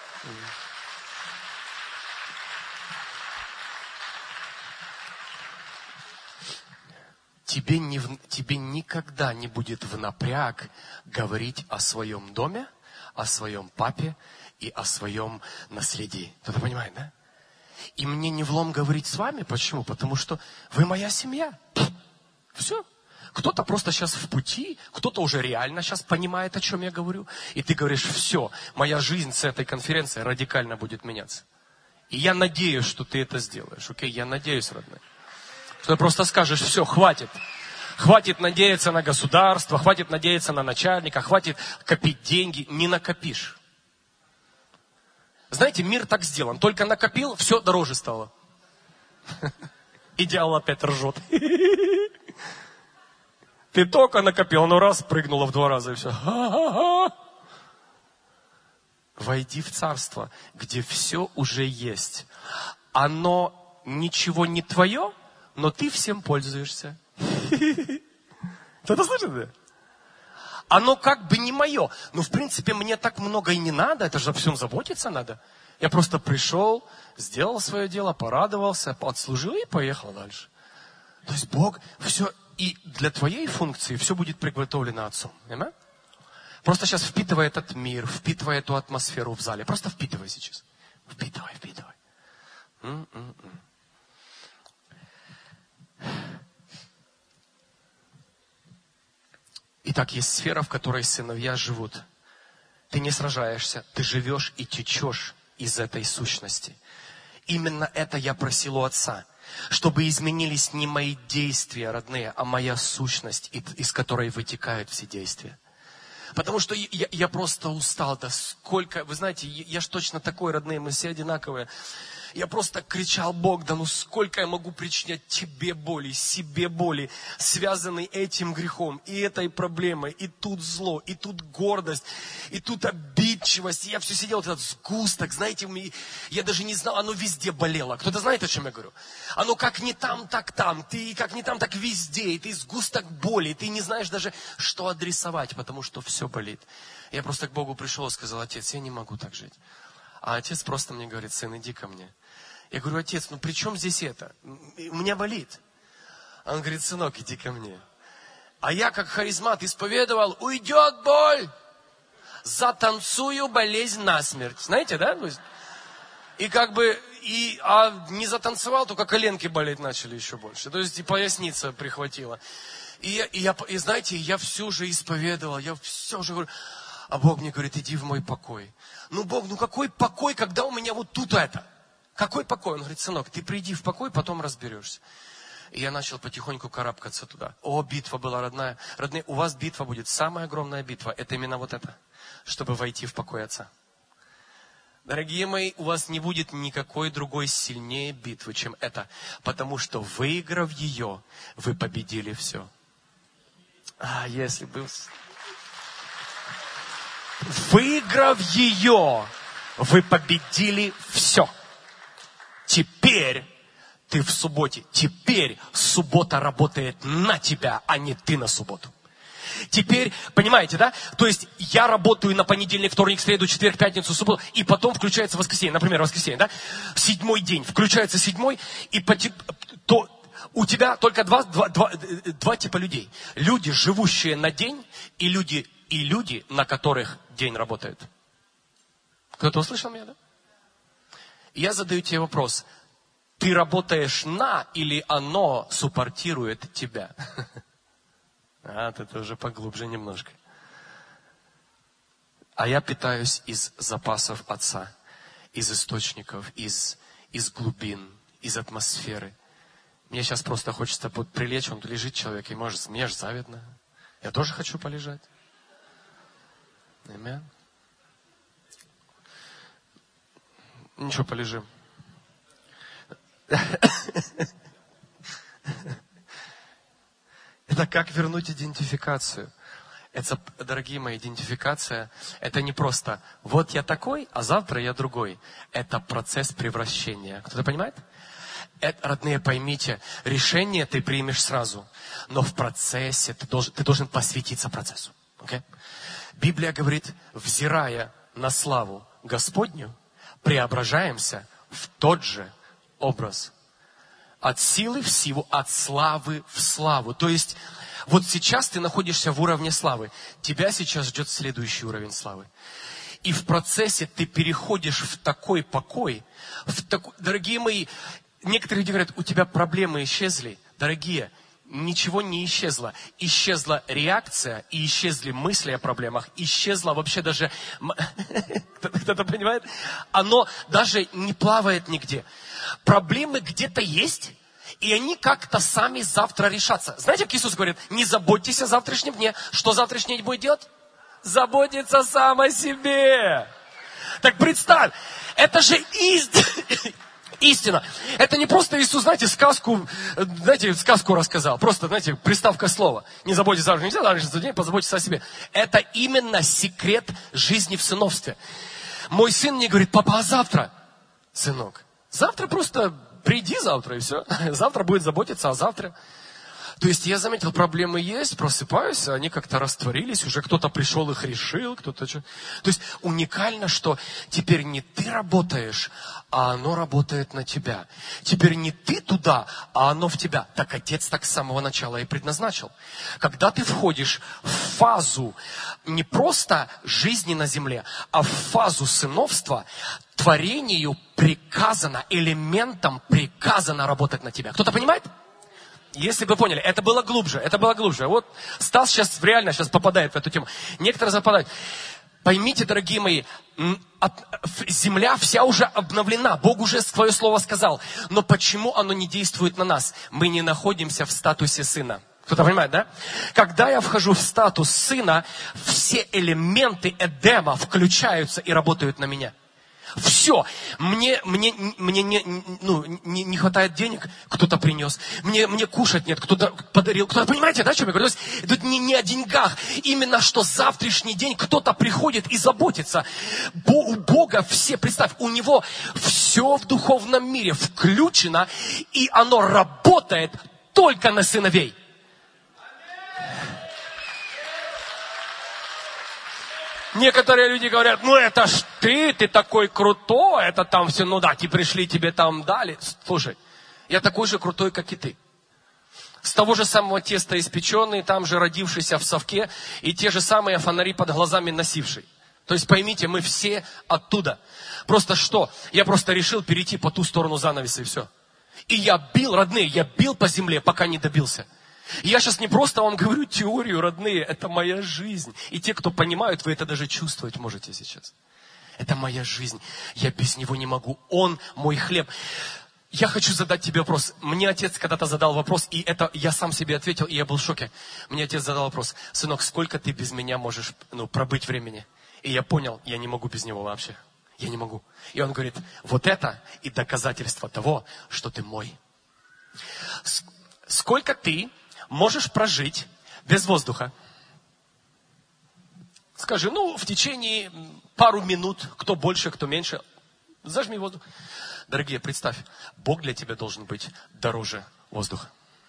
Тебе никогда не будет в напряг говорить о своем доме, о своем папе и о своем наследии. Кто-то понимает, да? И мне не влом говорить с вами. Почему? Потому что вы моя семья. Все. Кто-то просто сейчас в пути, кто-то уже реально сейчас понимает, о чем я говорю. И ты говоришь, все, моя жизнь с этой конференцией радикально будет меняться. И я надеюсь, что ты это сделаешь. Окей, я надеюсь, родной. Что ты просто скажешь, все, хватит. Хватит надеяться на государство, хватит надеяться на начальника, хватит копить деньги. Не накопишь. Знаете, мир так сделан. Только накопил, все дороже стало. И дьявол опять ржет. Ты только накопил, ну раз, прыгнуло в 2 раза и все. Войди в царство, где все уже есть. Оно ничего не твое, но ты всем пользуешься. Кто-то слышит, да? Оно как бы не мое. Ну, в принципе, мне так много и не надо. Это же обо всем заботиться надо. Я просто пришел, сделал свое дело, порадовался, отслужил и поехал дальше. То есть Бог все, и для твоей функции все будет приготовлено Отцом. Понимаешь? Просто сейчас впитывай этот мир, впитывай эту атмосферу в зале. Просто впитывай сейчас. Впитывай, впитывай. Итак, есть сфера, в которой сыновья живут. Ты не сражаешься, ты живешь и течешь из этой сущности. Именно это я просил у Отца. Чтобы изменились не мои действия, родные, а моя сущность, из которой вытекают все действия. Потому что я просто устал. Да сколько, вы знаете, я ж точно такой, родные, мы все одинаковые. Я просто кричал, Бог, да ну сколько я могу причинять тебе боли, себе боли, связанной этим грехом, и этой проблемой, и тут зло, и тут гордость, и тут обидчивость. И я все сидел, этот сгусток, знаете, я даже не знал, оно везде болело. Кто-то знает, о чем я говорю? Оно как не там, так там, ты как не там, так везде, и ты сгусток боли, и ты не знаешь даже, что адресовать, потому что все болит. Я просто к Богу пришел и сказал, Отец, я не могу так жить. А Отец просто мне говорит, сын, иди ко мне. Я говорю, Отец, ну при чем здесь это? У меня болит. Он говорит, сынок, иди ко мне. А я, как харизмат, исповедовал, уйдет боль, затанцую болезнь насмерть. Знаете, да? И как бы, не затанцевал, только коленки болеть начали еще больше. То есть и поясница прихватила. И знаете, я все же исповедовал, я все уже говорю. А Бог мне говорит, иди в мой покой. Ну, Бог, ну какой покой, когда у меня вот тут это? Какой покой? Он говорит, сынок, ты приди в покой, потом разберешься. И я начал потихоньку карабкаться туда. О, битва была родная. Родные, у вас битва будет, самая огромная битва. Это именно вот это, чтобы войти в покой Отца. Дорогие мои, у вас не будет никакой другой сильнее битвы, чем это. Потому что, выиграв ее, вы победили все. Если бы... Выиграв ее, вы победили все. Теперь ты в субботе. Теперь суббота работает на тебя, а не ты на субботу. Теперь, понимаете, да? То есть я работаю на понедельник, вторник, среду, четверг, пятницу, субботу, и потом включается воскресенье. Например, воскресенье, да? 7-й день. Включается 7-й, и то у тебя только два типа людей. Люди, живущие на день, и люди, на которых день работает. Кто-то услышал меня, да? Я задаю тебе вопрос. Ты работаешь на или оно суппортирует тебя? Это уже поглубже немножко. А я питаюсь из запасов Отца, из источников, из глубин, из атмосферы. Мне сейчас просто хочется прилечь, он лежит человек, и может, мне же завидно. Я тоже хочу полежать. Аминь. Ничего, полежим. Это как вернуть идентификацию. Это, дорогие мои, идентификация, это не просто вот я такой, а завтра я другой. Это процесс превращения. Кто-то понимает? Это, родные, поймите, решение ты примешь сразу, но в процессе ты должен посвятиться процессу. Okay? Библия говорит, взирая на славу Господню, преображаемся в тот же образ. От силы в силу, от славы в славу. То есть, вот сейчас ты находишься в уровне славы. Тебя сейчас ждет следующий уровень славы. И в процессе ты переходишь в такой покой. Дорогие мои, некоторые люди говорят, у тебя проблемы исчезли. Дорогие, ничего не исчезло. Исчезла реакция, и исчезли мысли о проблемах, исчезла вообще даже... Кто-то понимает? Оно даже не плавает нигде. Проблемы где-то есть, и они как-то сами завтра решатся. Знаете, как Иисус говорит, не заботьтесь о завтрашнем дне. Что завтрашний день будет делать? Заботиться сам о себе. Так представь, это же истина. Это не просто Иисус, знаете, сказку рассказал. Просто, знаете, приставка слова. Не заботьтесь о завтрашнем дне, позаботьтесь о себе. Это именно секрет жизни в сыновстве. Мой сын мне говорит, папа, а завтра? Сынок, завтра просто приди завтра и все. Завтра будет заботиться о завтра. То есть я заметил, проблемы есть, просыпаюсь, они как-то растворились, уже кто-то пришел, их решил, кто-то что. То есть уникально, что теперь не ты работаешь, а оно работает на тебя. Теперь не ты туда, а оно в тебя. Так Отец так с самого начала и предназначил. Когда ты входишь в фазу не просто жизни на земле, а в фазу сыновства, творению приказано, элементам приказано работать на тебя. Кто-то понимает? Если бы вы поняли, это было глубже. Вот Стас реально сейчас попадает в эту тему. Некоторые западают. Поймите, дорогие мои, земля вся уже обновлена. Бог уже свое слово сказал. Но почему оно не действует на нас? Мы не находимся в статусе сына. Кто-то понимает, да? Когда я вхожу в статус сына, все элементы Эдема включаются и работают на меня. Все. Мне не хватает денег, кто-то принес. Мне кушать нет, кто-то подарил. Кто-то, понимаете, да, о чем я говорю? То есть, тут не о деньгах. Именно что завтрашний день кто-то приходит и заботится. У Бога все, представь, у Него все в духовном мире включено, и оно работает только на сыновей. Некоторые люди говорят, это ж ты такой крутой, это там все, те пришли, тебе там дали. Слушай, я такой же крутой, как и ты. С того же самого теста испеченный, там же родившийся в совке, и те же самые фонари под глазами носивший. То есть поймите, мы все оттуда. Просто что? Я просто решил перейти по ту сторону занавеса и все. И я бил по земле, пока не добился. Я сейчас не просто вам говорю теорию, родные, это моя жизнь. И те, кто понимают, вы это даже чувствовать можете сейчас. Это моя жизнь. Я без него не могу. Он мой хлеб. Я хочу задать тебе вопрос. Мне отец когда-то задал вопрос, и это я сам себе ответил, и я был в шоке. Мне отец задал вопрос. Сынок, сколько ты без меня можешь пробыть времени? И я понял, я не могу без него вообще. Я не могу. И он говорит, вот это и доказательство того, что ты мой. Сколько ты можешь прожить без воздуха? Скажи, в течение пару минут, кто больше, кто меньше, зажми воздух. Дорогие, представь, Бог для тебя должен быть дороже воздуха.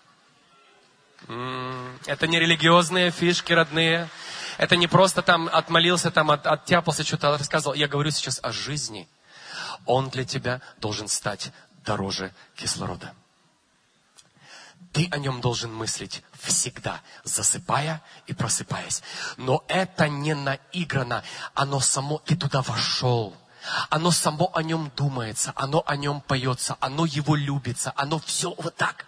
Это не религиозные фишки, родные. Это не просто там отмолился, оттяпался, что-то рассказывал. Я говорю сейчас о жизни. Он для тебя должен стать дороже кислорода. Ты о нем должен мыслить всегда, засыпая и просыпаясь. Но это не наиграно. Оно само, ты туда вошел. Оно само о нем думается, оно о нем поется, оно его любится, оно все вот так.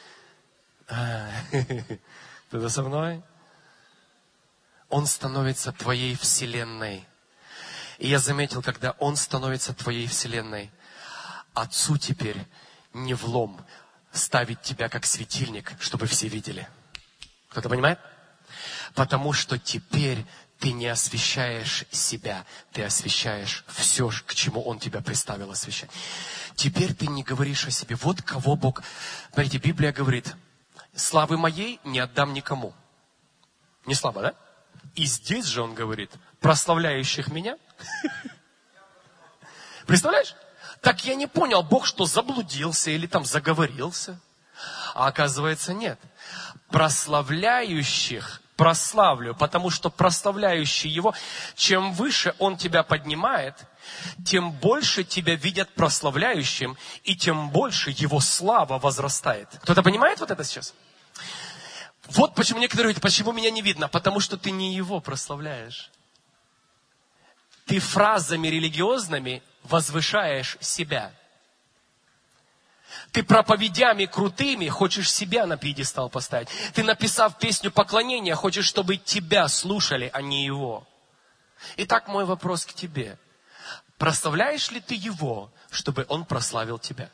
Ты со мной? Он становится твоей вселенной. И я заметил, когда он становится твоей вселенной, Отцу теперь не влом ставить тебя как светильник, чтобы все видели. Кто-то понимает? Потому что теперь ты не освещаешь себя, ты освещаешь все, к чему Он тебя приставил освещать. Теперь ты не говоришь о себе. Вот кого Бог... Смотрите, Библия говорит, славы моей не отдам никому. Не слава, да? И здесь же Он говорит, прославляющих меня. Представляешь? Так я не понял, Бог что, заблудился или там заговорился? А оказывается, нет. Прославляющих прославлю, потому что прославляющий Его, чем выше Он тебя поднимает, тем больше тебя видят прославляющим, и тем больше Его слава возрастает. Кто-то понимает вот это сейчас? Вот почему некоторые говорят, почему меня не видно? Потому что ты не Его прославляешь. Ты фразами религиозными возвышаешь себя. Ты проповедями крутыми хочешь себя на пьедестал поставить. Ты, написав песню поклонения, хочешь, чтобы тебя слушали, а не его. Итак, мой вопрос к тебе. Прославляешь ли ты его, чтобы он прославил тебя?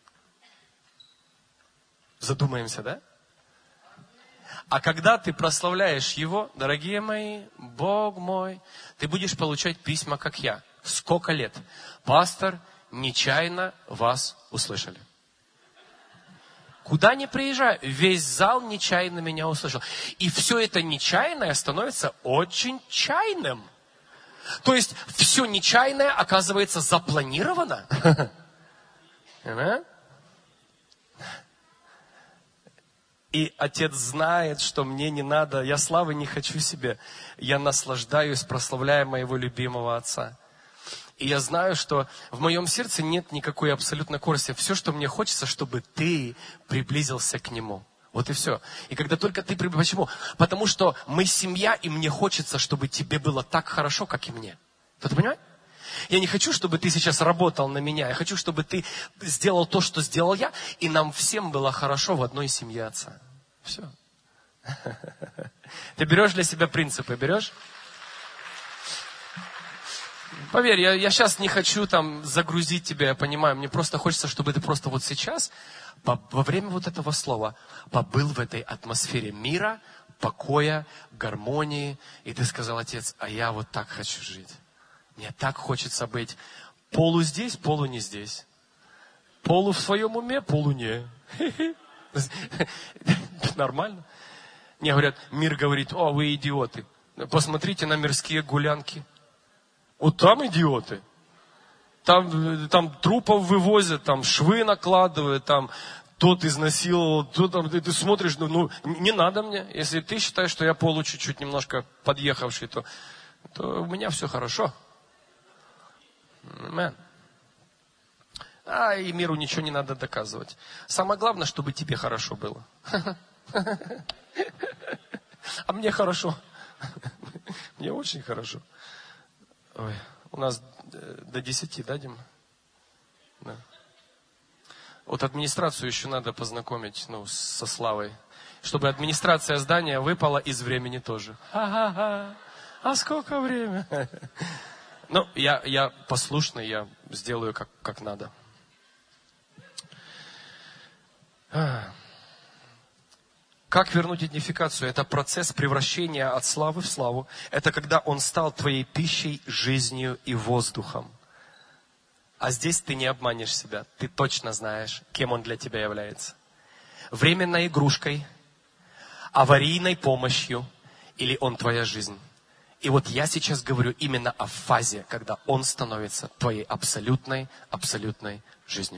Задумаемся, да? А когда ты прославляешь его, дорогие мои, Бог мой, ты будешь получать письма, как я. Сколько лет? Пастор, нечаянно вас услышали. Куда ни приезжаю, весь зал нечаянно меня услышал. И все это нечаянное становится очень чайным. То есть, все нечаянное оказывается запланировано. И Отец знает, что мне не надо, я славы не хочу себе. Я наслаждаюсь, прославляя моего любимого Отца. И я знаю, что в моем сердце нет никакой абсолютной корысти. Все, что мне хочется, чтобы ты приблизился к Нему. Вот и все. И когда только ты приблизился... Почему? Потому что мы семья, и мне хочется, чтобы тебе было так хорошо, как и мне. Кто-то понимает? Я не хочу, чтобы ты сейчас работал на меня. Я хочу, чтобы ты сделал то, что сделал я, и нам всем было хорошо в одной семье Отца. Все. Ты берешь для себя принципы, берешь? Поверь, я сейчас не хочу там загрузить тебя, я понимаю. Мне просто хочется, чтобы ты просто вот сейчас, во время вот этого слова, побыл в этой атмосфере мира, покоя, гармонии. И ты сказал: Отец, а я вот так хочу жить. Мне так хочется быть полу здесь, полу не здесь. Полу в своем уме, полу не. Нормально. Мне говорят, мир говорит: о, вы идиоты. Посмотрите на мирские гулянки. Вот там идиоты. Там трупов вывозят, там швы накладывают, там тот изнасиловал, тот там, ты смотришь, ну, не надо мне. Если ты считаешь, что я полу чуть-чуть немножко подъехавший, то у меня все хорошо. Amen. И миру ничего не надо доказывать. Самое главное, чтобы тебе хорошо было. А мне хорошо. Мне очень хорошо. Ой, у нас до 10, да, Дима? Да. Вот администрацию еще надо познакомить, со Славой. Чтобы администрация здания выпала из времени тоже. А сколько времени? Ну, я послушный, я сделаю как надо. Как вернуть идентификацию? Это процесс превращения от славы в славу. Это когда Он стал твоей пищей, жизнью и воздухом. А здесь ты не обманешь себя. Ты точно знаешь, кем Он для тебя является. Временной игрушкой, аварийной помощью, или Он твоя жизнь. И вот я сейчас говорю именно о фазе, когда Он становится твоей абсолютной жизнью.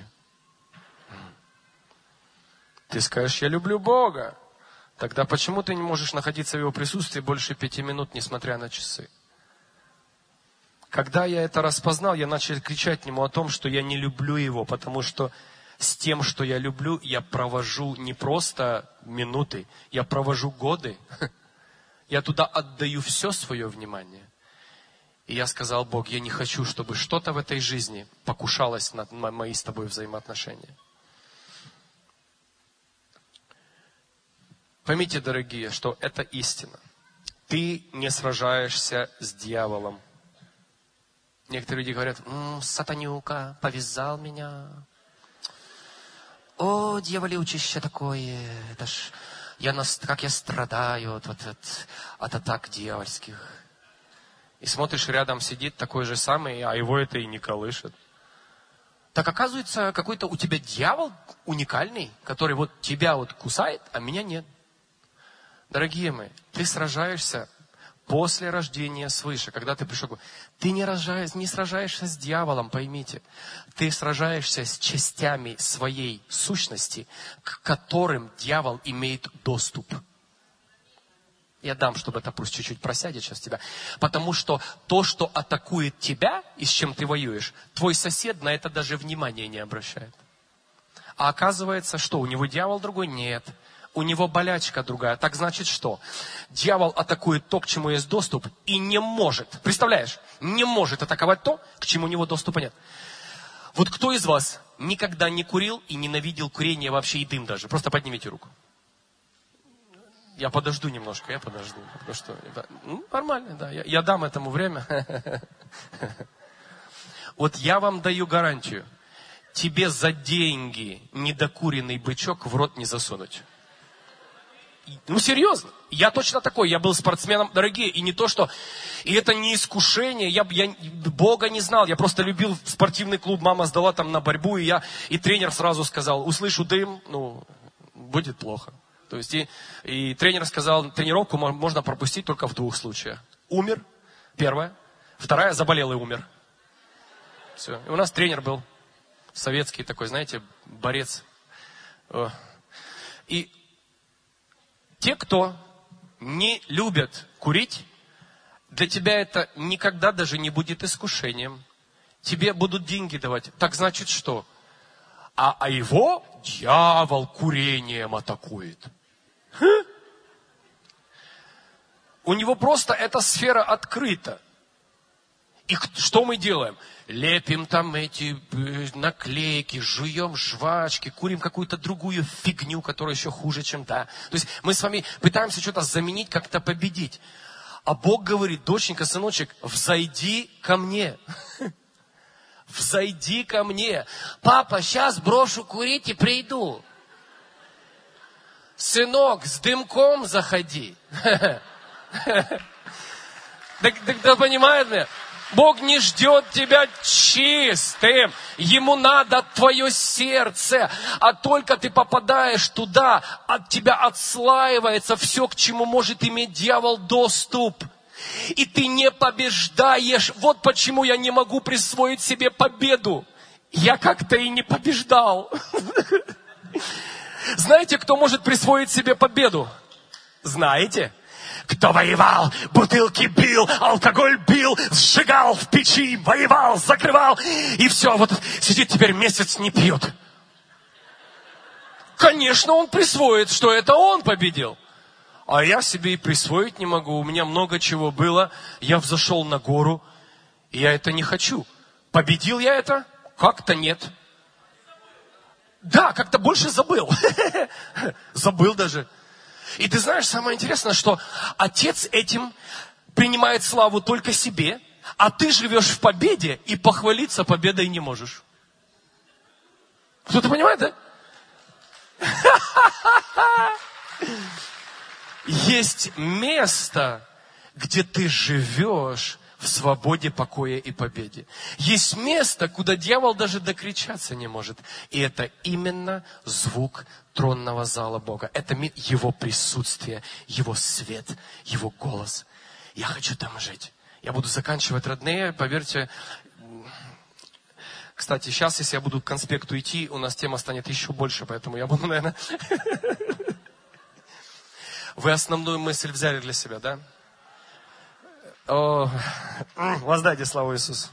Ты скажешь: я люблю Бога. Тогда почему ты не можешь находиться в Его присутствии больше 5 минут, несмотря на часы? Когда я это распознал, я начал кричать Нему о том, что я не люблю Его, потому что с тем, что я люблю, я провожу не просто минуты, я провожу годы. Я туда отдаю все свое внимание. И я сказал: Бог, я не хочу, чтобы что-то в этой жизни покушалось на мои с Тобой взаимоотношения. Поймите, дорогие, что это истина. Ты не сражаешься с дьяволом. Некоторые люди говорят: сатанюка, повязал меня. О, дьяволючище такое, это ж... как я страдаю от атак дьявольских. И смотришь, рядом сидит такой же самый, а его это и не колышет. Так оказывается, какой-то у тебя дьявол уникальный, который вот тебя вот кусает, а меня нет. Дорогие мои, ты сражаешься после рождения свыше, когда ты пришел. Ты не сражаешься с дьяволом, поймите. Ты сражаешься с частями своей сущности, к которым дьявол имеет доступ. Я дам, чтобы это пусть чуть-чуть просядет сейчас тебя. Потому что то, что атакует тебя и с чем ты воюешь, твой сосед на это даже внимания не обращает. А оказывается, что у него дьявол другой? Нет. У него болячка другая. Так значит что? Дьявол атакует то, к чему есть доступ, и не может, представляешь, не может атаковать то, к чему у него доступа нет. Вот кто из вас никогда не курил и ненавидел курение вообще и дым даже? Просто поднимите руку. Я подожду немножко, потому что нормально, да, я дам этому время. Вот я вам даю гарантию, тебе за деньги недокуренный бычок в рот не засунуть. Ну, серьезно, я точно такой, я был спортсменом, дорогие, и не то, что... И это не искушение, я Бога не знал, я просто любил спортивный клуб, мама сдала там на борьбу, и тренер сразу сказал, услышу дым, будет плохо. То есть, и тренер сказал, тренировку можно пропустить только в 2 случаях. Умер, первое. Вторая, заболел и умер. Все. И у нас тренер был советский такой, знаете, борец. И те, кто не любят курить, для тебя это никогда даже не будет искушением. Тебе будут деньги давать. Так значит что? А его дьявол курением атакует. У него просто эта сфера открыта. И что мы делаем? Лепим там эти наклейки, жуем жвачки, курим какую-то другую фигню, которая еще хуже, чем та. То есть мы с вами пытаемся что-то заменить, как-то победить. А Бог говорит, доченька, сыночек, взойди ко мне. Взойди ко мне. Папа, сейчас брошу курить и приду. Сынок, с дымком заходи. Так понимаете? Бог не ждет тебя чистым. Ему надо твое сердце. А только ты попадаешь туда, от тебя отслаивается все, к чему может иметь дьявол доступ. И ты не побеждаешь. Вот почему я не могу присвоить себе победу. Я как-то и не побеждал. Знаете, кто может присвоить себе победу? Знаете? Кто воевал, бутылки бил, алкоголь бил, сжигал в печи, воевал, закрывал. И все, вот сидит теперь месяц не пьет. Конечно, он присвоит, что это он победил. А я себе и присвоить не могу. У меня много чего было. Я взошел на гору, и я это не хочу. Победил я это? Как-то нет. Да, как-то больше забыл. Забыл даже. И ты знаешь, самое интересное, что Отец этим принимает славу только себе, а ты живешь в победе и похвалиться победой не можешь. Кто-то понимает, да? Есть место, где ты живешь в свободе, покое и победе. Есть место, куда дьявол даже докричаться не может. И это именно звук тронного зала Бога. Это Его присутствие, Его свет, Его голос. Я хочу там жить. Я буду заканчивать, родные, поверьте. Кстати, сейчас, если я буду к конспекту идти, у нас тема станет еще больше, поэтому я буду, наверное... Вы основную мысль взяли для себя, да? О, воздайте славу Иисусу.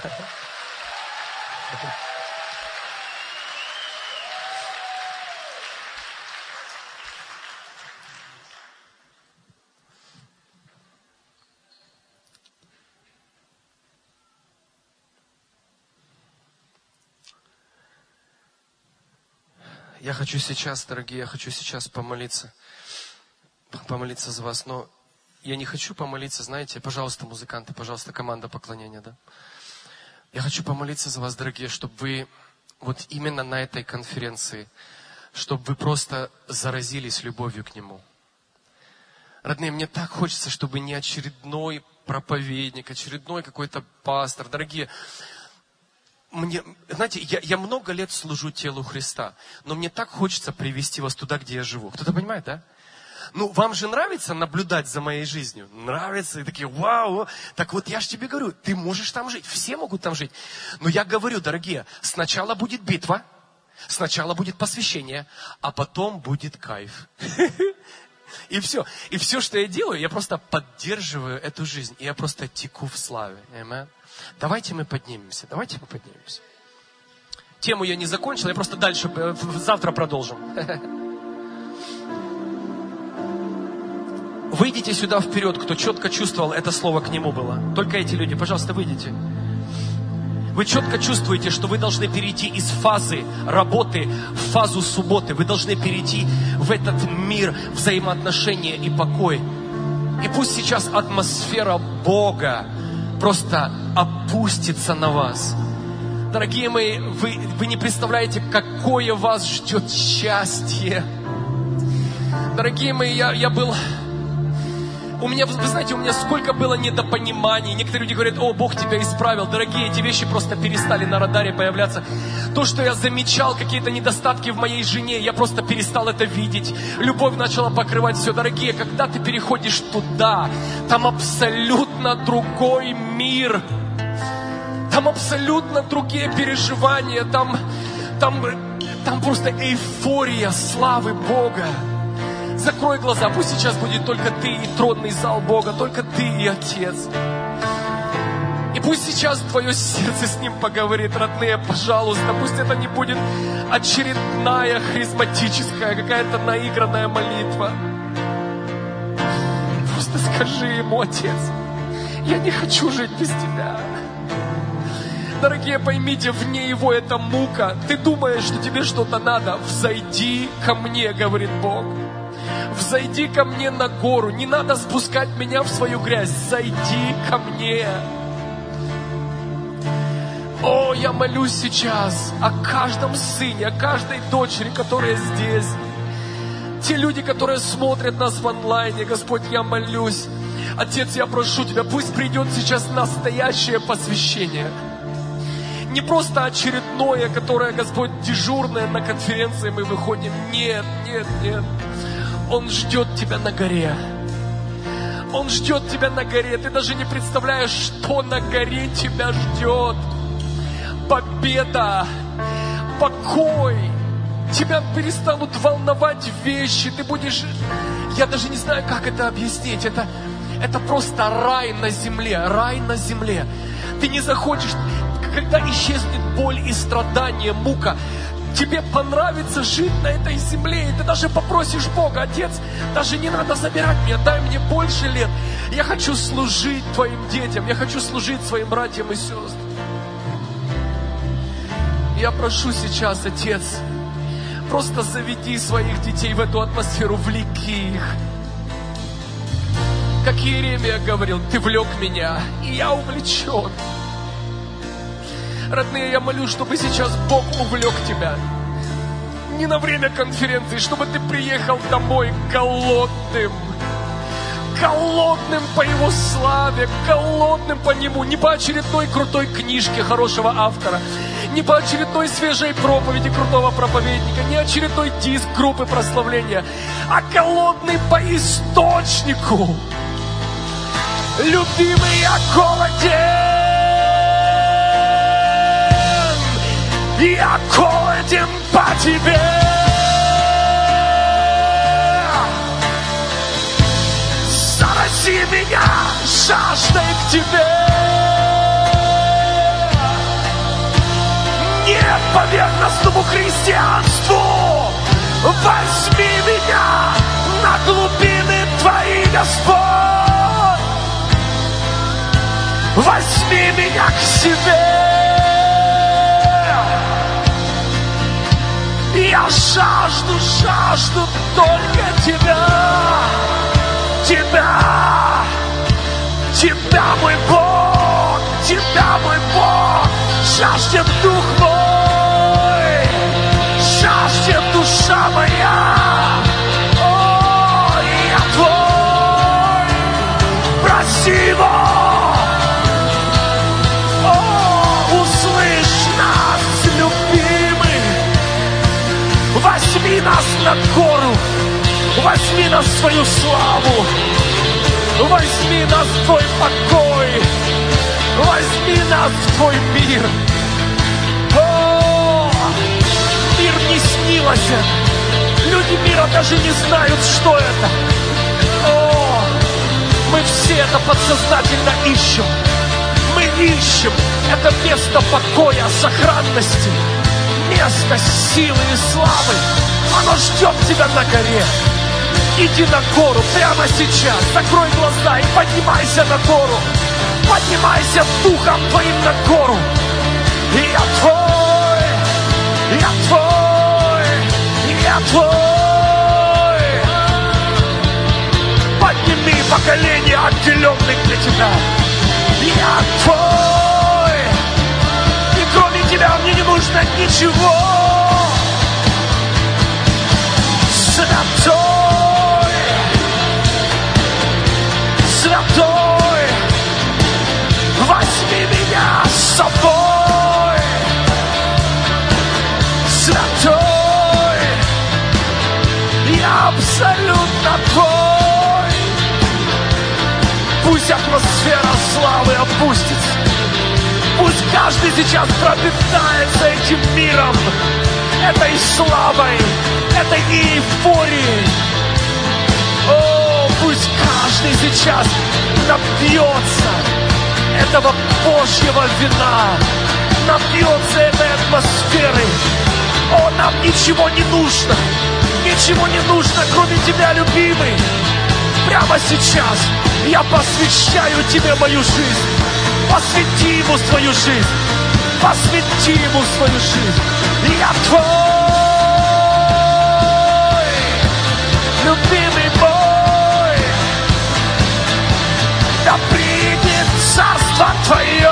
Я хочу сейчас, дорогие, помолиться за вас, но я не хочу помолиться, знаете, пожалуйста, музыканты, пожалуйста, команда поклонения, да. Я хочу помолиться за вас, дорогие, чтобы вы вот именно на этой конференции, чтобы вы просто заразились любовью к Нему. Родные, мне так хочется, чтобы не очередной проповедник, очередной какой-то пастор, дорогие, знаете, я много лет служу телу Христа, но мне так хочется привести вас туда, где я живу. Кто-то понимает, да? Ну, вам же нравится наблюдать за моей жизнью? Нравится? И такие, вау! Так вот, я же тебе говорю, ты можешь там жить, все могут там жить. Но я говорю, дорогие, сначала будет битва, сначала будет посвящение, а потом будет кайф. И все. И все, что я делаю, я просто поддерживаю эту жизнь. И я просто теку в славе. Amen. Давайте мы поднимемся. Тему я не закончил, я просто дальше, завтра продолжим. Выйдите сюда вперед, кто четко чувствовал, это слово к нему было. Только эти люди, пожалуйста, выйдите. Вы четко чувствуете, что вы должны перейти из фазы работы в фазу субботы. Вы должны перейти в этот мир взаимоотношения и покой. И пусть сейчас атмосфера Бога просто опустится на вас. Дорогие мои, вы не представляете, какое вас ждет счастье. Дорогие мои, я был... вы знаете, у меня сколько было недопониманий. Некоторые люди говорят: о, Бог тебя исправил. Дорогие, эти вещи просто перестали на радаре появляться. То, что я замечал, какие-то недостатки в моей жене, я просто перестал это видеть. Любовь начала покрывать все. Дорогие, когда ты переходишь туда, там абсолютно другой мир. Там абсолютно другие переживания. Там просто эйфория славы Бога. Закрой глаза, пусть сейчас будет только ты и тронный зал Бога, только ты и Отец. И пусть сейчас твое сердце с Ним поговорит, родные, пожалуйста. Пусть это не будет очередная харизматическая, какая-то наигранная молитва. Просто скажи Ему: Отец, я не хочу жить без Тебя. Дорогие, поймите, вне Его это мука. Ты думаешь, что тебе что-то надо? Взойди ко мне, говорит Бог. Взойди ко мне на гору. Не надо спускать меня в свою грязь. Зайди ко мне. О, я молюсь сейчас о каждом сыне, о каждой дочери, которая здесь. Те люди, которые смотрят нас в онлайне, Господь, я молюсь. Отец, я прошу Тебя, пусть придет сейчас настоящее посвящение. Не просто очередное, которое, Господь, дежурное на конференции мы выходим. Нет, нет, нет. Он ждет тебя на горе. Он ждет тебя на горе. Ты даже не представляешь, что на горе тебя ждет. Победа, покой. Тебя перестанут волновать вещи. Ты будешь... Я даже не знаю, как это объяснить. Это просто рай на земле. Рай на земле. Ты не захочешь... Когда исчезнет боль и страдание, мука, тебе понравится жить на этой земле. И ты даже попросишь Бога: Отец, даже не надо забирать меня, дай мне больше лет. Я хочу служить Твоим детям, я хочу служить своим братьям и сестрам. Я прошу сейчас, Отец, просто заведи своих детей в эту атмосферу, влеки их. Как Иеремия говорил: Ты влек меня, и я увлечен. Родные, я молюсь, чтобы сейчас Бог увлек тебя. Не на время конференции, чтобы ты приехал домой голодным. Голодным по Его славе, голодным по Нему. Не по очередной крутой книжке хорошего автора, не по очередной свежей проповеди крутого проповедника, не очередной диск группы прославления, а голодный по источнику. Любимый, я голоден. Я голоден по Тебе. Зарази меня жаждой к Тебе. Не поверхностному христианству. Возьми меня на глубины Твои, Господь. Возьми меня к себе. Я жажду только Тебя, Тебя, мой Бог, Тебя, мой Бог, жаждет дух мой, жаждет душа моя, о, я Твой, проси Его, о, услышь нас, любимый. Возьми нас на гору, возьми нас в свою славу, возьми нас в Твой покой, возьми нас в Твой мир. О, мир не снился, люди мира даже не знают, что это. О, мы все это подсознательно ищем, мы ищем это место покоя, сохранности. Место силы и славы, оно ждет тебя на горе. Иди на гору прямо сейчас, закрой глаза и поднимайся на гору. Поднимайся духом твоим на гору. не отделенный для Тебя. Я Твой, и кроме Тебя мне не нужно ничего. Святой, Святой, возьми меня с собой. Святой, я абсолютно Твой. Пусть атмосфера славы опустится. Пусть каждый сейчас пропитается этим миром, этой славой, этой эйфорией. О, пусть каждый сейчас напьется этого Божьего вина, напьется этой атмосферы. О, нам ничего не нужно, кроме Тебя, любимый. Прямо сейчас я посвящаю Тебе мою жизнь. Посвяти Ему свою жизнь. Посвяти Ему свою жизнь. Я Твой, любимый мой. Да придет царство Твое.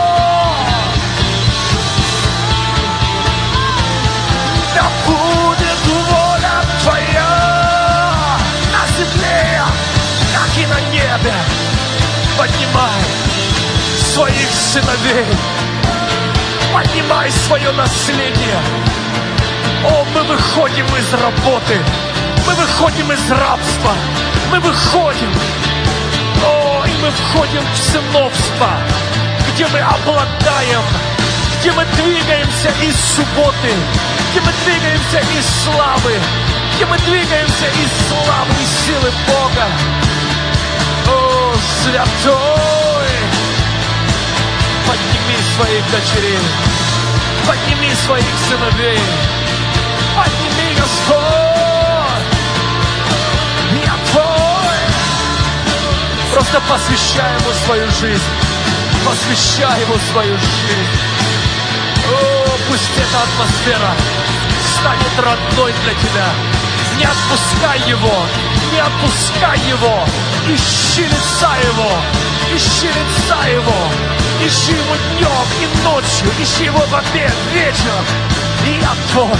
Да будет воля Твоя на земле, как и на небе. Поднимай своих сыновей, поднимай свое наследие. О, мы выходим из работы, мы выходим из рабства, мы выходим. О, и мы входим в сыновство, где мы обладаем, где мы двигаемся из субботы, где мы двигаемся из славы, где мы двигаемся из славы и силы Бога. О, Святой, подними своих дочерей, подними своих сыновей, подними, Господь. Я Твой. Просто посвящай Ему свою жизнь, посвящай Ему свою жизнь. О, пусть эта атмосфера станет родной для Тебя. Не отпускай Его, не отпускай Его. Ищи лица Его, ищи лица Его. Ищи Его днем и ночью, ищи Его в обед, вечером. И я Твой.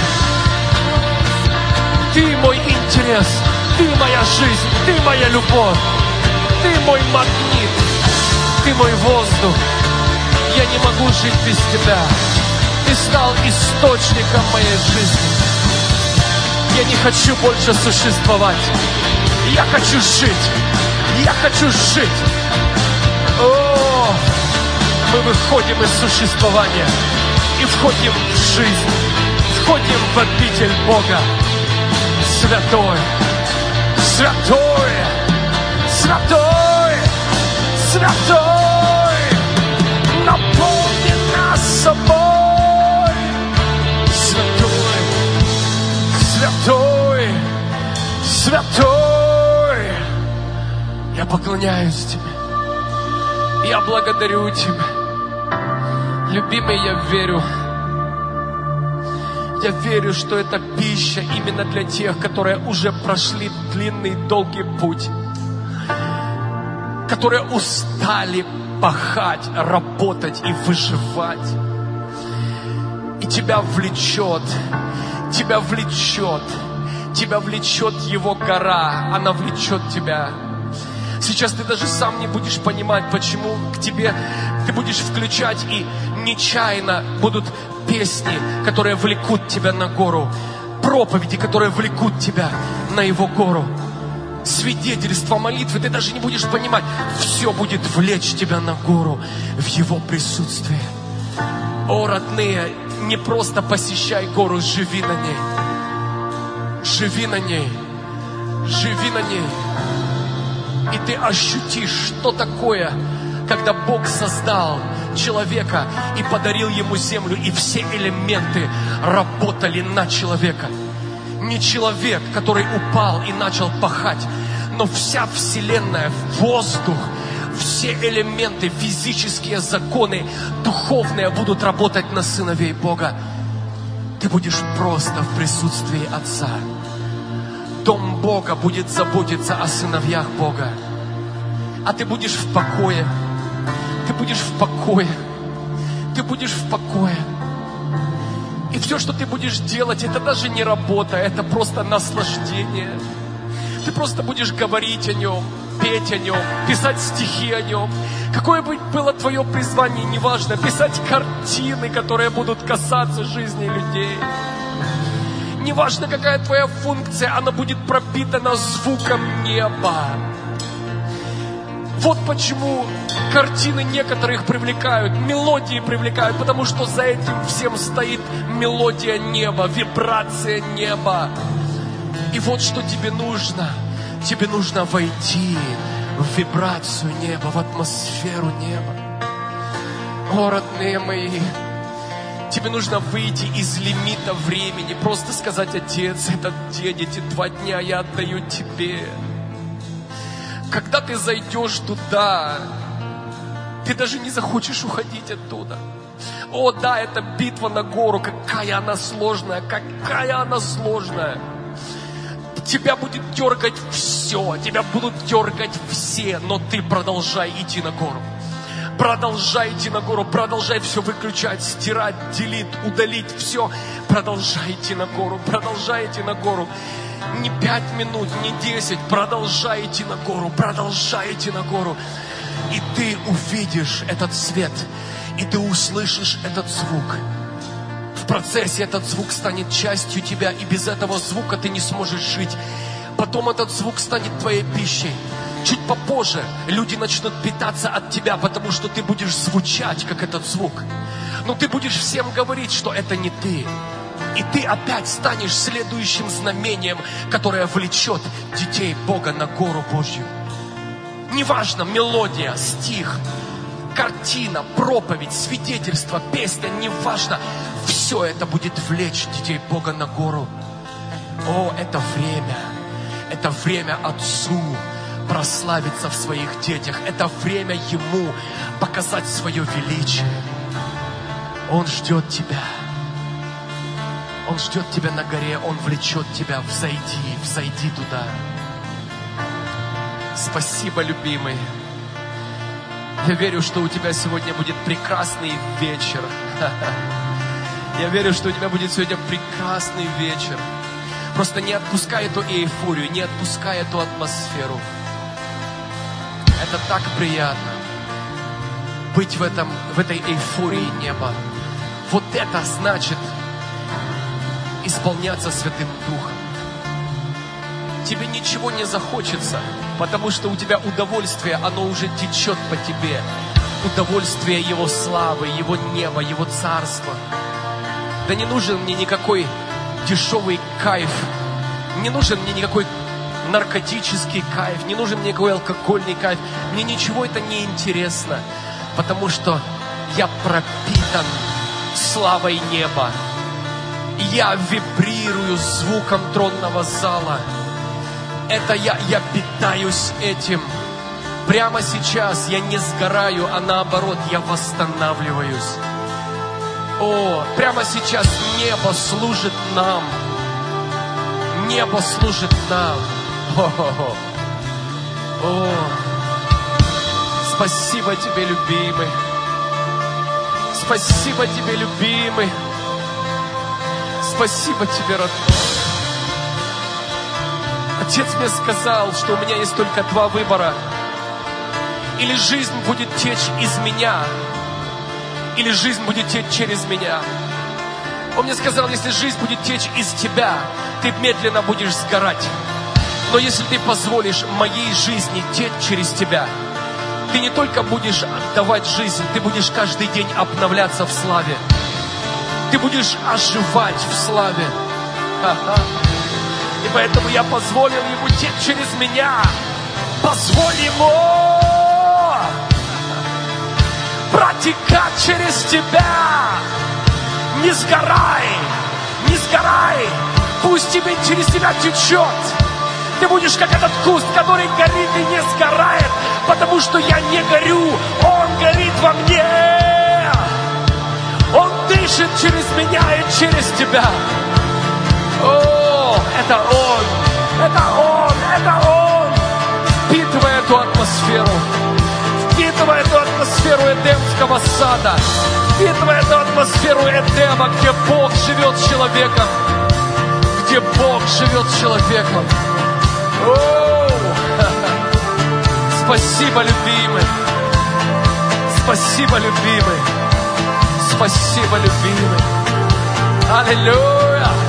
Ты мой интерес, Ты моя жизнь, Ты моя любовь. Ты мой магнит, Ты мой воздух. Я не могу жить без Тебя. Ты стал источником моей жизни. Я не хочу больше существовать. Я хочу жить. Я хочу жить. О, мы выходим из существования и входим в жизнь. Входим в обитель Бога. Святой, Святой, Святой, Святой, наполни нас собой. Святой, Святой, Святой, я поклоняюсь Тебе. Я благодарю Тебя. Любимый, я верю, что это пища именно для тех, которые уже прошли длинный, долгий путь, которые устали пахать, работать и выживать. И Тебя влечет Его гора, она влечет Тебя. Сейчас ты даже сам не будешь понимать, почему к тебе ты будешь включать, и нечаянно будут песни, которые влекут тебя на гору, проповеди, которые влекут тебя на Его гору, свидетельства, молитвы, ты даже не будешь понимать, все будет влечь тебя на гору в Его присутствии. О, родные, не просто посещай гору, живи на ней. Живи на ней. Живи на ней. И ты ощутишь, что такое, когда Бог создал человека и подарил ему землю, и все элементы работали на человека. Не человек, который упал и начал пахать, но вся вселенная, воздух, все элементы, физические законы, духовные будут работать на сыновей Бога. Ты будешь просто в присутствии Отца. Дом Бога будет заботиться о сыновьях Бога. а ты будешь в покое. Ты будешь в покое. Ты будешь в покое. И все, что ты будешь делать, это даже не работа, это просто наслаждение. Ты просто будешь говорить о Нем, петь о Нем, писать стихи о Нем. Какое бы было твое призвание, неважно, писать картины, которые будут касаться жизни людей. Неважно, какая твоя функция, она будет пропитана звуком неба. Вот почему картины некоторых привлекают, мелодии привлекают, потому что за этим всем стоит мелодия неба, вибрация неба. И вот что тебе нужно. Тебе нужно войти в вибрацию неба, в атмосферу неба. О, родные мои, тебе нужно выйти из лимита времени, просто сказать: Отец, этот день, эти 2 дня я отдаю Тебе. Когда ты зайдешь туда, ты даже не захочешь уходить оттуда. О, да, это битва на гору, какая она сложная, какая она сложная. Тебя будет дергать все, тебя будут дергать все, но ты продолжай идти на гору. Продолжай идти на гору, продолжай все выключать, стирать, делить, удалить все. Продолжай идти на гору, продолжай идти на гору. Не 5 минут, не 10, продолжай идти на гору, продолжай идти на гору. И ты увидишь этот свет, и ты услышишь этот звук. В процессе этот звук станет частью тебя, и без этого звука ты не сможешь жить. Потом этот звук станет твоей пищей. Чуть попозже люди начнут питаться от тебя, потому что ты будешь звучать, как этот звук. Но ты будешь всем говорить, что это не ты. И ты опять станешь следующим знамением, которое влечет детей Бога на гору Божью. Неважно, мелодия, стих, картина, проповедь, свидетельство, песня, неважно. Все это будет влечь детей Бога на гору. О, это время Отцу прославиться в своих детях. Это время Ему показать свое величие. Он ждет тебя. Он ждет тебя на горе, Он влечет тебя. Взойди туда. Спасибо, любимый. Я верю, что у тебя сегодня будет прекрасный вечер. Я верю, что у тебя будет сегодня прекрасный вечер. Просто не отпускай эту эйфорию, не отпускай эту атмосферу. Это так приятно быть в этой эйфории неба. Вот это значит исполняться Святым Духом. Тебе ничего не захочется, потому что у тебя удовольствие, оно уже течет по тебе. Удовольствие Его славы, Его неба, Его царства. Да не нужен мне никакой дешевый кайф, не нужен мне никакой наркотический кайф, не нужен мне никакой алкогольный кайф. Мне ничего это не интересно, потому что я пропитан славой неба. Я вибрирую звуком тронного зала. Это я питаюсь этим. Прямо сейчас я не сгораю, а наоборот, я восстанавливаюсь. О, прямо сейчас небо служит нам. Небо служит нам. О-хо-хо. О, спасибо Тебе, любимый. Спасибо Тебе, любимый. Спасибо Тебе, родной. Отец мне сказал, что у меня есть только 2 выбора. Или жизнь будет течь из меня, или жизнь будет течь через меня. Он мне сказал, если жизнь будет течь из тебя, ты медленно будешь сгорать. Но если ты позволишь моей жизни течь через тебя, ты не только будешь отдавать жизнь, ты будешь каждый день обновляться в славе. Ты будешь оживать в славе. Ха-ха. И поэтому я позволил Ему течь через меня. Позволь Ему протекать через тебя. Не сгорай, не сгорай. Пусть тебе через тебя течет. Ты будешь как этот куст, который горит и не сгорает, потому что я не горю, Он горит во мне. Он дышит через меня и через тебя. О, это Он, это Он, это Он. Впитывай эту атмосферу. атмосферу Эдемского сада. Видно эту атмосферу Эдема, где Бог живет с человеком. Где Бог живет с человеком. Спасибо, любимый. Спасибо, любимый. Спасибо, любимый. Аллилуйя.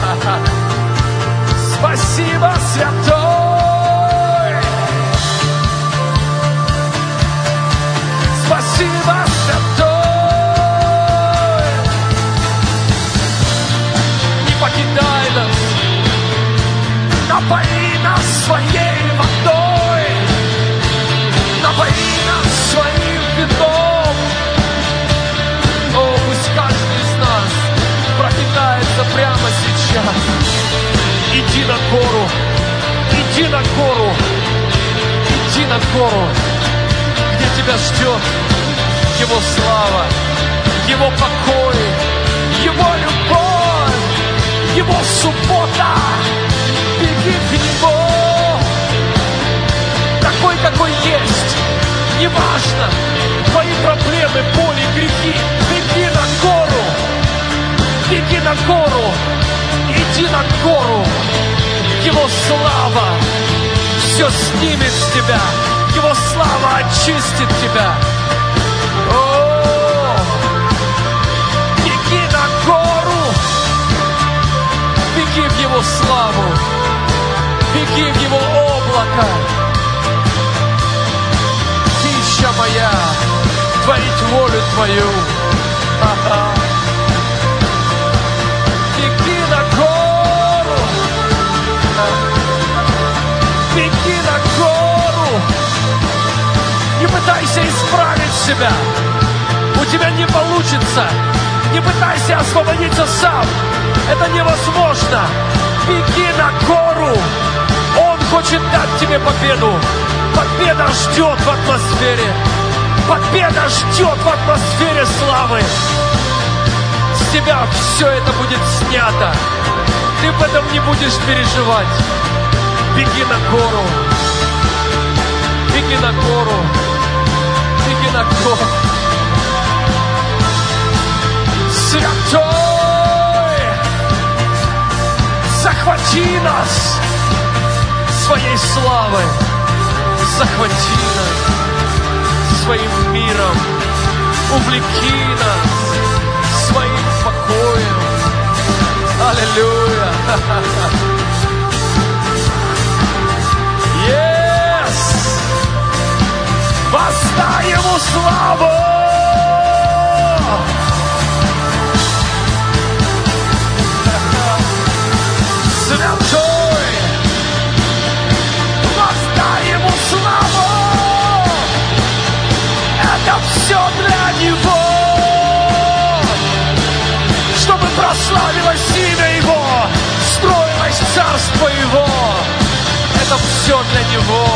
Спасибо, святой. Спасибо, святой. Не покидай нас. Напои нас своей водой. Напои нас своим вином. О, пусть каждый из нас пропитается прямо сейчас. Иди на гору, иди на гору, иди на гору, где тебя ждет Его слава, Его покой, Его любовь, Его суббота. Беги к Нему, такой, какой есть. Неважно, твои проблемы, боли, грехи. Беги на гору, беги на гору, иди на гору. Его слава все снимет с тебя. Его слава очистит тебя. О, беги на гору, беги в Его славу, беги в Его облако. Пища моя, творить волю Твою. Беги на гору, беги на гору. Не пытайся исправить себя. У тебя не получится. Не пытайся освободиться сам. Это невозможно. Беги на гору. Он хочет дать тебе победу. Победа ждет в атмосфере. Победа ждет в атмосфере славы. С тебя все это будет снято. Ты в этом не будешь переживать. Беги на гору. Беги на гору. Беги на гору. Святой, захвати нас своей славой. Захвати нас своим миром. Увлеки нас своим покоем. Аллилуйя. Yes! Воздай Ему славу! Святой! Воздай Ему славу! Это все для Него! Чтобы прославилось имя Его, строилось царство Его. Это все для Него.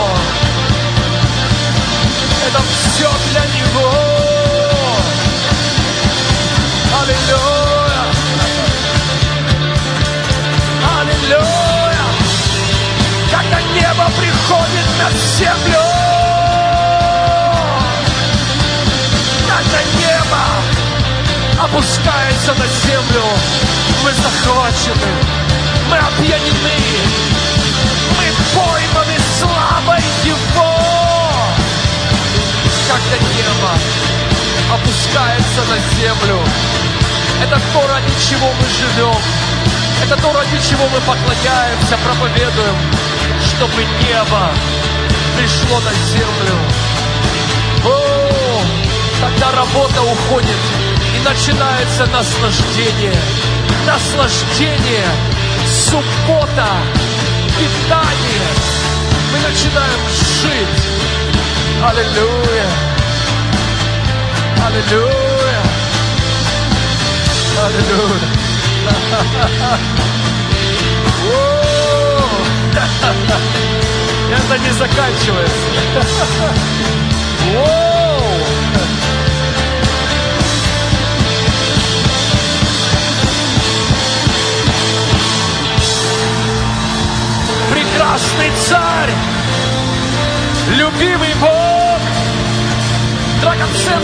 Это все для Него. Аллилуйя. Аллилуйя. Когда небо приходит на землю, когда небо опускается на землю, мы захвачены, мы опьянены, мы пойманы славой Его. Когда небо опускается на землю, это то, ради чего мы живем, это то, ради чего мы поклоняемся, проповедуем, чтобы небо пришло на землю. О, тогда работа уходит, и начинается наслаждение. Наслаждение, суббота, питание. Мы начинаем жить. Аллилуйя. Аллилуйя. Аллилуйя. Это не заканчивается. Прекрасный царь, любимый Бог, драгоценный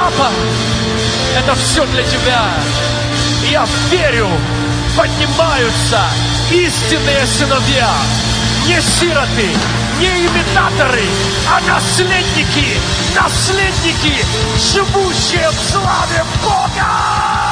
Папа, это все для Тебя. И я верю, поднимаются истинные сыновья. Не сироты, не имитаторы, а наследники, живущие в славе Бога.